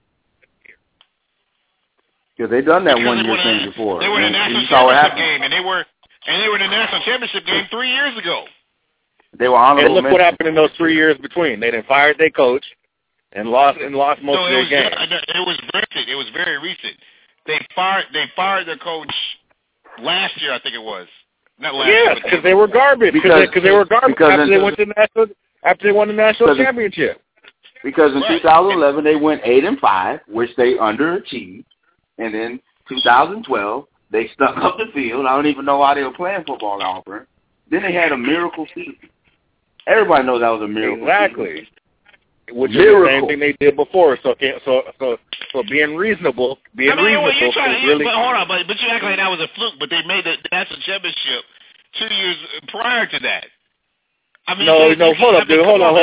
Because they've done that 1 year thing before. They were in the national championship game, and they were in the national championship game 3 years ago. They were honorable. And look what happened in those 3 years between. They then fired their coach and lost most of their games. It was recent. It was very recent. They fired their coach last year, I think it was. Not last year. Because they were garbage. Because they were garbage after they won the national championship. Because in 2011 they went 8-5, which they underachieved. And then 2012, they stuck up the field. I don't even know why they were playing football at Auburn. Then they had a miracle season. Everybody knows that was a miracle season. Which is miracle. the same thing they did before. So being reasonable, really. But hold on, but you act like that was a fluke. But they made the national championship 2 years prior to that. I mean, no, hold up, dude. Hold on.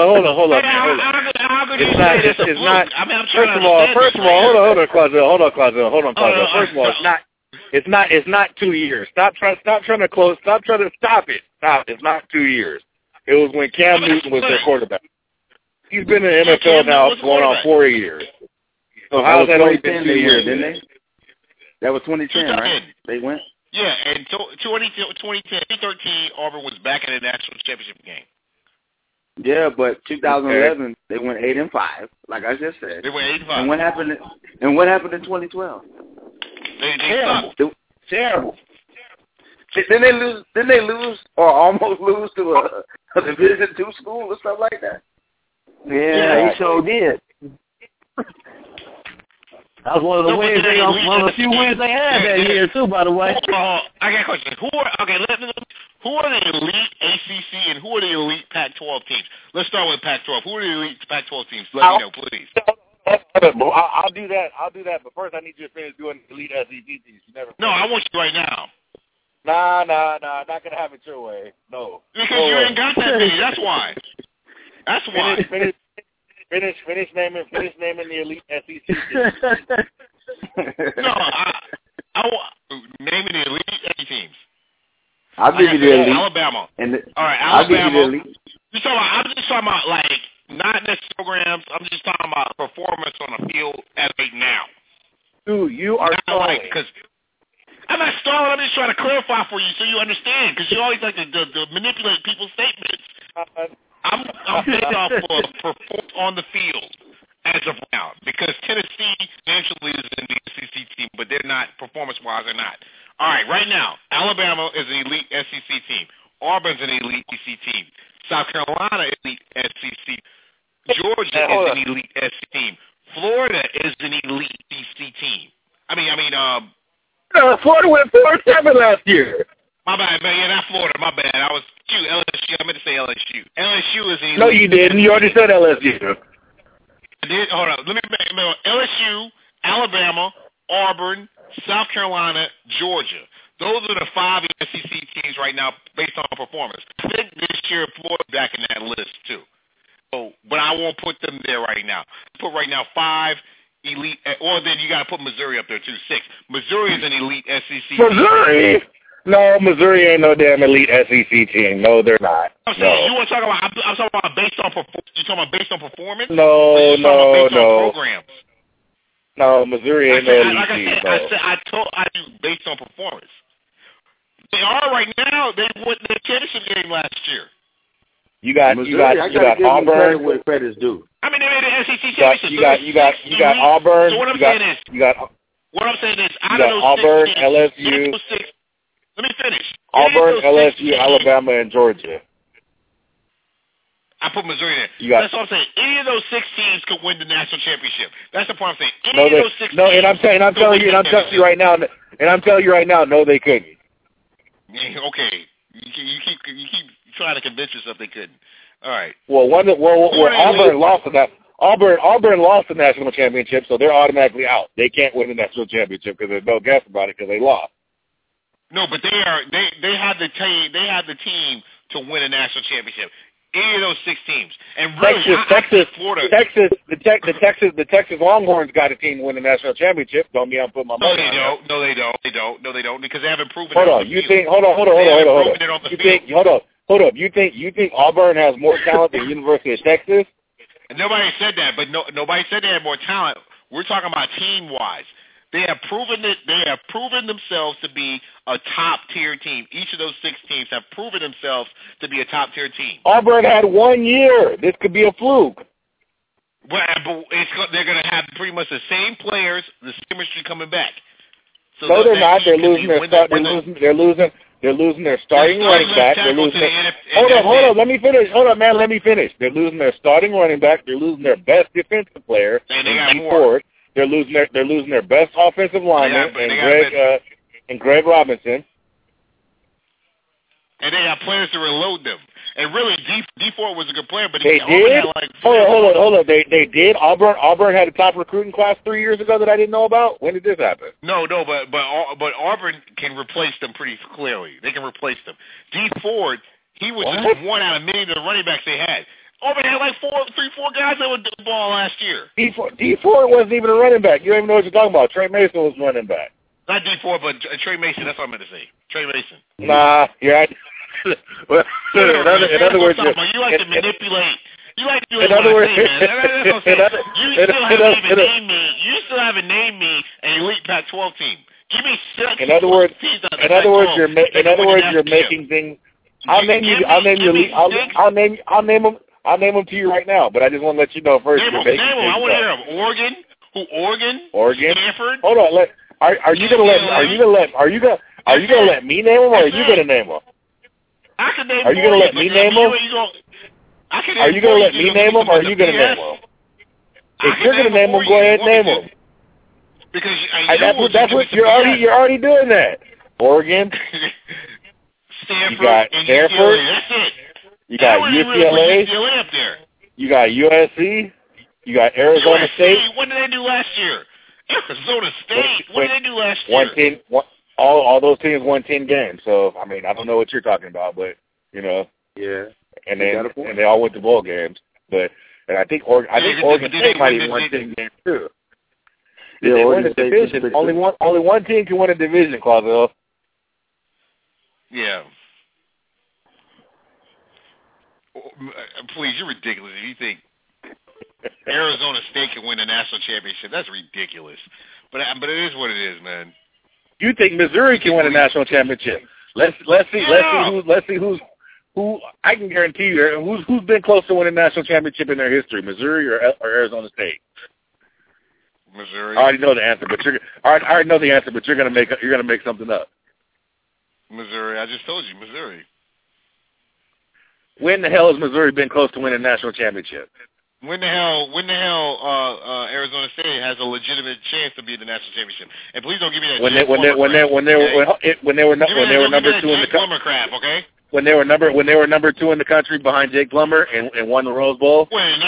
It's not. I mean, I'm first of all, hold on, Claudio. First of all, it's not 2 years. Stop it. Stop. It's not 2 years. It was when Cam Newton was their quarterback. He's been in the NFL now going on 4 years. So how's that only been 2 years, didn't they? That was 2010, right? They went? Yeah, and 2010, 2013, Auburn was back in the national championship game. Yeah, but 2011, they went 8-5, like I just said. They went 8-5. And what happened in 2012? They sucked. Terrible. Didn't they lose or almost lose to a Division II school or stuff like that? Yeah, he sure did. That was one of the wins. One of the few wins they had that year too, by the way. I got a question. Who are the elite ACC and who are the elite Pac-12 teams? Let's start with Pac-12. Who are the elite Pac-12 teams? Let me know, please. I'll do that. But first, I need you to finish doing the elite SEC teams. No, I want you right now. Nah, not gonna have it your way. No. Because you ain't got that many. That's why. That's why. Finish naming the elite SEC teams. No, I want naming the elite SEC teams. I'll give you the elite. Alabama. All right, Alabama. I'll give you the elite. I'm just talking about like not necessarily programs. I'm just talking about performance on the field as right now. Dude, you are stalling. Because I'm not stalling. I'm just trying to clarify for you so you understand. Because you always like to manipulate people's statements. I'm based off of performance on the field as of now because Tennessee financially is in the SEC team, but they're not performance-wise. They're not. All right, right now, Alabama is an elite SEC team. Auburn's an elite SEC team. South Carolina is an elite SEC. Georgia is an elite SEC team. Florida is an elite SEC team. Florida went 4-7 last year. My bad, man. Yeah, not Florida. My bad. I was LSU. I meant to say LSU. LSU is an elite. No, you didn't. You already said LSU. I did. Hold on. Let me make LSU, Alabama, Auburn, South Carolina, Georgia. Those are the 5 SEC teams right now based on performance. I think this year Florida back in that list too. So, but I won't put them there right now. Put right now 5 elite, or then you got to put Missouri up there too. 6. Missouri is an elite SEC. Missouri. No, Missouri ain't no damn elite SEC team. No, they're not. I'm saying you want to talk about. I'm talking about based on performance. You talking about based on performance? No. On programs. No, Missouri ain't no elite team. I do based on performance. They are right now. They won the championship game last year. You got Auburn. Where credit's due. I mean, they made the SEC championship. You got Auburn. So what I'm saying is, out of those Auburn, 6 LSU. Let me finish. Auburn, LSU, Alabama, and Georgia. I put Missouri there. That's what I'm saying. Any of those 6 teams could win the national championship. That's the point I'm saying. Any of those 6 teams. And I'm telling you right now, no, they couldn't. Okay, you keep trying to convince yourself they couldn't. All right. Well, Auburn lost to that. Auburn lost the national championship, so they're automatically out. They can't win the national championship because there's no guess about it because they lost. No, but they have the team to win a national championship. Any of those 6 teams, and really, Florida, the Texas Longhorns got a team to win the national championship. Don't mean I'm putting my money on that. No, they don't, because they haven't proven. Hold on, you think Auburn has more talent than University of Texas? And nobody said that, but nobody said they had more talent. We're talking about team-wise. They have proven it. They have proven themselves to be a top-tier team. Each of those 6 teams have proven themselves to be a top-tier team. Auburn had 1 year. This could be a fluke. Well, but they're going to have pretty much the same players, the chemistry coming back. So no, they're not. They're losing their starting running back. They're losing. Hold on. Let me finish. Hold on, man. Let me finish. They're losing their starting running back. They're losing their best defensive player. And they got more. They're losing their best offensive lineman and Greg Robinson. And they have players to reload them. And really, D Ford was a good player, but they did. Hold on. They did. Auburn had a top recruiting class 3 years ago that I didn't know about. When did this happen? No, but Auburn can replace them pretty clearly. They can replace them. D Ford He was just one out of many of the running backs they had. Auburn had like four guys that would do the ball last year. D4 wasn't even a running back. You don't even know what you're talking about. Trey Mason was running back. Not D4, but Trey Mason. That's what I meant to say. Trey Mason. Nah, you're right. Well, in other words, you like to manipulate. You like to do it. In other words, you still haven't named me an elite Pac-12 team. Give me six. In other words, you're making things. I'll name them to you right now, but I just want to let you know first. Name them. I want to hear them. Oregon. Stanford. Hold on. Are you gonna let me name them, or are you gonna name them? I can name. Are you gonna let me name them? Are you gonna let me name them, or are you gonna name them? If you're gonna name them, go ahead and name them. Because that's what you're already doing that. Oregon. Stanford. You got Stanford. That's it. You got UCLA. UCLA up there. You got USC. You got Arizona State. What did they do last year? Arizona State. What did they do last year? All those teams won 10 games. So I mean, I don't know what you're talking about, but you know. Yeah. And they all went to bowl games, and I think Oregon State might even won 10 games too. Did they win a division? Only one team can win a division, Clausel. Yeah. Please, you're ridiculous. If you think Arizona State can win a national championship, that's ridiculous. But it is what it is, man. You think Missouri can win a national championship? Let's see who I can guarantee you who's been close to winning a national championship in their history, Missouri or Arizona State. Missouri. I already know the answer, but you're gonna make something up. Missouri. I just told you, Missouri. When the hell has Missouri been close to winning a national championship? When the hell Arizona State has a legitimate chance to be in the national championship? And please don't give me that when they were number 2 in the country. Crap, okay? When they were number 2 in the country behind Jake Plummer and won the Rose Bowl. When in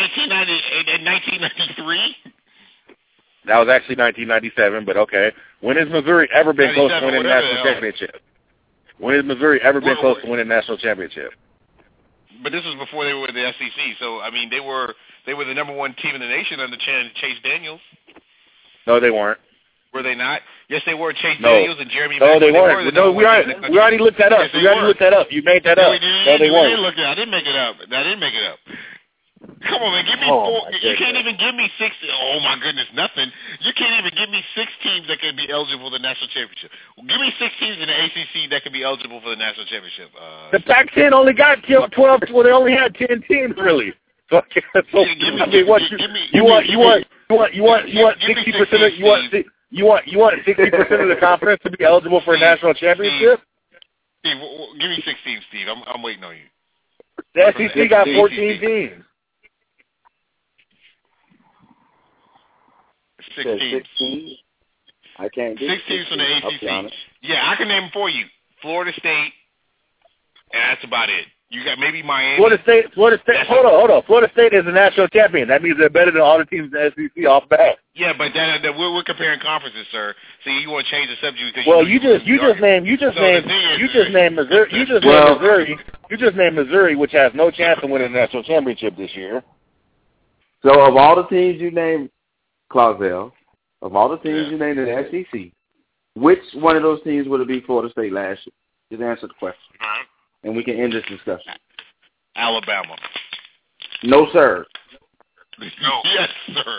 1993? That was actually 1997, but okay. When has Missouri ever been close to winning a national championship? When has Missouri ever been close to winning a national championship? But this was before they were in the SEC, so I mean they were the number 1 team in the nation under Chase Daniels. No, they weren't. Were they not? Yes, they were. Chase Daniels and Jeremy. No, they weren't. No, we already looked that up. Yes, we already looked that up. You made that up. No, they weren't. I didn't make it up. Come on, man. Give me 4. You can't even give me 6. Oh, my goodness, nothing. You can't even give me 6 teams that can be eligible for the national championship. Give me 6 teams in the ACC that can be eligible for the national championship. The Pac-10 only got 12. Well, they only had 10 teams, really. So you want 60% of you want 60% of the conference to be eligible for a national championship? Steve, give me 6 teams, Steve. I'm waiting on you. The SEC got 14 teams. 16. I can't do 6 teams from the ACC. Yeah, I can name them for you. Florida State, and that's about it. You got maybe Miami. Florida State. Hold on. Florida State is a national champion. That means they're better than all the teams in the SEC off bat. Yeah, but we're comparing conferences, sir. So you want to change the subject because you just named Missouri, which has no chance of winning the national championship this year. So of all the teams you named, Clausel, of all the teams you named in the SEC, which one of those teams would it be Florida State last year? Just answer the question. And we can end this discussion. Alabama. No, sir. No. Yes, sir.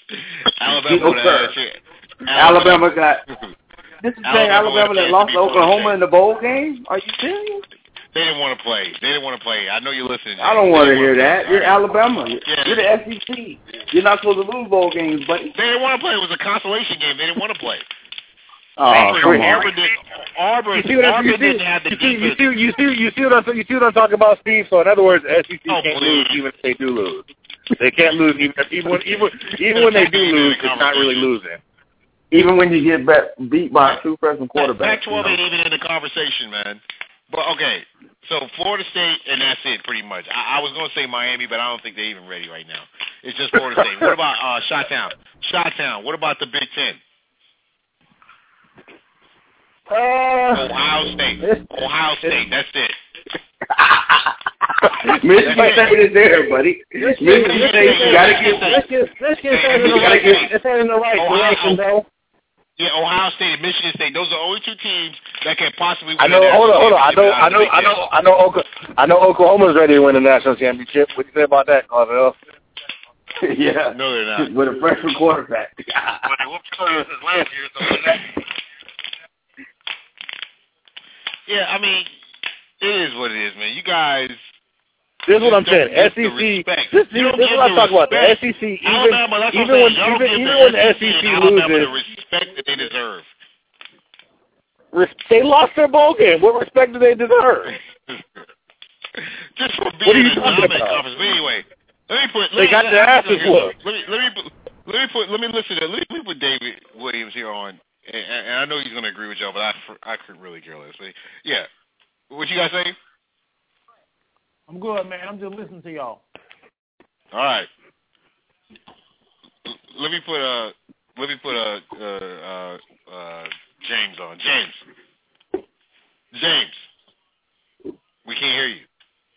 Alabama got... This is saying Alabama that lost to Oklahoma in the bowl game? Are you serious? They didn't want to play. I know you're listening. I don't want to hear that. You're Alabama. You're the SEC. You're not supposed to lose bowl games, but... They didn't want to play. It was a consolation game. They didn't want to play. Oh, come on. Auburn didn't have the defense. You see what I'm talking about, Steve? So in other words, SEC can't lose even if they do lose. They can't lose even when they do lose. It's not really losing. Even when you get beat by a true freshman quarterback. Pac-12 ain't even in the conversation, man. But okay, so Florida State, and that's it pretty much. I was going to say Miami, but I don't think they're even ready right now. It's just Florida State. What about Chi-Town? What about the Big Ten? Ohio State. That's it. Michigan State is there, buddy. Michigan State, you gotta get. Let's get that in the right direction, though. Yeah, Ohio State and Michigan State. Those are the only two teams that can possibly win. I know. Hold on. I know Oklahoma's ready to win the national championship. What do you say about that, Carvel? Yeah. No, they're not. With a freshman quarterback. But they whooped us last year, so that. Yeah, I mean, it is what it is, man. You guys. This is what I'm saying. SEC. This is what I'm talking about. The SEC, even when the SEC Alabama loses, the respect that they deserve. They lost their bowl game. What respect do they deserve? Just for being in the dominant conference. But anyway, they got their asses whooped. Let me put David Williams here on, and I know he's going to agree with y'all, but I couldn't really care less. But yeah, what you guys say? I'm good, man. I'm just listening to y'all. All right. Let me put James on. James, we can't hear you.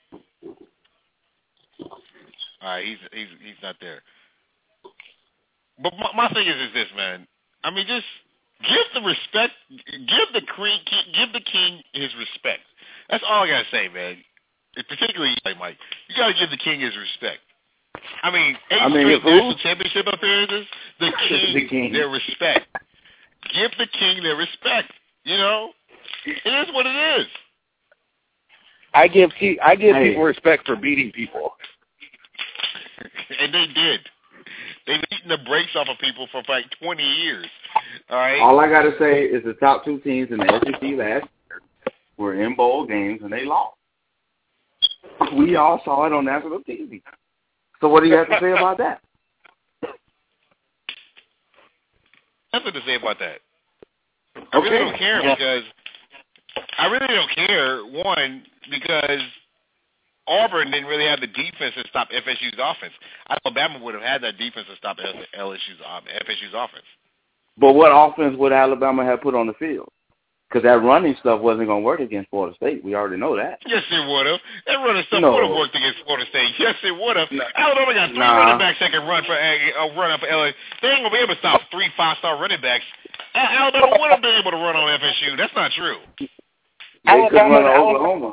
All right, he's not there. But my thing is this, man. I mean, just give the respect, give the king his respect. That's all I gotta say, man. Particularly, Mike, you gotta give the king his respect. I mean, straight national championship appearances, the king their respect. Give the king their respect. You know, it is what it is. I give people respect for beating people. And they did. They've eaten the brakes off of people for like 20 years. All right. All I gotta say is the top two teams in the SEC last year were in bowl games and they lost. We all saw it on national TV. So what do you have to say about that? Nothing to say about that. I really don't care because one, because Auburn didn't really have the defense to stop FSU's offense. Alabama would have had that defense to stop FSU's offense. But what offense would Alabama have put on the field? Because that running stuff wasn't going to work against Florida State. We already know that. Yes, it would have. That running stuff would have worked against Florida State. Yes, it would have. Alabama got three running backs that can run up for LA. They ain't going to be able to stop 3 5-star running backs. Alabama would have been able to run on FSU. That's not true. Oklahoma.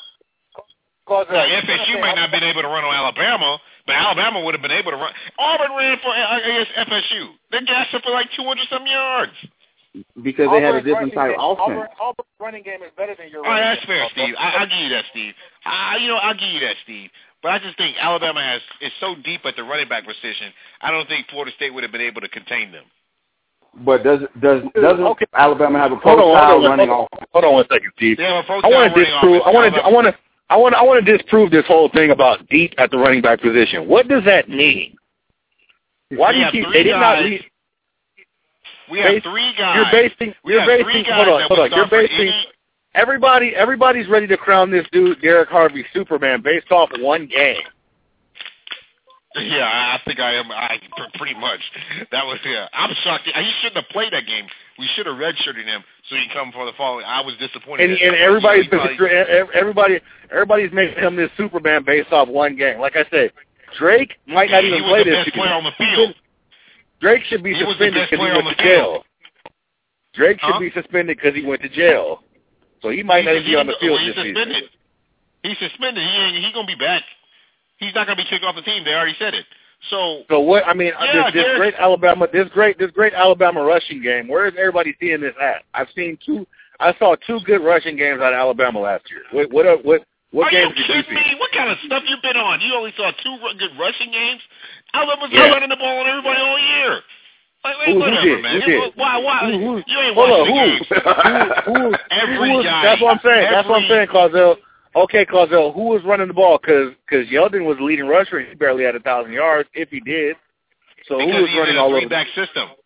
FSU might not have been able to run on Alabama, but Alabama would have been able to run. Auburn ran for against FSU. They gassed up for like 200-some yards. Because they had a different type of offense. Auburn's running game is better than your running game. That's fair, Steve. I'll give you that, Steve. I'll give you that, Steve. But I just think Alabama is so deep at the running back position, I don't think Florida State would have been able to contain them. But doesn't Alabama have a pro-style running offense? Hold on one second, Steve. They have a pro-style running offense. I want to disprove this whole thing about deep at the running back position. What does that mean? Why do you keep? They did not lead. We have 3 guys. You're basing. Hold on. You're basing. Everybody's ready to crown this dude Derek Harvey Superman based off one game. Yeah, I think I am. Pretty much. That was I'm shocked. He shouldn't have played that game. We should have redshirted him so he can come for the following. I was disappointed. And everybody's making him this Superman based off one game. Like I said, Drake might not even play this. He was the best player on the field. Drake should be suspended because he went to jail. Drake should be suspended because he went to jail. So he might not even be on the field this season. He's suspended. He's going to be back. He's not going to be kicked off the team. They already said it. So what? I mean, this great Alabama rushing game. Where is everybody seeing this at? I saw 2 good rushing games out of Alabama last year. What games did you see? Me? What kind of stuff you been on? You only saw 2 good rushing games. Alabama's running the ball on everybody all year. Whatever, man. Why? You ain't watching the games. Every guy. That's what I'm saying, Carzell. Okay, Carzell, who was running the ball? Because Yeldon was the leading rusher. He barely had 1,000 yards, if he did. So because who was running all over? Because he's in a 3-back system.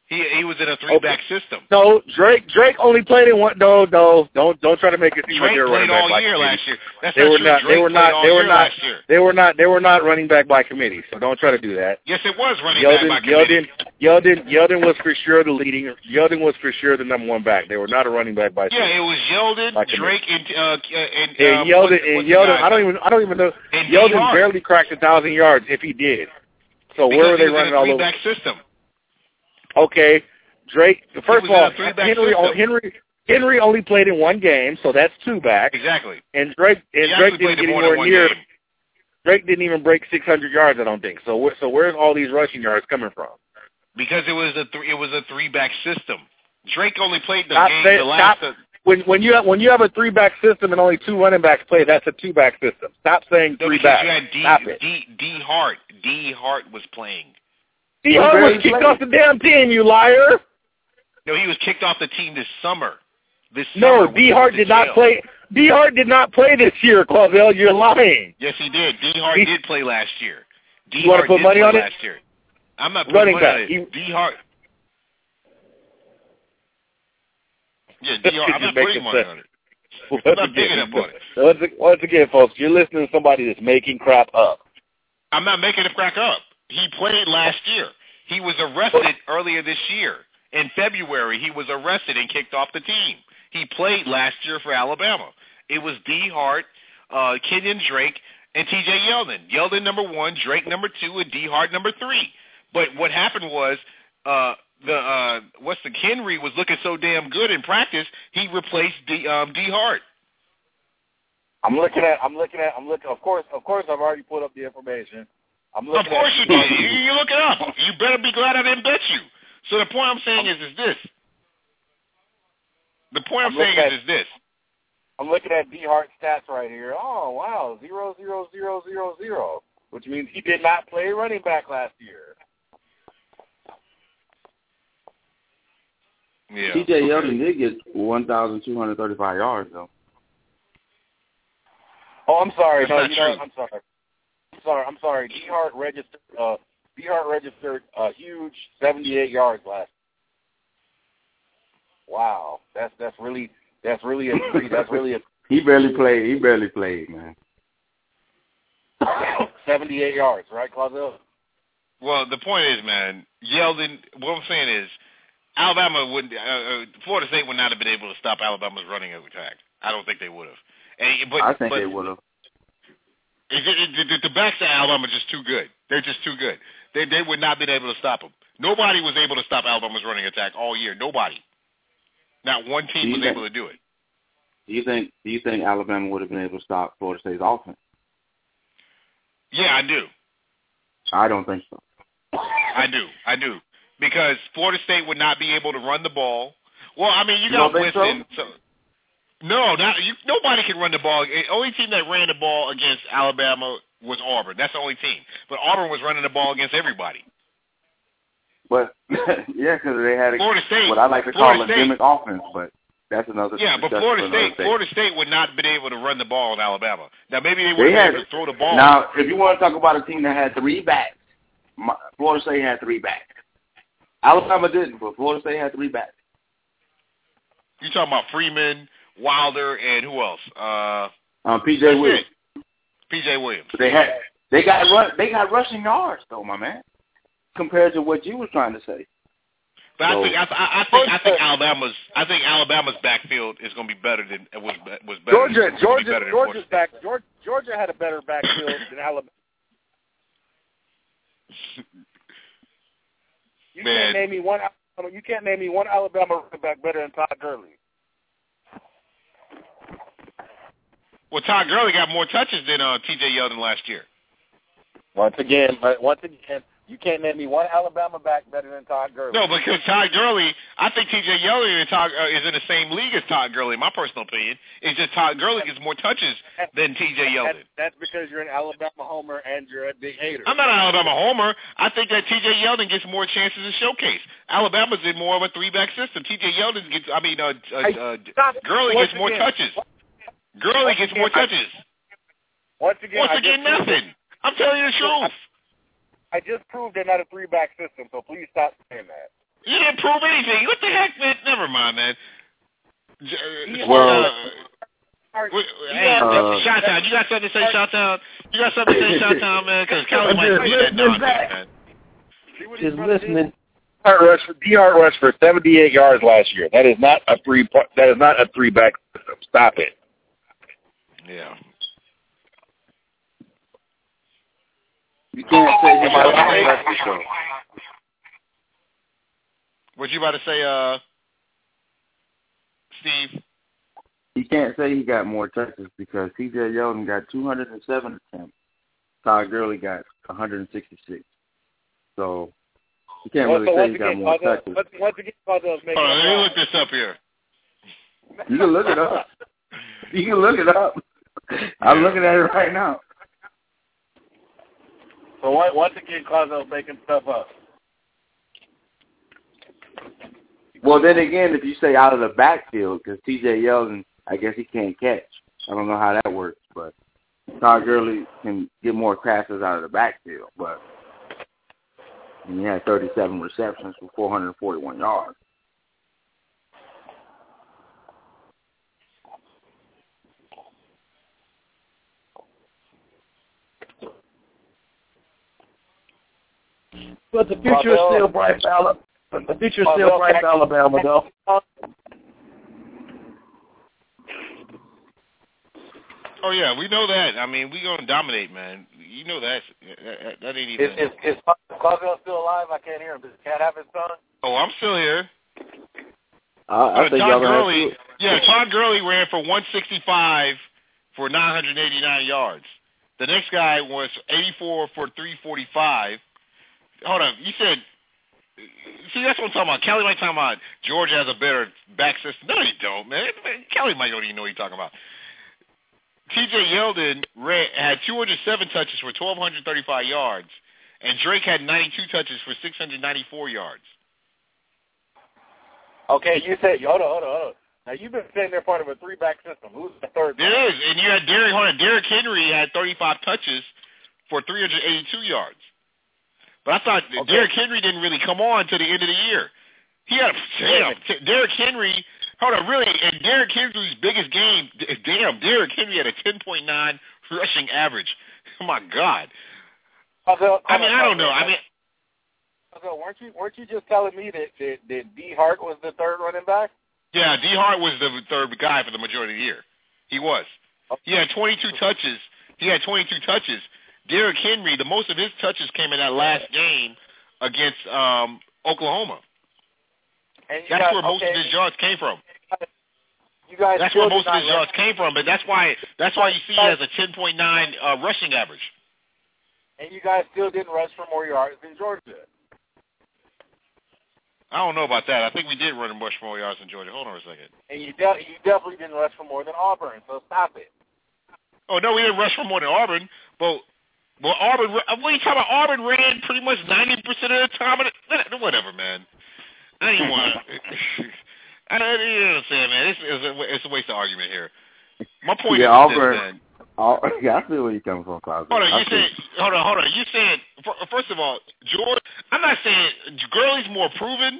He was in a three-back system. No, Drake only played in one. No, don't try to make it seem like they were running back by committee. Drake played all year last year. That's they not were true. not. Drake They were not. They were not. last year. They were not running back by committee. So don't try to do that. Yes, it was running back by committee. Yeldon was for sure the leading. Yeldon was for sure the number one back. They were not a running back by. Yeah, it was Yeldon, Drake, and Yeldon. I don't even know. Yeldon barely cracked 1,000 yards if he did. So because where were they running all over? Three-back system. Okay. Drake, first of all, Henry only played in one game, so that's 2 backs. Exactly. And Drake didn't get anywhere near. Drake didn't even break 600 yards, I don't think. So where's all these rushing yards coming from? Because it was a 3-back system. Drake only played the last. When you have a 3-back system and only 2 running backs play, that's a 2-back system. Stop saying 3 backs. You had D Hart. D Hart was playing. D Hart was kicked off the damn team, you liar. No, he was kicked off the team this summer. No, D Hart did not play. D Hart did not play this year, Clavel. You're lying. Yes, he did. D Hart did play last year. You want to put money on it? Last year. I'm not putting money on it. D Hart. Yeah, D Hart. I'm not putting money on it. I'm not picking up on it. Once again, folks, you're listening to somebody that's making crap up. I'm not making the crap up. He played last year. He was arrested earlier this year. In February, he was arrested and kicked off the team. He played last year for Alabama. It was D. Hart, Kenyon Drake, and T.J. Yeldon. Yeldon number 1, Drake number 2, and D. Hart number 3. But what happened was Henry was looking so damn good in practice, he replaced D. Hart. I'm looking. Of course, I've already put up the information. Of course you did. You look it up. You better be glad I didn't bet you. So the point I'm saying is this. The point I'm saying is this. I'm looking at D. Hart stats right here. Oh, wow, 0-0-0-0-0, which means he did not play running back last year. Yeah. T.J. Yeldon did get 1,235 yards, though. Oh, I'm sorry. That's I'm sorry. D. Hart registered a huge 78 yards last. Wow, that's really a. He barely played, man. 78 yards, right, Claudio? Well, the point is, man, Yeldon. What I'm saying is, Alabama wouldn't. Florida State would not have been able to stop Alabama's running attack. I don't think they would have. I think they would have. The backs of Alabama are just too good. They're just too good. They would not have been able to stop them. Nobody was able to stop Alabama's running attack all year. Nobody. Not one team was able to do it. Do you think Alabama would have been able to stop Florida State's offense? Yeah, I do. I don't think so. I do. Because Florida State would not be able to run the ball. Well, I mean, you got Winston. So? Nobody can run the ball. The only team that ran the ball against Alabama was Auburn. That's the only team. But Auburn was running the ball against everybody. But yeah, because they had what I like to call a gimmick offense, but that's another. Yeah, but Florida State would not have been able to run the ball in Alabama. Now maybe they would have been able to throw the ball. Now, if you want to talk about a team that had 3 backs, Florida State had 3 backs. Alabama didn't, but Florida State had 3 backs. You talking about Freeman, Wilder, and who else? P.J. Williams. P.J. Williams. They got rushing yards though, my man, compared to what you were trying to say. But so, I think Alabama's backfield is going to be better than was better. Georgia had a better backfield than Alabama. You can't name me one Alabama running back better than Todd Gurley. Well, Todd Gurley got more touches than T.J. Yeldon last year. Once again, you can't name me one Alabama back better than Todd Gurley. No, because Todd Gurley, I think T.J. Yeldon is in the same league as Todd Gurley, in my personal opinion. It's just Todd Gurley gets more touches than T.J. Yeldon. That's because you're an Alabama homer and you're a big hater. I'm not an Alabama homer. I think that T.J. Yeldon gets more chances to showcase. Alabama's in more of a 3-back system. T.J. Yeldon gets, Gurley gets more touches. Gurley gets more touches. Once again, nothing. I'm telling you the truth. I just proved they're not a 3-back system, so please stop saying that. You didn't prove anything. What the heck, man? Never mind, man. Shot-Town. You got something to say, Shot-Town? You got something to say, Shot-Town, man? Because Kelly might be that nonsense, man. Just listening. D-Hart rushed for 78 yards last year. That is not a three-back system. Stop it. Yeah. You can't say he got more touches, though. What you about to say, Steve? You can't say he got more touches because T.J. Yeldon got 207 attempts. Todd Gurley got 166. So you can't really say he got more touches. Once again, let me look this up here. You can look it up. You can look it up. I'm looking at it right now. So once again, Closel's making stuff up. Well, then again, if you say out of the backfield, because T.J. Yeldon, I guess he can't catch. I don't know how that works, but Todd Gurley can get more passes out of the backfield. But he had 37 receptions for 441 yards. But the future is still bright for Alabama. The future is still bright for Alabama, though. Oh yeah, we know that. I mean, we gonna dominate, man. You know that ain't even. Is Cosell still alive? I can't hear him. Does Cat have his son? Oh, I'm still here. I think Todd Gurley. Yeah, Todd Gurley ran for 165 for 989 yards. The next guy was 84 for 345. Hold on, you said. See, that's what I'm talking about. Kelly might talk about Georgia has a better back system. No, you don't, man. Kelly might don't even know what you're talking about. T.J. Yeldon had 207 touches for 1,235 yards, and Drake had 92 touches for 694 yards. Okay, you said, hold on. Now, you've been saying they're part of a three-back system. Who's the third? There is, and you had Derrick Henry had 35 touches for 382 yards. But I thought Derrick Henry didn't really come on to the end of the year. He had Derrick Henry. Hold on, really, in Derrick Henry's biggest game, Derrick Henry had a 10.9 rushing average. Oh my God! I don't know. Weren't you just telling me that D. Hart was the third running back? Yeah, D. Hart was the third guy for the majority of the year. He was. He had 22 touches. Derrick Henry, the most of his touches came in that last game against Oklahoma. That's where most of his yards came from. That's where most of his yards came from, but that's why you see he has a 10.9 rushing average. And you guys still didn't rush for more yards than Georgia did. I don't know about that. I think we did run and rush for more yards than Georgia. Hold on a second. And you definitely didn't rush for more than Auburn, so stop it. Oh, no, we didn't rush for more than Auburn, but Auburn, what are you talking about? Auburn ran pretty much 90% of the time. Whatever, man. I didn't want to. You know what I'm saying, man? It's a waste of argument here. My point is Auburn, this, man. I see where you're coming from, Klaus. Hold on. You said, first of all, George, I'm not saying Gurley's more proven.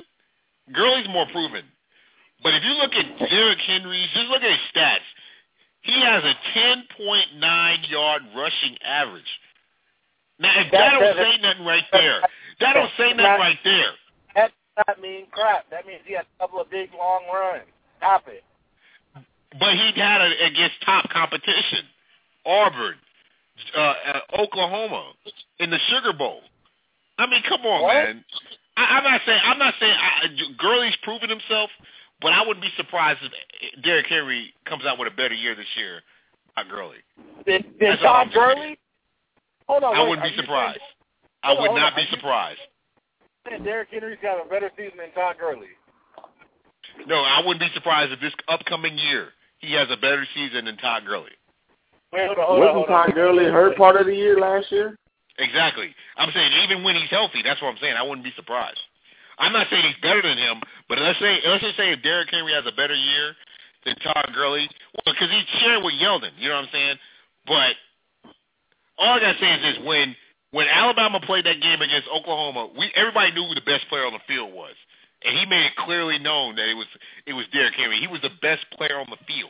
But if you look at Derrick Henry, just look at his stats. He has a 10.9 yard rushing average. Now, if that don't say nothing right there, that does not mean crap. That means he had a couple of big, long runs. Stop it. But he had it against top competition. Auburn, Oklahoma, in the Sugar Bowl. I mean, come on, man. I'm not saying Gurley's proven himself, but I wouldn't be surprised if Derrick Henry comes out with a better year this year. Not Gurley. Did Todd Gurley? Hold on. I wouldn't be surprised. I would not be surprised. Derrick Henry's got a better season than Todd Gurley. No, I wouldn't be surprised if this upcoming year he has a better season than Todd Gurley. Wasn't Todd Gurley hurt part of the year last year? Exactly. I'm saying even when he's healthy, that's what I'm saying. I wouldn't be surprised. I'm not saying he's better than him, but let's just say if Derrick Henry has a better year than Todd Gurley, well, because he's sharing with Yeldon, you know what I'm saying? But all I gotta say is this: when Alabama played that game against Oklahoma, everybody knew who the best player on the field was, and he made it clearly known that it was Derrick Henry. He was the best player on the field.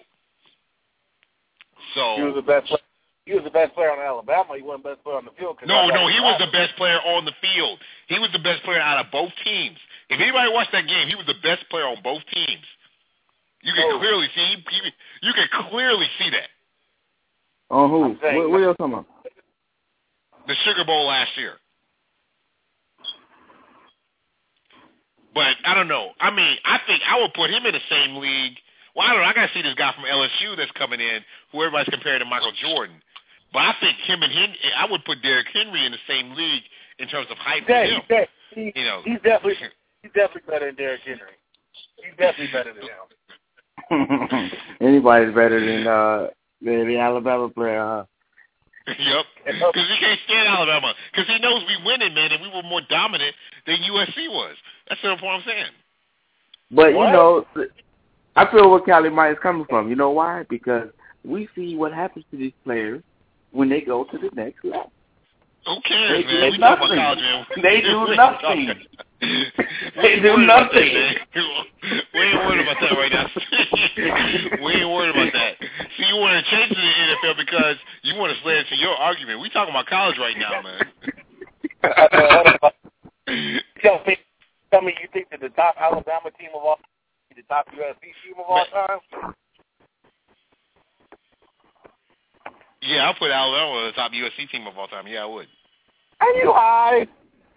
So he was the best player. He was the best player on Alabama. He wasn't the best player on the field. No, he was the best player on the field. He was the best player out of both teams. If anybody watched that game, he was the best player on both teams. You can clearly see. You can clearly see that. On who? What are you talking about? The Sugar Bowl last year. But I don't know. I mean, I think I would put him in the same league. Well, I don't know. I got to see this guy from LSU that's coming in, who everybody's comparing to Michael Jordan. But I think him and him, I would put Derrick Henry in the same league in terms of hype. He's definitely better than Derrick Henry. He's definitely better than him. Anybody's better than the Alabama player, huh? Yep. Because he can't stand Alabama. Because he knows we winning, man, and we were more dominant than USC was. That's the point I'm saying. But, you know, I feel where Cali Mike is coming from. You know why? Because we see what happens to these players when they go to the next level. Who cares, man? We talk about college, man. They do nothing. They do nothing. We ain't worried about that right now. We ain't worried about that. See, you want to change to the NFL because you want to slay into your argument. We talking about college right now, man. Tell me you think that the top Alabama team of all time is the top USC team of all time? Yeah, I'll put Alabama as the top USC team of all time. Yeah, I would. Are you high?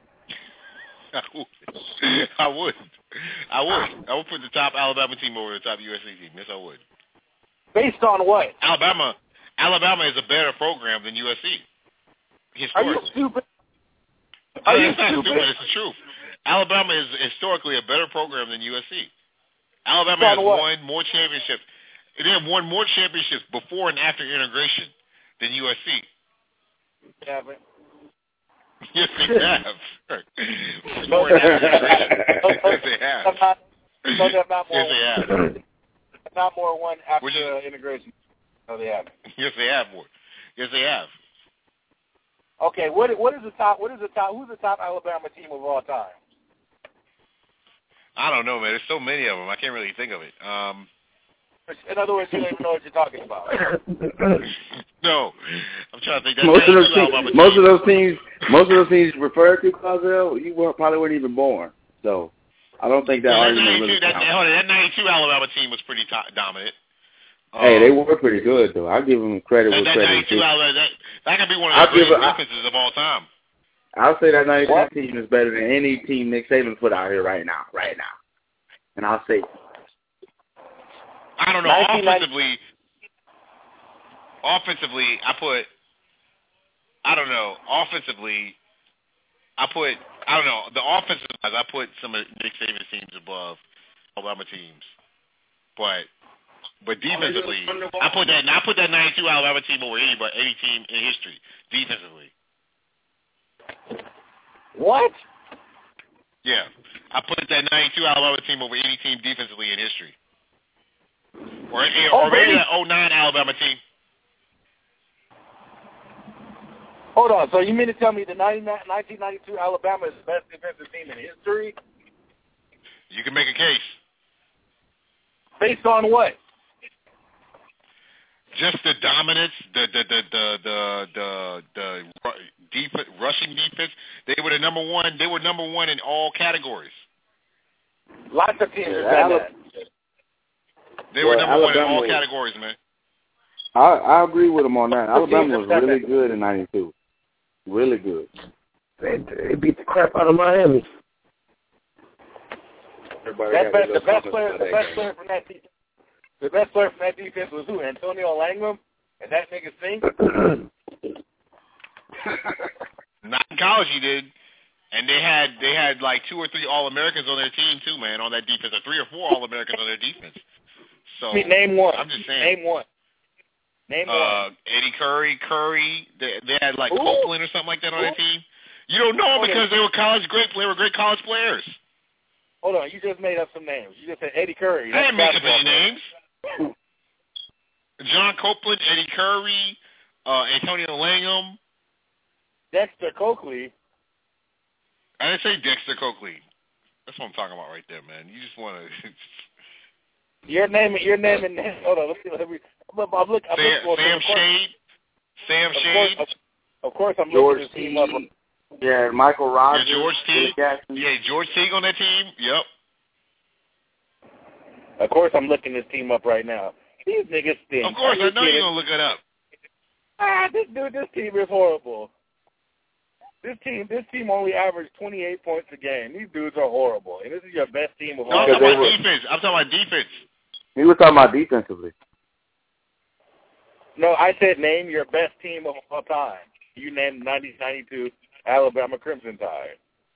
I would put the top Alabama team over the top USC team. Yes, I would. Based on what? Alabama is a better program than USC. Are you stupid? It's not stupid. It's the truth. Alabama is historically a better program than USC. Alabama has won more championships. They have won more championships before and after integration than USC. Yeah, but yes, they have. Before and after integration. Yes, they have. So they're not more. Yes, they have. Not more one after integration. No, they haven't. Yes, they have more. Yes, they have. Okay, what is the top? Who's the top Alabama team of all time? I don't know, man. There's so many of them. I can't really think of it. In other words, you don't even know what you're talking about. No, I'm trying to think. Most of those teams you refer to, Cosell, you probably weren't even born. So I don't think that argument really counts. That 92 Alabama team was pretty dominant. Hey, they were pretty good, though. I'll give them credit where credit is due. That could be one of the greatest defenses of all time. I'll say that 92 team is better than any team Nick Saban put out here right now. And I'll say, I don't know. Offensively, I put the offensive guys. I put some of Nick Saban's teams above Alabama teams, but defensively, I put that 92 Alabama team over any team in history defensively. What? Yeah, I put that 92 Alabama team over any team defensively in history. Or maybe that 09 Alabama team. Hold on. So you mean to tell me the 1992 Alabama is the best defensive team in history? You can make a case. Based on what? Just the dominance, the defense, rushing defense. They were the number one. They were number one in all categories. Lots of teams have done that. They were number one in all categories, man. I agree with him on that. Alabama was really good in '92. Really good. They beat the crap out of Miami. The best player from that defense was who? Antonio Langham? And that nigga sing? Not in college, he did. And they had like 2 or 3 All-Americans on their team too, man, on that defense, or 3 or 4 All-Americans on their defense. So name one. I'm just saying. Name one. Eddie Curry. They had like Copeland or something like that on their team. You don't know them because they were great college players. Hold on, you just made up some names. You just said Eddie Curry. I didn't make up any names. John Copeland, Eddie Curry, Antonio Langham. Dexter Coakley. I didn't say Dexter Coakley. That's what I'm talking about right there, man. You just want to. You're naming. Hold on. Let me. I'm looking. Sam Shade. Sam Shade. Of course, I'm George looking his team up. Yeah, Michael Rogers. Yeah, George Teague. Yeah, George Teague on that team. Yep. Of course, I'm looking his team up right now. These niggas stink. Of course, I know you're gonna look it up. This team is horrible. This team only averaged 28 points a game. These dudes are horrible, and this is your best team of all time. I'm talking about defense. I'm talking about defense. He was talking about defensively. No, I said name your best team of all time. You named 1992 Alabama Crimson Tide.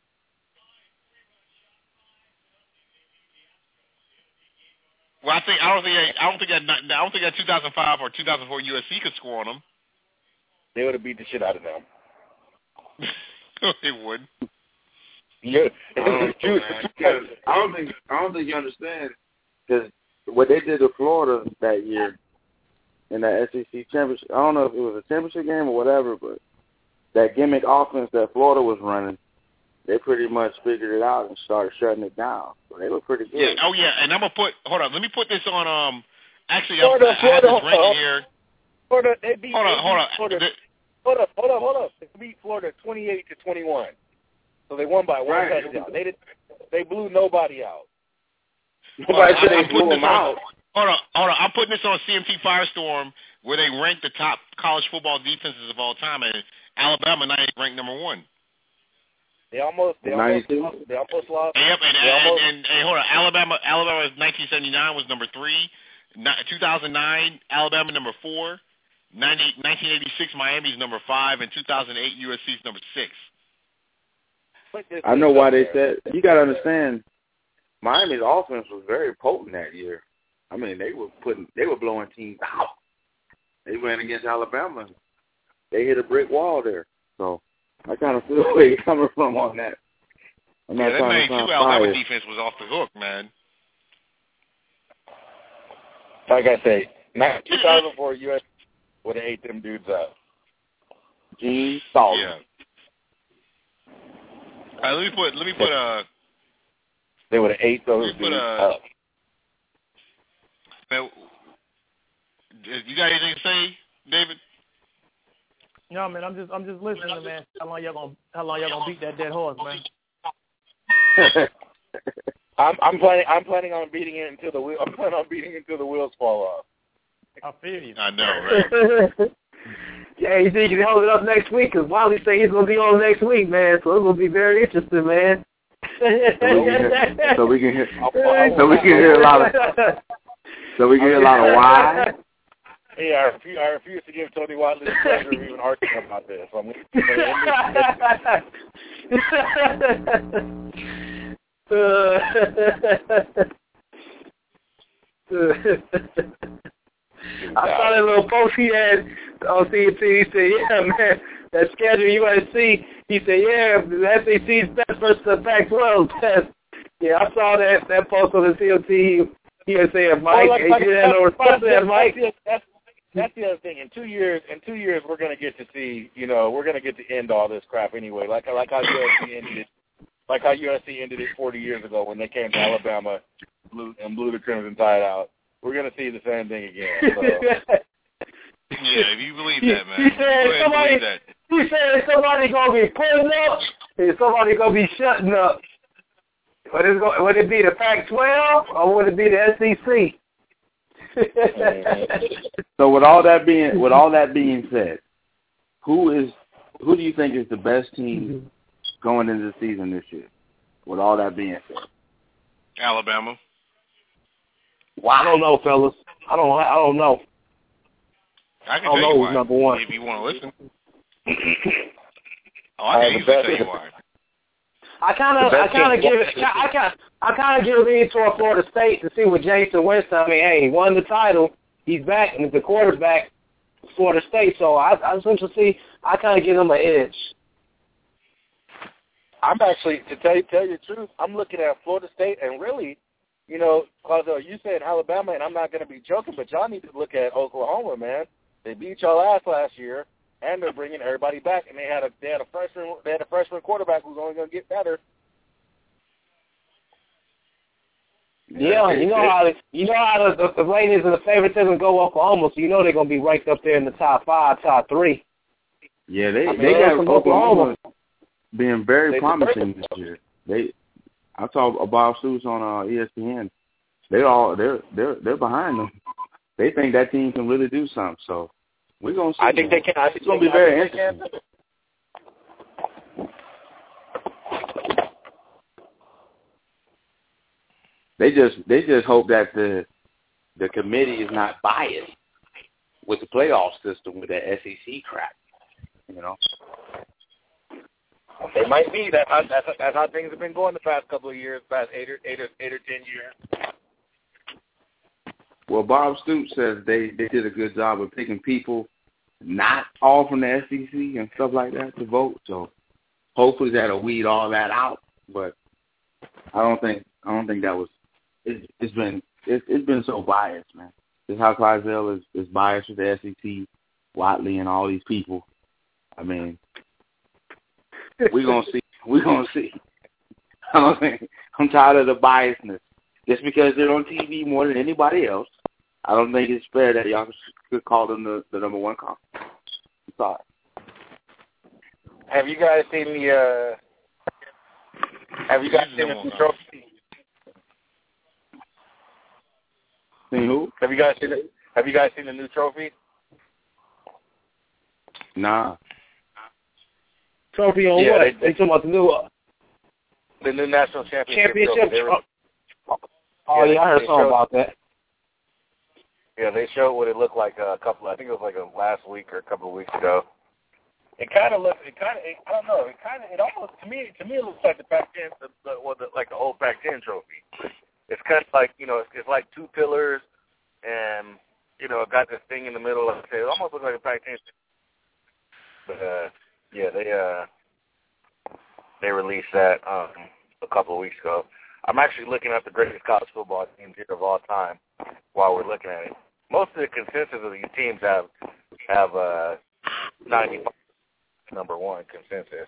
Well, I don't think that 2005 or 2004 USC could score on them. They would have beat the shit out of them. They would. Yeah, I don't think you understand, because what they did to Florida that year in that SEC championship, I don't know if it was a championship game or whatever, but that gimmick offense that Florida was running, they pretty much figured it out and started shutting it down. So they were pretty good. Yeah. Oh yeah, and I'm gonna hold on. Let me put this on. Actually, I have this ranking here. Florida, they beat. Hold on. Hold up. They beat Florida 28-21. So they won by one touchdown. They blew nobody out. Nobody said they blew them out. Hold on. I'm putting this on CMT Firestorm, where they rank the top college football defenses of all time, and Alabama now ranked number 1. They almost lost. Yep, and hold on. Alabama 1979 was number 3. 2009 Alabama number 4. 1986 Miami's number 5, and 2008 USC's number 6. I know why they said. You got to understand, Miami's offense was very potent that year. I mean, they were blowing teams out. They went against Alabama. They hit a brick wall there. So I kind of feel where you're coming from on that. I'm not trying to sound Alabama defense was off the hook, man. Like I say, 2004 U.S. would have ate them dudes up. Gene Salt. Yeah. All right, let me put They would have ate those dudes up. Man, you got anything to say, David? No, man. I'm just listening, man. How long y'all gonna beat that dead horse, man? I'm planning on beating it until the wheels fall off. I feel you. I know, right? Yeah, you think you can hold it up next week? Because Wiley say he's going to be on next week, man. So it's going to be very interesting, man. So we can hear a lot of why. Yeah, I refuse to give Tony Watley the pleasure of even arguing about this. So I'm I saw that little post he had on CNT. He said, yeah, man, that schedule USC. He said, yeah, the SEC's best versus the Pac-12 test. Yeah, I saw that post on the CNT. He was saying, Mike, he didn't have no response to that, Mike. That's the other thing. In 2 years, we're going to get to see, we're going to get to end all this crap anyway. Like how USC ended it. Like how USC ended it 40 years ago when they came to Alabama and blew the Crimson Tide out. We're going to see the same thing again. So. Yeah, if you believe that, man. He said somebody going to be pulling up and somebody going to be shutting up. Would it be the Pac-12 or would it be the SEC? So with all that being said, who do you think is the best team going into the season this year? With all that being said, Alabama. Well, I don't know, fellas. I don't know. I can tell you why. Number one. If you want to listen. I can easily tell you why. I kind of give it toward Florida State to see what Jason Winston. I mean, hey, he won the title. He's back, and the quarterback, Florida State. So I was going to see. I kind of give him an edge. I'm actually, to tell you the truth, I'm looking at Florida State, and really, Claudio, you said Alabama, and I'm not going to be joking, but y'all need to look at Oklahoma, man. They beat y'all ass last year, and they're bringing everybody back, and they had a freshman quarterback who's only going to get better. Yeah, you know how the ratings and the favoritism go Oklahoma, so you know they're gonna be ranked up there in the top 5, top 3. Yeah, they got Oklahoma being very promising this year. I saw Bob Stoops on ESPN. They're behind them. They think that team can really do something. So we're gonna see. I think they can. It's gonna be very interesting. They just hope that the committee is not biased with the playoff system with that SEC crap. You know, they might be. That's how things have been going the past couple of years, past 8 or 10 years. Well, Bob Stoops says they did a good job of picking people not all from the SEC and stuff like that to vote. So hopefully that'll weed all that out. But I don't think that was. It's been so biased, man. This is how Clydesdale is biased with the SEC, Watley, and all these people. I mean, we're gonna see. I'm tired of the biasness. Just because they're on TV more than anybody else, I don't think it's fair that y'all could call them the number one conference. I'm sorry. Have you guys seen the new trophy? Seen who? Have you guys seen the new trophy? Nah. Trophy on what? They talking about the new national championship. Oh yeah, I heard something about that. Yeah, they showed what it looked like I think it was like last week or a couple of weeks ago. It almost to me it looks like the Pac-10, like the old Pac-10 trophy. It's kind of like, it's like two pillars, and it got this thing in the middle. Like I say, it almost looks like a Pac-10. But they released that a couple of weeks ago. I'm actually looking at the greatest college football teams here of all time while we're looking at it. Most of the consensus of these teams have 95 number one consensus.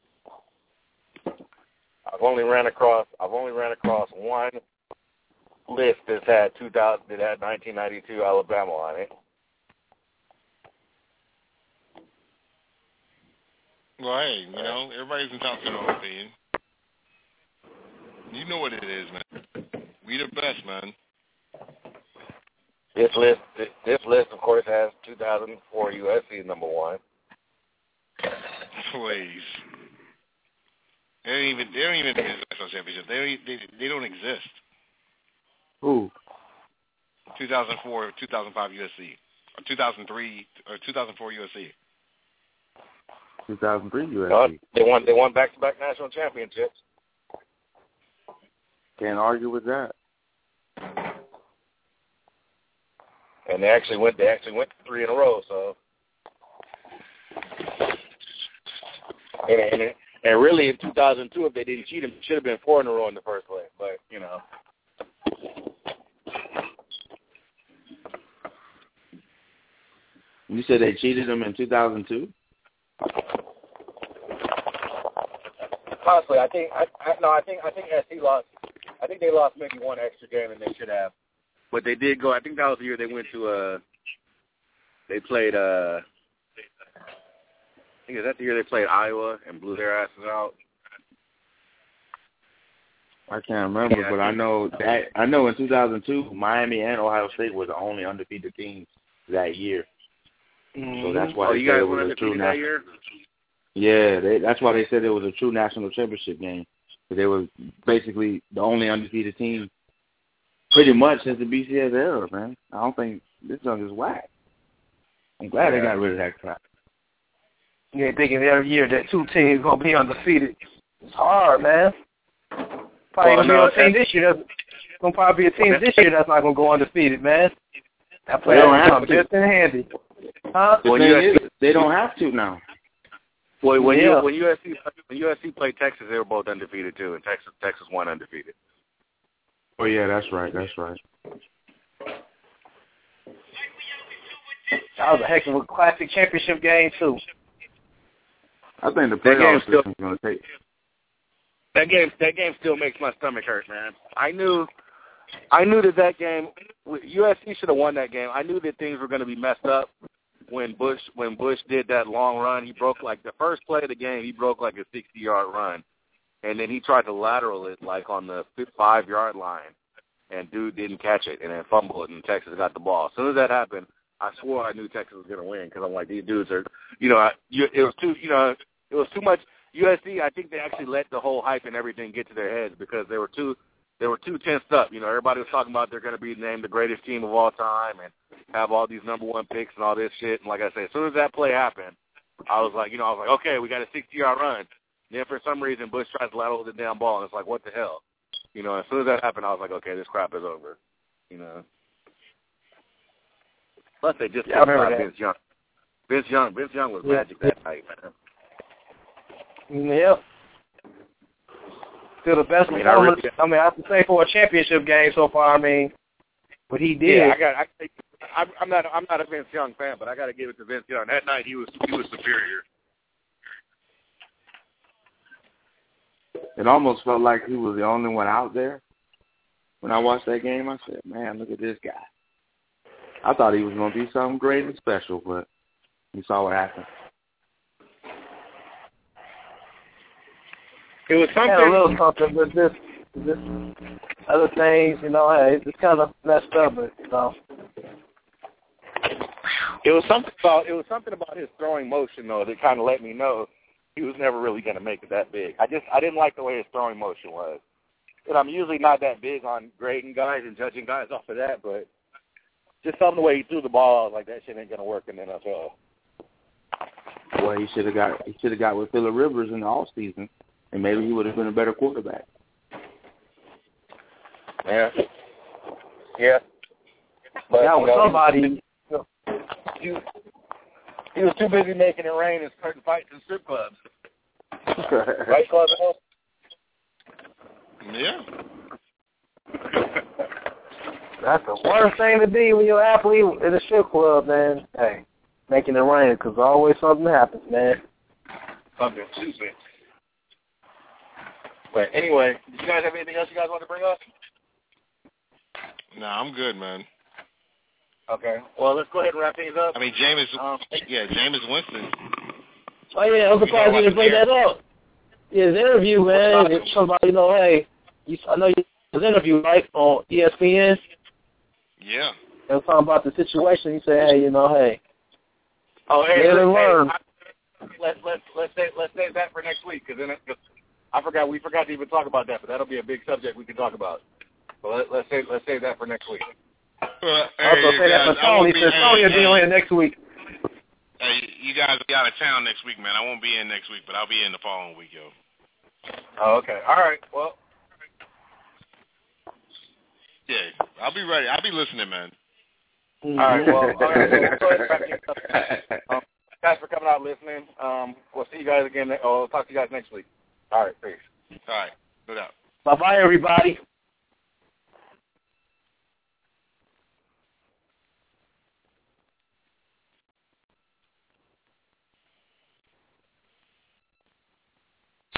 I've only ran across one list that had 1992 Alabama on it. Well, hey, everybody's entitled to their own opinion. You know what it is, man. We the best, man. This list, of course, has 2004 USC number one. Please. They don't even exist in the national championship. They don't exist. Who? 2004, 2005 USC, or 2003 or 2004 USC. 2003 USC. They won back-to-back national championships. Can't argue with that. And they actually went 3 in a row. So, and really in 2002, if they didn't cheat them, it should have been 4 in a row in the first place. But You said they cheated them in 2002? Possibly. I think SC lost. I think they lost maybe one extra game than they should have. But they did go. I think that was the year they went to. They played. I think is that the year they played Iowa and blew their asses out. I can't remember, but I know in 2002, Miami and Ohio State were the only undefeated teams that year. So that's why you guys were undefeated that year. Yeah, that's why they said it was a true national championship game. They were basically the only undefeated team pretty much since the BCS era, man. I don't think this junk is whack. I'm glad they got rid of that crap. You ain't thinking every year that two teams going to be undefeated. It's hard, man. Probably going to be on a team this year. Going to probably be a team this year that's not going to go undefeated, man. That player will just in handy. Huh? They don't have to now. Well, when USC played Texas, they were both undefeated too, and Texas won undefeated. Oh yeah, that's right. That was a heck of a classic championship game too. I think the playoff system is going to take. That game still makes my stomach hurt, man. I knew I knew that game, USC should have won that game. I knew that things were going to be messed up when Bush did that long run. He broke, like, the first play of the game, he broke like a 60-yard run. And then he tried to lateral it, like, on the 5-yard line. And dude didn't catch it and then fumbled it, and Texas got the ball. As soon as that happened, I swore I knew Texas was going to win because I'm like, these dudes are, it was too much. USC, I think they actually let the whole hype and everything get to their heads because they were too tensed up. Everybody was talking about they're going to be named the greatest team of all time and have all these number one picks and all this shit. And like I said, as soon as that play happened, I was like, okay, we got a 60-yard run. And then for some reason, Bush tries to lateral the damn ball, and it's like, what the hell? As soon as that happened, I was like, okay, this crap is over. Plus, they just took Vince Young. Vince Young was magic that night, man. Yep. Still the best performance. I have to say for a championship game so far. What he did. Yeah, I'm not a Vince Young fan, but I got to give it to Vince Young. That night he was superior. It almost felt like he was the only one out there. When I watched that game, I said, man, look at this guy. I thought he was going to be something great and special, but you saw what happened. It was something. A little something, but this other things, it's kind of messed up, but It was something about his throwing motion though that kind of let me know he was never really going to make it that big. I didn't like the way his throwing motion was. And I'm usually not that big on grading guys and judging guys off of that, but just some of the way he threw the ball, I was like, that shit ain't going to work in the NFL. Well, he should have got with Phillip Rivers in the offseason, and maybe he would have been a better quarterback. Yeah. But that was somebody. He was too busy making it rain and starting fights in strip clubs. Right, Club? Yeah. That's the worst thing to be when you're an athlete in a strip club, man. Hey, making it rain, because always something happens, man. Something stupid. But anyway, did you guys have anything else you guys want to bring up? No, I'm good, man. Okay. Well, let's go ahead and wrap things up. Jameis Winston. Oh, yeah, I'm surprised you didn't bring that up. Yeah, his interview, man. Somebody, hey, I know you his interview, right, on ESPN? Yeah. They were talking about the situation. He said, hey, hey. Oh, hey, learn. Let's save that for next week, because we forgot to even talk about that, but that'll be a big subject we can talk about. So let's save that for next week. Also say that for Tony. Says Tony will be on here next week. Hey, you guys will be out of town next week, man. I won't be in next week, but I'll be in the following week, yo. Oh, okay. All right. Well. Yeah, I'll be ready. I'll be listening, man. All right. Well, we'll go ahead and wrap things up. Thanks for coming out and listening. We'll see you guys again. I'll talk to you guys next week. All right. Peace. All right. No doubt. Bye-bye, everybody.